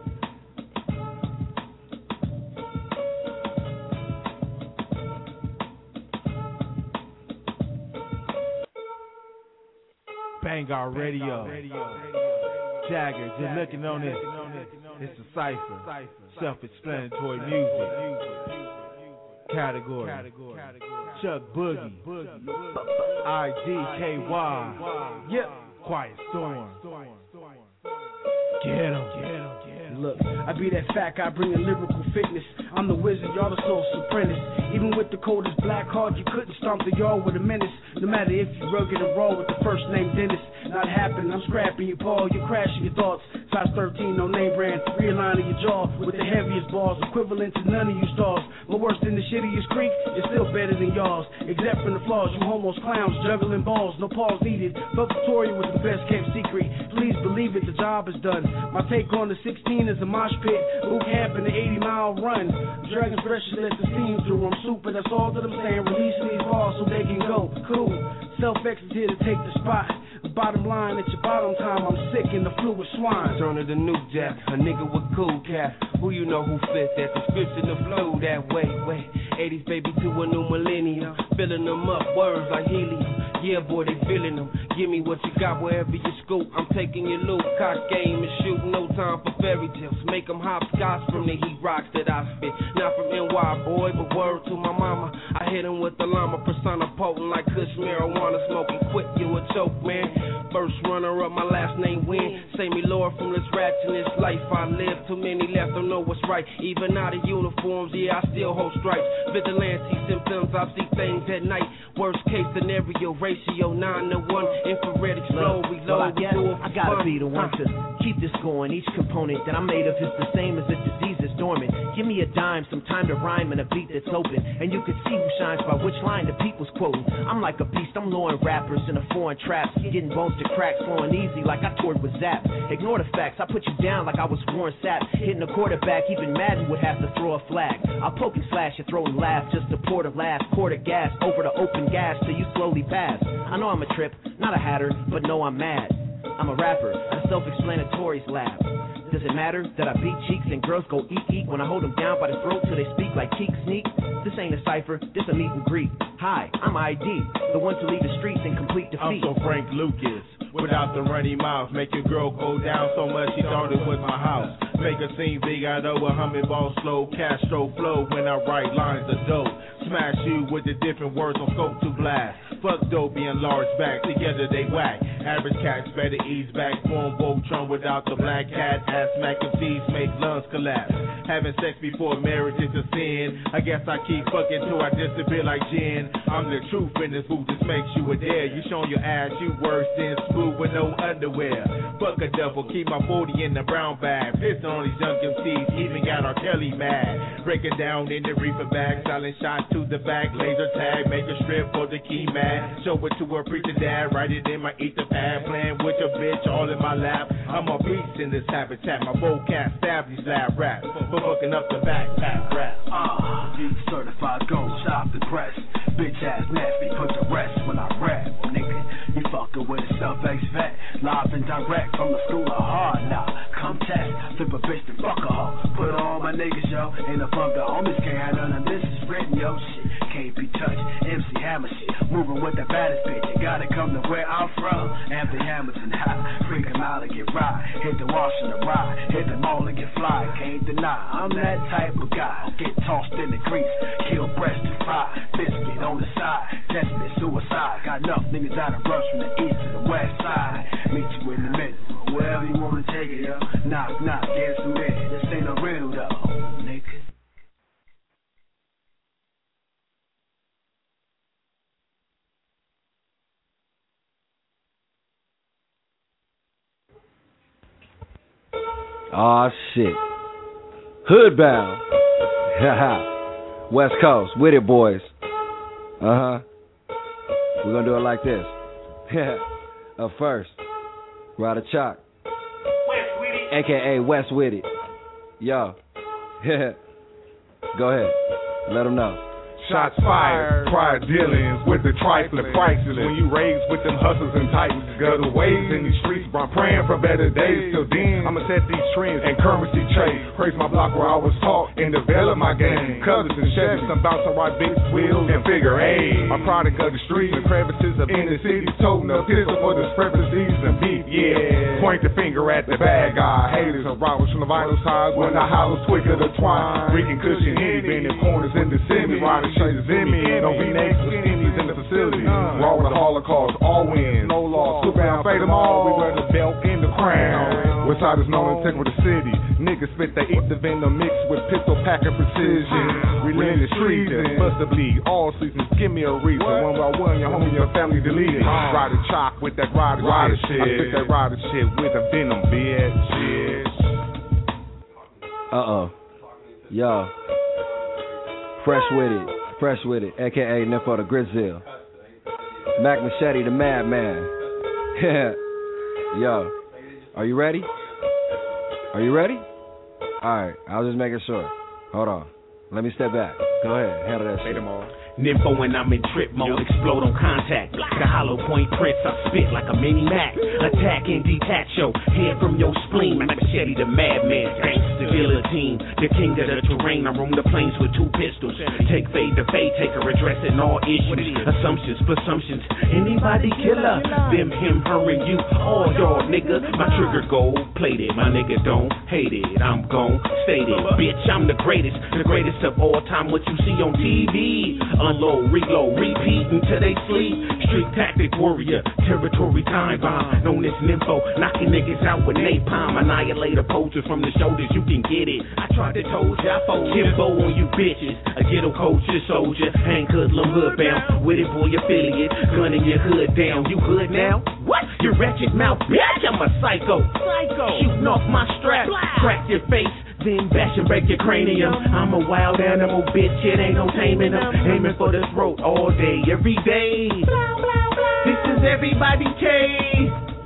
Bangor Radio. Jagger, just looking on it. It's a cipher. Self-explanatory music. Category. Chuck Boogie. I D K Y. Yep. Quiet Storm. Get him. Get him. Look, I be that fat guy bringing lyrical fitness. I'm the wizard, y'all the soul apprentice. Even with the coldest black heart, you couldn't stomp the yard with a menace. No matter if you rugged or raw with the first name Dennis. Not happening, I'm scrapping your paw, you're crashing your thoughts. Size thirteen, no name brand, realigning your jaw with the heaviest balls, equivalent to none of you stars. My worst in the shittiest creek is still better than y'all's. Except for the flaws, you homos clowns juggling balls, no pause needed. But Victoria was the best kept secret. Please believe it, the job is done. My take on the sixteen is a mosh pit. Luke Hamp in the eighty mile run. Dragon's precious, let the steam through. I'm super, that's all that I'm saying. Releasing these balls so they can go. Cool. Self-X is here to take the spot. Bottom line, at your bottom time, I'm sick in the flu with swine. Turn of the new jack, a nigga with cool cap. Who you know who fit that description of flow that way, way. eighties baby to a new millennium. Filling them up, words like helium. Yeah, boy, they feeling them. Give me what you got wherever you scoop. I'm taking your loot, cock game and shoot. No time for fairy tales. Make them hopscotch from the heat rocks that I spit. Not from N Y, boy, but word to my mama. I hit him with the llama persona potent like Kush marijuana smoking. Quit, you a choke, man. First runner up, my last name win. Say me Lord from this rats in this life I live. Too many left, don't know what's right. Even out of uniforms, yeah, I still hold stripes. Vigilante symptoms, I see things at night. Worst case scenario, ratio nine to one. Infrared explode, reload, well, I guess we do it I gotta fun. be the one to keep this going. Each component that I'm made of is the same as the diseases. storming. Give me a dime, some time to rhyme and a beat that's open. And you can see who shines by which line the people's quoting. I'm like a beast, I'm luring rappers in a foreign trap. Getting bones to cracks, flowing easy like I toured with Zap. Ignore the facts, I put you down like I was Warren Sapp. Hitting a quarterback, even Madden would have to throw a flag. I'll poke and slash your throat and laugh just to pour the last quart of gas over the open gas till you slowly pass. I know I'm a trip, not a hatter, but no, I'm mad. I'm a rapper, a self-explanatory's lab. Does it matter that I beat cheeks and girls go eat eat when I hold them down by the throat till they speak like cheek sneak? This ain't a cipher, this a meet and greet. Hi, I'm I D, the one to leave the streets in complete defeat. I'm so Frank Lucas, without the runny mouth. Make your girl go down so much she thought it was my house. Make her seem big, I know a humming ball slow. Castro flow when I write lines of dope. Smash you with the different words on scope to blast. Fuck dopey and large back, together they whack. Average cats better ease back. Form Voltron without the black cat. Ass mac and teeth make lungs collapse. Having sex before marriage is a sin. I guess I keep fucking till I disappear like gin. I'm the truth in this booth, this makes you a dare. You showing your ass, you worse than smooth with no underwear. Fuck a devil, keep my forty in the brown bag. Pissing on these young M Cs, even got R. Kelly mad. Breaking down in the reefer bag, silent shot to the back, laser tag, make a strip for the key man. Show it to a preacher dad, write it in my ether pad. Playing with your bitch all in my lap. I'm a beast in this habitat, my vocab stab these lab raps. For hooking up the backpack rap. Ah, uh, certified gold, stop the press. Bitch ass nasty, put the rest when I rap, nigga. You fucking with a self-ex vet, live and direct from the school of hard now. Come test, flip a bitch to fuck a hoe. Put on my niggas, yo. Ain't no fun, the homies can't have none of this is written, yo. Shit can't be touched. M C Hammer shit, moving with the baddest bitch. You gotta come to where I'm from. Anthony Hamilton high, freak him out and get right. Hit the wash and the ride, hit the mall and get fly. Can't deny, I'm that type of guy. Get tossed in the grease, kill breast and fry. Biscuit on the side, test me suicide. Got enough niggas out of rush from the east to the west side. Meet you in the middle, wherever you wanna take it, yo. Knock, knock, get some in. This ain't no real though, nigga. Aw, shit. Hoodbound. West Coast. With it, boys. Uh-huh. We're gonna do it like this. Up first, Ryder Chalk. A K A West With It. Yo. Go ahead. Let them know. Shots fired, prior dealings with the trifling priceless. When you raised with them hustlers and titans, gutter ways in these streets, bro, I'm praying for better days. Till then, I'ma set these trends and currency trade. Praise my block where I was taught and develop my game. Colors and Chevys, I'm about to ride big wheels and figure eight. My product of the streets, the crevices of inner city, toting a pistol for the discrepancies and beef, yeah. Point the finger at the bad guy. Haters and robbers from the vital sides when the hollows twicker the twine. Freaking cushion, any bending corners in the semi, riding is in me, no V-necks or skinnies in the facility. Raw with the Holocaust, all wins, no loss. Super down, fade them all. We wear the belt in the crown. Westside is known as Tech with the city. Niggas spit the ether venom mixed with pistol packing precision. Relentless treason, bust the bleed. All seasons, give me a reason. One by one, your homie, your family deleted. Ryder Chalk with that rider, rider shit. I spit that rider shit with a venom, bitch. Uh oh, yo, fresh with it. Fresh with it, a k a. Nympho the Grizzle. Mac Machete the Madman. Yo, are you ready? Are you ready? Alright, I was just making sure. Hold on. Let me step back. Go ahead, handle that shit. Nympho when I'm in trip mode, explode on contact. The hollow point prints, I spit like a mini Mac. Attack and detach your head from your spleen. Mac Machete the Madman, gangsta guillotine. The king of the terrain, I roam the plains with two pistols. Take fade to fade, take her addressing all issues. Assumptions, presumptions, anybody killer. Them, him, her, and you, all y'all nigga. My trigger gold plated, my nigga don't hate it. I'm gon' state it, bitch, I'm the greatest. The greatest of all time, what you see on T V. Unload, reload, repeat until they sleep. Street tactic warrior, territory time bomb. Known as Nympho, knocking niggas out with napalm. Annihilator poachers from the shoulders, you can get it. I tried to told ya, I fold Kimbo on you bitches. A ghetto culture soldier, hang hoodlum hood bound. With it boy affiliate, gunning your hood down. You hood now? What? You wretched mouth bitch, I'm a psycho. Psycho. Shooting off my strap, crack your face. then bash and break your cranium. I'm a wild animal, bitch, it ain't no taming them. Aiming for the throat all day, every day. This is Everybody K.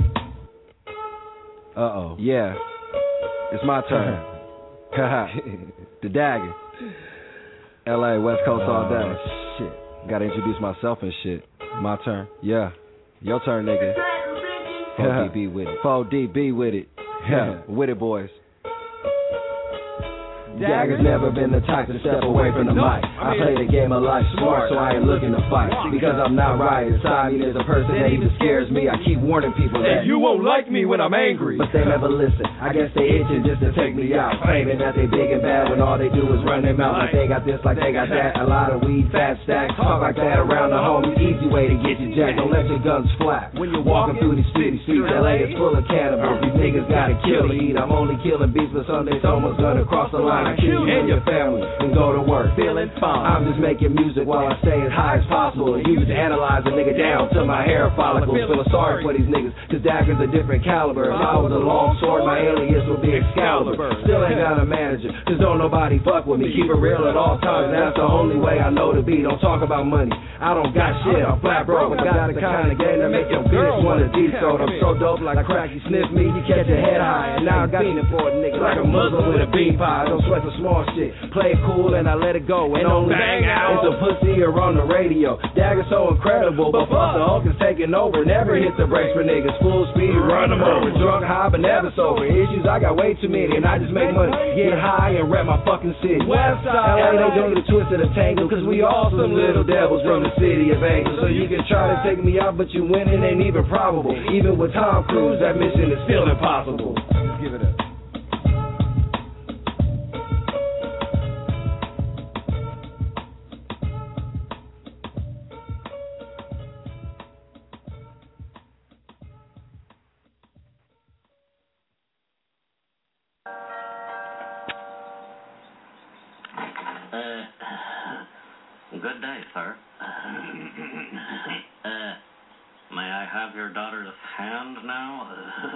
Uh-oh. Yeah. It's my turn. The Dagger. L A, West Coast all day. Oh, shit. Gotta introduce myself and shit. My turn. Yeah. Your turn, nigga. four D B with it. four D B with it. Yeah. With it, boys. Dagger's never been the type to step away from the mic. I play the game of life smart, so I ain't looking to fight. Because I'm not right inside me, there's a person that even scares me. I keep warning people that you won't like me when I'm angry, but they never listen. I guess they itching just to take me out, claiming that they big and bad when all they do is run their mouth like they got this, like they got that. A lot of weed, fat stacks, talk like that around the home. Easy way to get you jacked. Don't let your guns flap when you're walking through these city streets. L A is full of cannibals. These niggas gotta kill to eat. I'm only killing beats, but Sunday's almost gonna cross the line. I kill you and your family and go to work feeling fine. I'm just making music while I stay as high as possible. Use to analyze a nigga down to my hair follicles. Feeling sorry for these niggas, cause Dagger's a different caliber. If I was a long sword, my alias would be Excalibur. Still ain't got a manager, cause don't nobody fuck with me. Keep it real at all times, that's the only way I know to be. Don't talk about money, I don't got shit. I'm flat broke, I got the kind of game that make your bitch wanna de-sold. I'm so dope like crack, you sniff me, you catch your head high. And now I'm fiending for a nigga like a Muslim with a bean pie. Don't sweat the small shit, play it cool and I let it go. And only bang out it's a pussy or on the radio. Dagger's so incredible, but fuck the Hulk is taking over. Never hit the brakes for niggas, full speed, run them over. Drunk, high, but never sober. Issues, I got way too many, and I just make money, get high and rep my fucking city. Westside, L A, they do the twist of the tangle, cause we all some little devils from the city of angels. So you can try to take me out, but you winning ain't even probable. Even with Tom Cruise, that mission is still impossible. Let's give it up. Good day, sir. uh, may I have your daughter's hand now?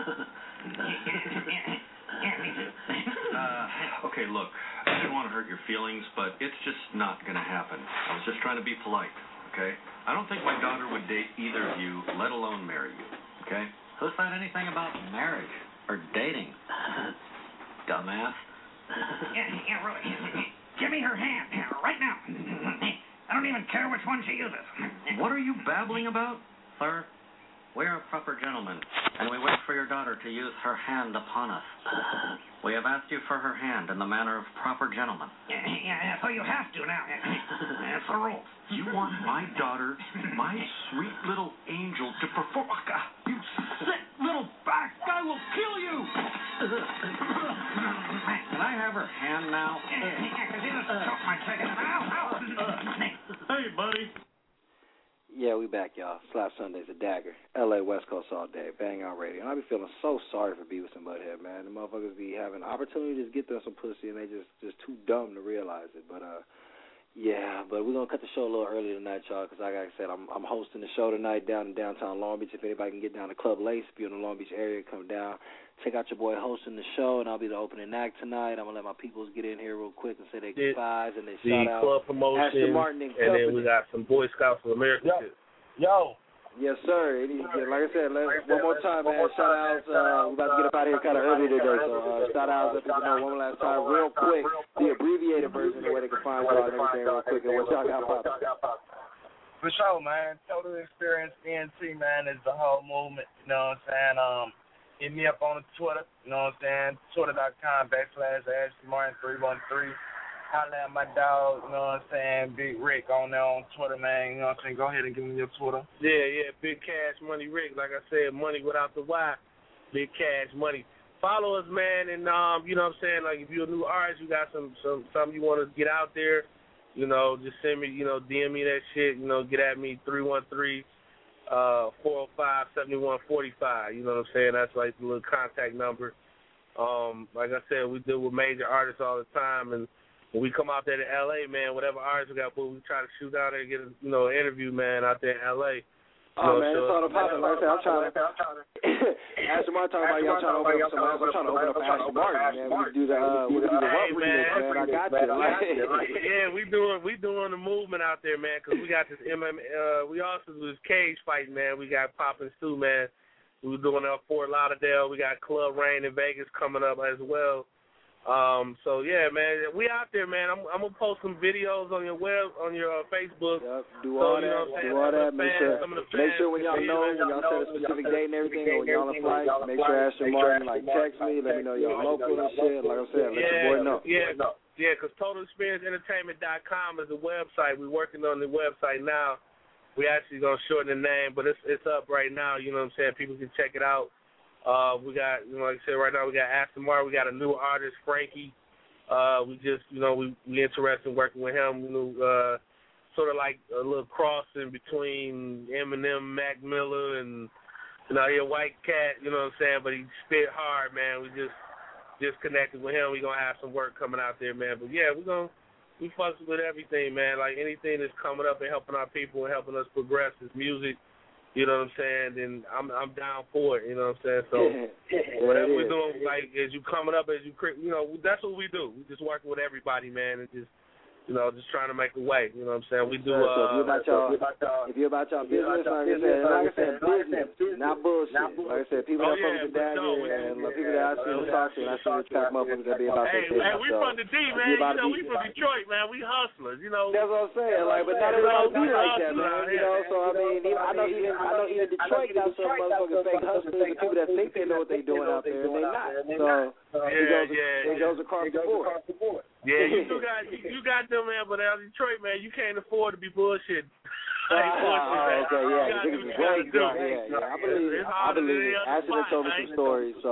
uh, okay, look, I didn't want to hurt your feelings, but it's just not going to happen. I was just trying to be polite, okay? I don't think my daughter would date either of you, let alone marry you, okay? Who said anything about marriage or dating? Dumbass. Yeah, yeah, really. Give me her hand, right now. I don't even care which one she uses. What are you babbling about? Sir, we are proper gentlemen, and we wait for your daughter to use her hand upon us. We have asked you for her hand in the manner of proper gentlemen. Yeah, yeah, so you have to now. That's the rules. You want my daughter, my sweet little angel, to perform? You sick little back! I will kill you! Can I have her hand now? Yeah, because you just choked my chicken. Ow, ow. Hey, buddy. Yeah, we back, y'all. Slap Sundays, a Dagger. L A, West Coast all day. Bang Out Radio. And I be feeling so sorry for Beavis and Butthead, man. The motherfuckers be having opportunity to just get them some pussy, and they just just too dumb to realize it. But, uh, yeah, but we're going to cut the show a little early tonight, y'all, because like I said, I'm I'm hosting the show tonight down in downtown Long Beach. If anybody can get down to Club Lace, if you're in the Long Beach area, come down. Check out your boy hosting the show, and I'll be the opening act tonight. I'm going to let my peoples get in here real quick and say their goodbyes and their the shout-out. club promotion, Aston Martin and, and then we got some Boy Scouts of America. Yo. Yo. Yes, sir. It is, like I said, let's, one more time, man. Shout outs. Uh, we're about to get up out of here kind of early today, so uh, shout outs. Let people know one last time, real quick, the abbreviated version of where they can find y'all and everything, real quick, and what y'all got popping. For sure, man. Total Experience E N T, man, is the whole movement. You know what I'm saying? Um, hit me up on the Twitter. You know what I'm saying? Twitter.com backslash Ashley Martin three one three. Holla at my dog, you know what I'm saying, Big Rick on there on Twitter, man, you know what I'm saying, go ahead and give me your Twitter. Yeah, yeah, Big Cash Money Rick, like I said, money without the Y, Big Cash Money. Follow us, man, and, um, you know what I'm saying, like, if you're a new artist, you got some, some something you want to get out there, you know, just send me, you know, D M me that shit, you know, get at me, three one three, four oh five, seven one four five, you know what I'm saying, that's like the little contact number. Um, like I said, we deal with major artists all the time, and when we come out there to L A, man, whatever artists we got, but we try to shoot out there and get a, you know, an interview, man, out there in L A. Oh, man, it's all the popping. Like I said, I'm trying to. Aston Martin talking about y'all trying to open up some else. I'm trying to open up for Aston Martin, man. We can do the, uh, we can do the rump remix, man. I got you. Yeah, we doing we doing the movement out there, man, because we got this M M A. Uh, we also do this cage fight, man. We got Poppin' Stu, man. We were doing it at Fort Lauderdale. We got Club Rain in Vegas coming up as well. Um, so yeah, man, we out there, man. I'm, I'm gonna post some videos on your web, on your uh, Facebook. Yep, do all so, that. You know what I'm do all that. Make sure, make sure when y'all know, when y'all set a specific date and everything, or when y'all on flight, make sure Aston Martin like text me, let me know y'all local and shit. Like I said, let yeah, your boy know. Yeah, yeah, because Total Experience Entertainment dot com is the website. We're working on the website now. We actually gonna shorten the name, but it's it's up right now. You know what I'm saying? People can check it out. Uh, we got, you know, like I said, right now we got Aston Martin. We got a new artist, Frankie. Uh, we just, you know, we we interested in working with him. You know, uh, sort of like a little crossing between Eminem, Mac Miller, and you know, he a white cat. You know what I'm saying? But he spit hard, man. We just just connected with him. We gonna have some work coming out there, man. But yeah, we gonna we fuss with everything, man. Like anything that's coming up and helping our people and helping us progress is music. You know what I'm saying? Then I'm I'm down for it. You know what I'm saying? So yeah, whatever we're doing, like as you coming up, as you you know, that's what we do. We just working with everybody, man, and just you know, just trying to make a way. You know what I'm saying? We do. Uh, so if uh, you're about y'all, if you're about y'all business, like I said, like I said, business, not bullshit. Like I said, people oh, that yeah, fuck with the dad and the people that I see in the talk to, and I see the track motherfuckers that be about hey, their business. Hey, we so, from the D, man. You know, we from Detroit, man. We hustlers. You know. That's what I'm saying. Like, but not everybody be like that, man. You know, so I mean, I know even I know even Detroit got some motherfucking fake hustlers and people that think they know what they doing out there, and they not. So it goes it goes across the board. Yeah, you do got you, you got them, man, but out in Detroit, man, you can't afford to be bullshit. Oh, uh, okay, yeah, niggas is way good. Yeah, yeah, I believe it. I believe it. Ashton told me some stories, so.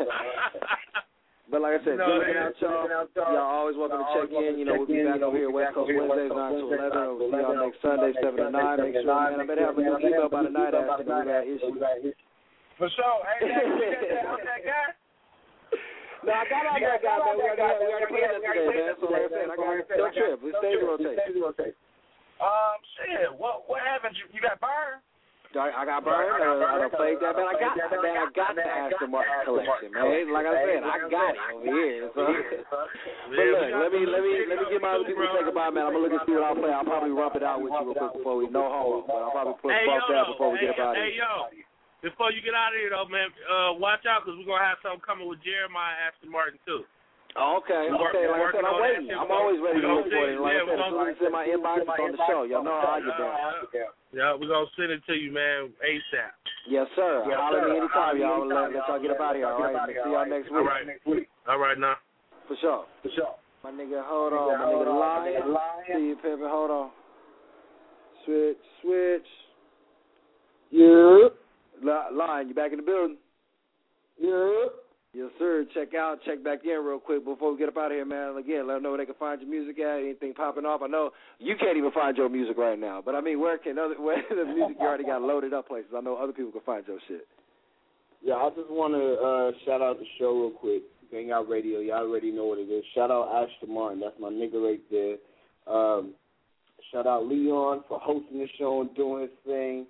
But like I said, no, good looking out, y'all. Y'all always welcome to check in. You know, we'll be back over here West Coast Wednesdays, nine to eleven. We'll see y'all next Sunday, seven to nine. Make sure, man, I better have a new email by the night, Ashton, because we got issues. For sure. Hey, that, that guy? No, I got all that guy, man. We already, we already played that today, man. So like I said, I got no trip. We stay to rotate. Um, shit. What what happened? You, you got burned? I, I got burned. Uh, I done played that, man. I got, man. I got the Aston Martin collection, man. Like I said, I got it over here. So. But look, let me let me let me get my other people to say goodbye, man. I'm gonna look and see what I'll play. I'll probably rump it out with you real quick before we no homo, but I'll probably put hey, bump yo, that before we hey, get up out of hey, here. Yo. Before you get out of here, though, man, uh, watch out because we're going to have something coming with Jeremiah Aston Martin, too. Oh, okay, we're okay. Like I said, I'm waiting. That. I'm always ready to look for it. Like yeah, I said, as soon as it's in my inbox, it's on the show. Y'all know how I get down. Yeah, we're going to send it to you, man, ASAP. Yes, sir. Yes, Holler at me anytime, y'all. Let, let y'all get up out of here, all right? See y'all next week. All right, next week. All right, now. For sure. For sure. My nigga, hold on. My nigga, Lion. See you, Pimpin'. Hold on. Switch, switch. Yeah. Lion, you back in the building? Yeah. Yes, sir. Check out, check back in real quick before we get up out of here, man. Again, let them know where they can find your music at, anything popping off. I know you can't even find your music right now, but I mean, where can other, where the music you already got loaded up places? I know other people can find your shit. Yeah, I just want to uh, shout out the show real quick. Bang Out Radio, y'all already know what it is. Shout out Ashton Martin, that's my nigga right there. Um, shout out Leon for hosting the show and doing his thing.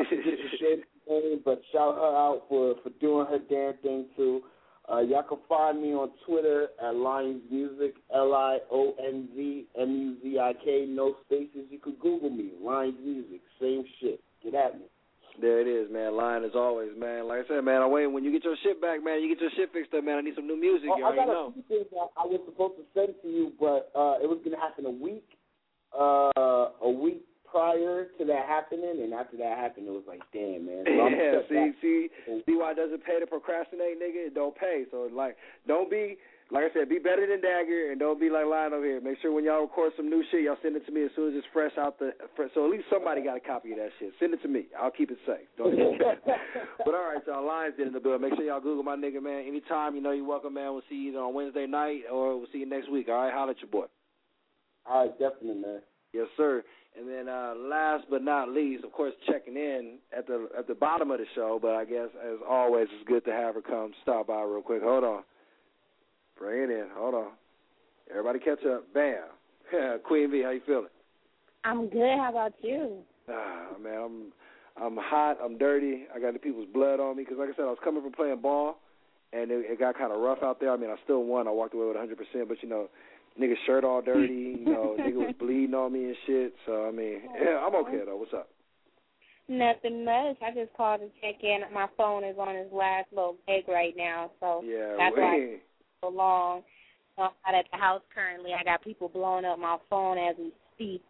But shout her out for, for doing her damn thing, too. Uh, y'all can find me on Twitter at Lions Music, L I O N Z M U Z I K, no spaces. You can Google me, Lions Music, same shit. Get at me. There it is, man. Lion as always, man. Like I said, man, I wait. When you get your shit back, man, you get your shit fixed up, man. I need some new music. Oh, you I already got a know. few things that I was supposed to send to you, but uh, it was going to happen a week, uh, a week prior to that happening, and after that happened, it was like, damn, man. So yeah, see, see, see why it doesn't pay to procrastinate, nigga? It don't pay. So, like, don't be, like I said, be better than Dagger, and don't be like Lion over here. Make sure when y'all record some new shit, y'all send it to me as soon as it's fresh out the, so at least somebody got a copy of that shit. Send it to me. I'll keep it safe. Don't But, all right, y'all, Lions did in the building. Make sure y'all Google my nigga, man. Anytime, you know you're welcome, man. We'll see you either on Wednesday night or we'll see you next week, all right? Holla at your boy. All right, definitely, man. Yes, sir. And then uh, last but not least, of course, checking in at the at the bottom of the show, but I guess, as always, it's good to have her come stop by real quick. Hold on. Bring it in. Hold on. Everybody catch up. Bam. Queen V, how you feeling? I'm good. How about you? Ah, man, I'm I'm hot. I'm dirty. I got the people's blood on me because, like I said, I was coming from playing ball, and it, it got kind of rough out there. I mean, I still won. I walked away with one hundred percent, but, you know, nigga's shirt all dirty. You know, nigga was bleeding on me and shit. So, I mean, yeah, I'm okay, though. What's up? Nothing much. I just called to check in. My phone is on its last little gig right now, so yeah, that's wait. why it's so long. I'm not at the house currently. I got people blowing up my phone as we speak.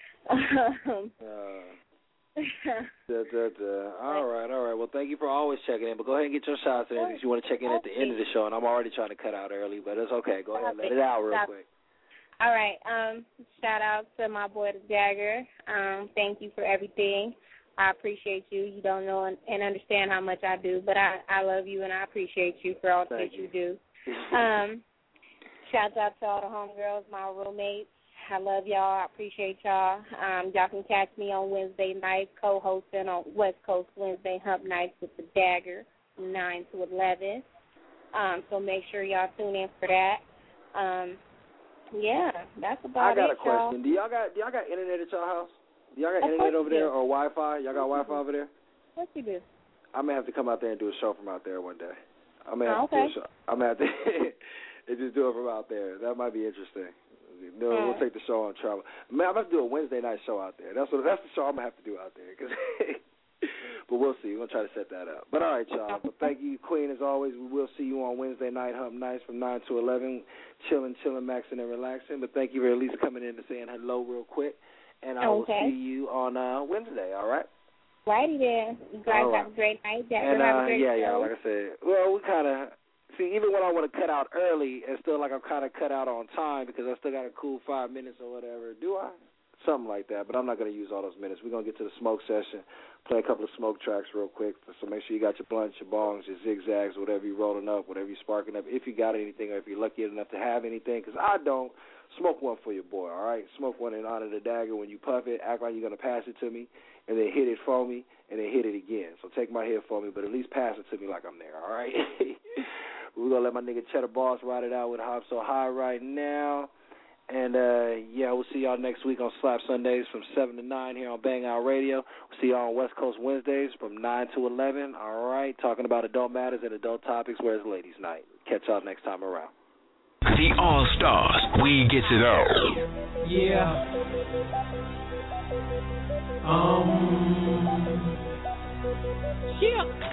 um, uh, da, da, da. All right, all right. Well, thank you for always checking in, but go ahead and get your shots in if you want to check in at the end of the show, and I'm already trying to cut out early, but it's okay. Go ahead and let it out real quick. All right. Um, shout out to my boy, the Dagger. Um, thank you for everything. I appreciate you. You don't know and, and understand how much I do, but I, I love you and I appreciate you for all that you. you do. Um, shout out to all the homegirls, my roommates. I love y'all. I appreciate y'all. Um, y'all can catch me on Wednesday nights, co-hosting on West Coast Wednesday Hump Nights with the Dagger, nine to eleven. Um, so make sure y'all tune in for that. Um, yeah, that's about it, I got a question. Y'all. Do y'all got do y'all got internet at your house? Do y'all got Of internet course over we there do. or Wi-Fi? Y'all got Wi-Fi over there? What you do? I may have to come out there and do a show from out there one day. I may have Oh, to do okay. a show. I may have to and just do it from out there. That might be interesting. No, Mm. we'll take the show on travel. Man, I'm gonna have to do a Wednesday night show out there. That's what. That's the show I'm gonna have to do out there. Cause but we'll see. We're gonna try to set that up. But all right, y'all. But thank you, Queen, as always. We will see you on Wednesday night Hump Nights from nine to eleven, chilling, chilling, maxing, and relaxing. But thank you for at least coming in and saying hello real quick. And I will Okay. see you on uh, Wednesday. All right. Righty then. You guys All right. have a great night. Dagger, And have uh, a great yeah, show. yeah. Like I said, well, we kind of. See, even when I want to cut out early, it's still like I'm kind of cut out on time because I still got a cool five minutes or whatever. Do I? Something like that. But I'm not going to use all those minutes. We're going to get to the smoke session, play a couple of smoke tracks real quick. So make sure you got your blunts, your bongs, your zigzags, whatever you're rolling up, whatever you're sparking up. If you got anything or if you're lucky enough to have anything, because I don't, smoke one for your boy, all right? Smoke one in honor of the Dagger. When you puff it, act like you're going to pass it to me, and then hit it for me, and then hit it again. So take my hit for me, but at least pass it to me like I'm there, all right? We're going to let my nigga Cheddar Boss ride it out with Hop So High right now. And, uh, yeah, we'll see y'all next week on Slap Sundays from seven to nine here on Bang Out Radio. We'll see y'all on West Coast Wednesdays from nine to eleven, all right? Talking about adult matters and adult topics, where it's ladies' night. Catch y'all next time around. The All-Stars, we gets it all. Yeah. Um. Yeah.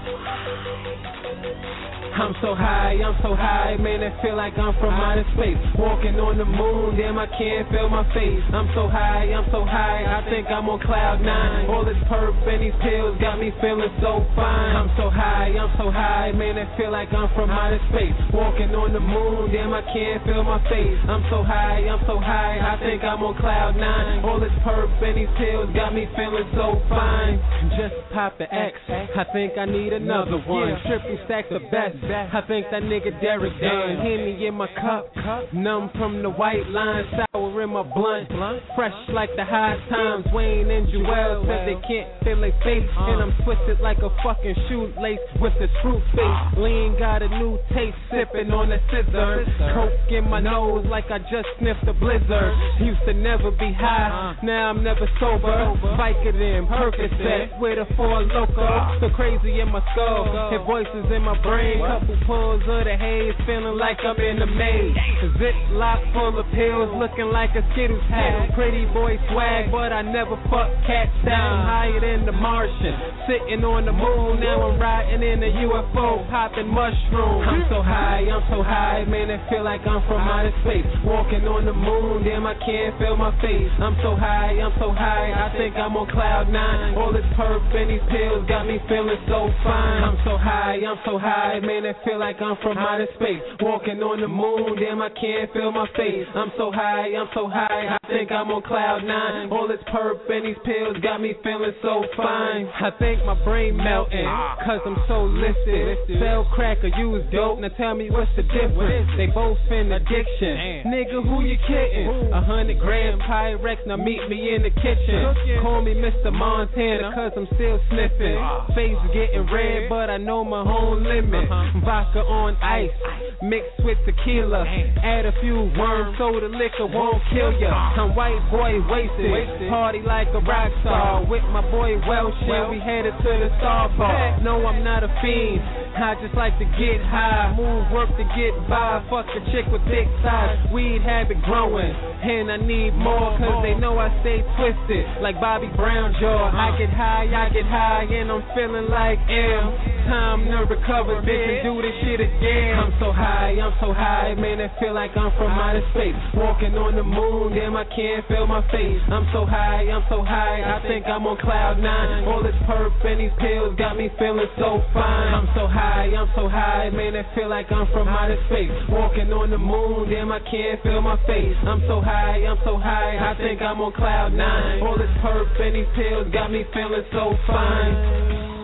I'm so high, I'm so high, man, I feel like I'm from outer space. Walking on the moon, damn, I can't feel my face. I'm so high, I'm so high, I think I'm on cloud nine. All this perp and these pills got me feeling so fine. I'm so high, I'm so high, man, I feel like I'm from outer space. Walking on the moon, damn, I can't feel my face. I'm so high, I'm so high, I think I'm on cloud nine. All this perp and these pills got me feeling so fine. Just pop the X, I think I need another one. Triple stack the best, I think that nigga Derek done. Henny in my cup, numb from the white line, sour in my blunt. Fresh like the high times, Wayne and Joel said they can't feel their face. And I'm twisted like a fucking shoelace with the screw face. Lean got a new taste, sipping on a scissor. Coke in my nose like I just sniffed a blizzard. Used to never be high, now I'm never sober. Vicodin, Percocet with a four loco. So crazy in my skull, hear voices in my brain. Couple pulls of the haze, feeling like I'm in the maze. Ziploc full of pills, looking like a Skittles hat. Pretty boy swag, but I never fuck cats down. Higher than the Martian, sitting on the moon. Now I'm riding in a U F O, popping mushrooms. I'm so high, I'm so high, man, I feel like I'm from outer space. Walking on the moon, damn, I can't feel my face. I'm so high, I'm so high, I think I'm on cloud nine. All this perp and these pills got me feeling so fine. I'm so high, I'm so high, man, I feel like I'm from outer space. Walking on the moon, damn, I can't feel my face. I'm so high, I'm so high, I think I'm on cloud nine. All this perp and these pills got me feeling so fine. I think my brain melting, cause I'm so listed. Sell crack or use dope, now tell me what's the difference. They both in addiction. Nigga, who you kidding? A hundred grand Pyrex, now meet me in the kitchen. Call me Mister Montana, cause I'm still sniffing. Face getting red, but I know my own limit. Vodka on ice, mixed with tequila. Add a few worms so the liquor won't kill ya. I'm white boy wasted, party like a rock star. With my boy Welsh, and we headed to the Star Bar. No, I'm not a fiend, I just like to get high. Move, work to get by. Fuck a chick with thick thighs. Weed habit growing, and I need more, cause they know I stay twisted like Bobby Brown jaw. I get high, I get high, and I'm feeling like M. Time to recover, bitch, and do this shit again. I'm so high, I'm so high, man, I feel like I'm from outer space. Walking on the moon, damn, I can't feel my face. I'm so high, I'm so high, I think I'm on cloud nine. All this perp and these pills got me feeling so fine. I'm so high, I'm so high, man, I feel like I'm from outer space. Walking on the moon, damn, I can't feel my face. I'm so high, I'm so high, I think I'm on cloud nine. All this perp and these pills got me feeling so fine.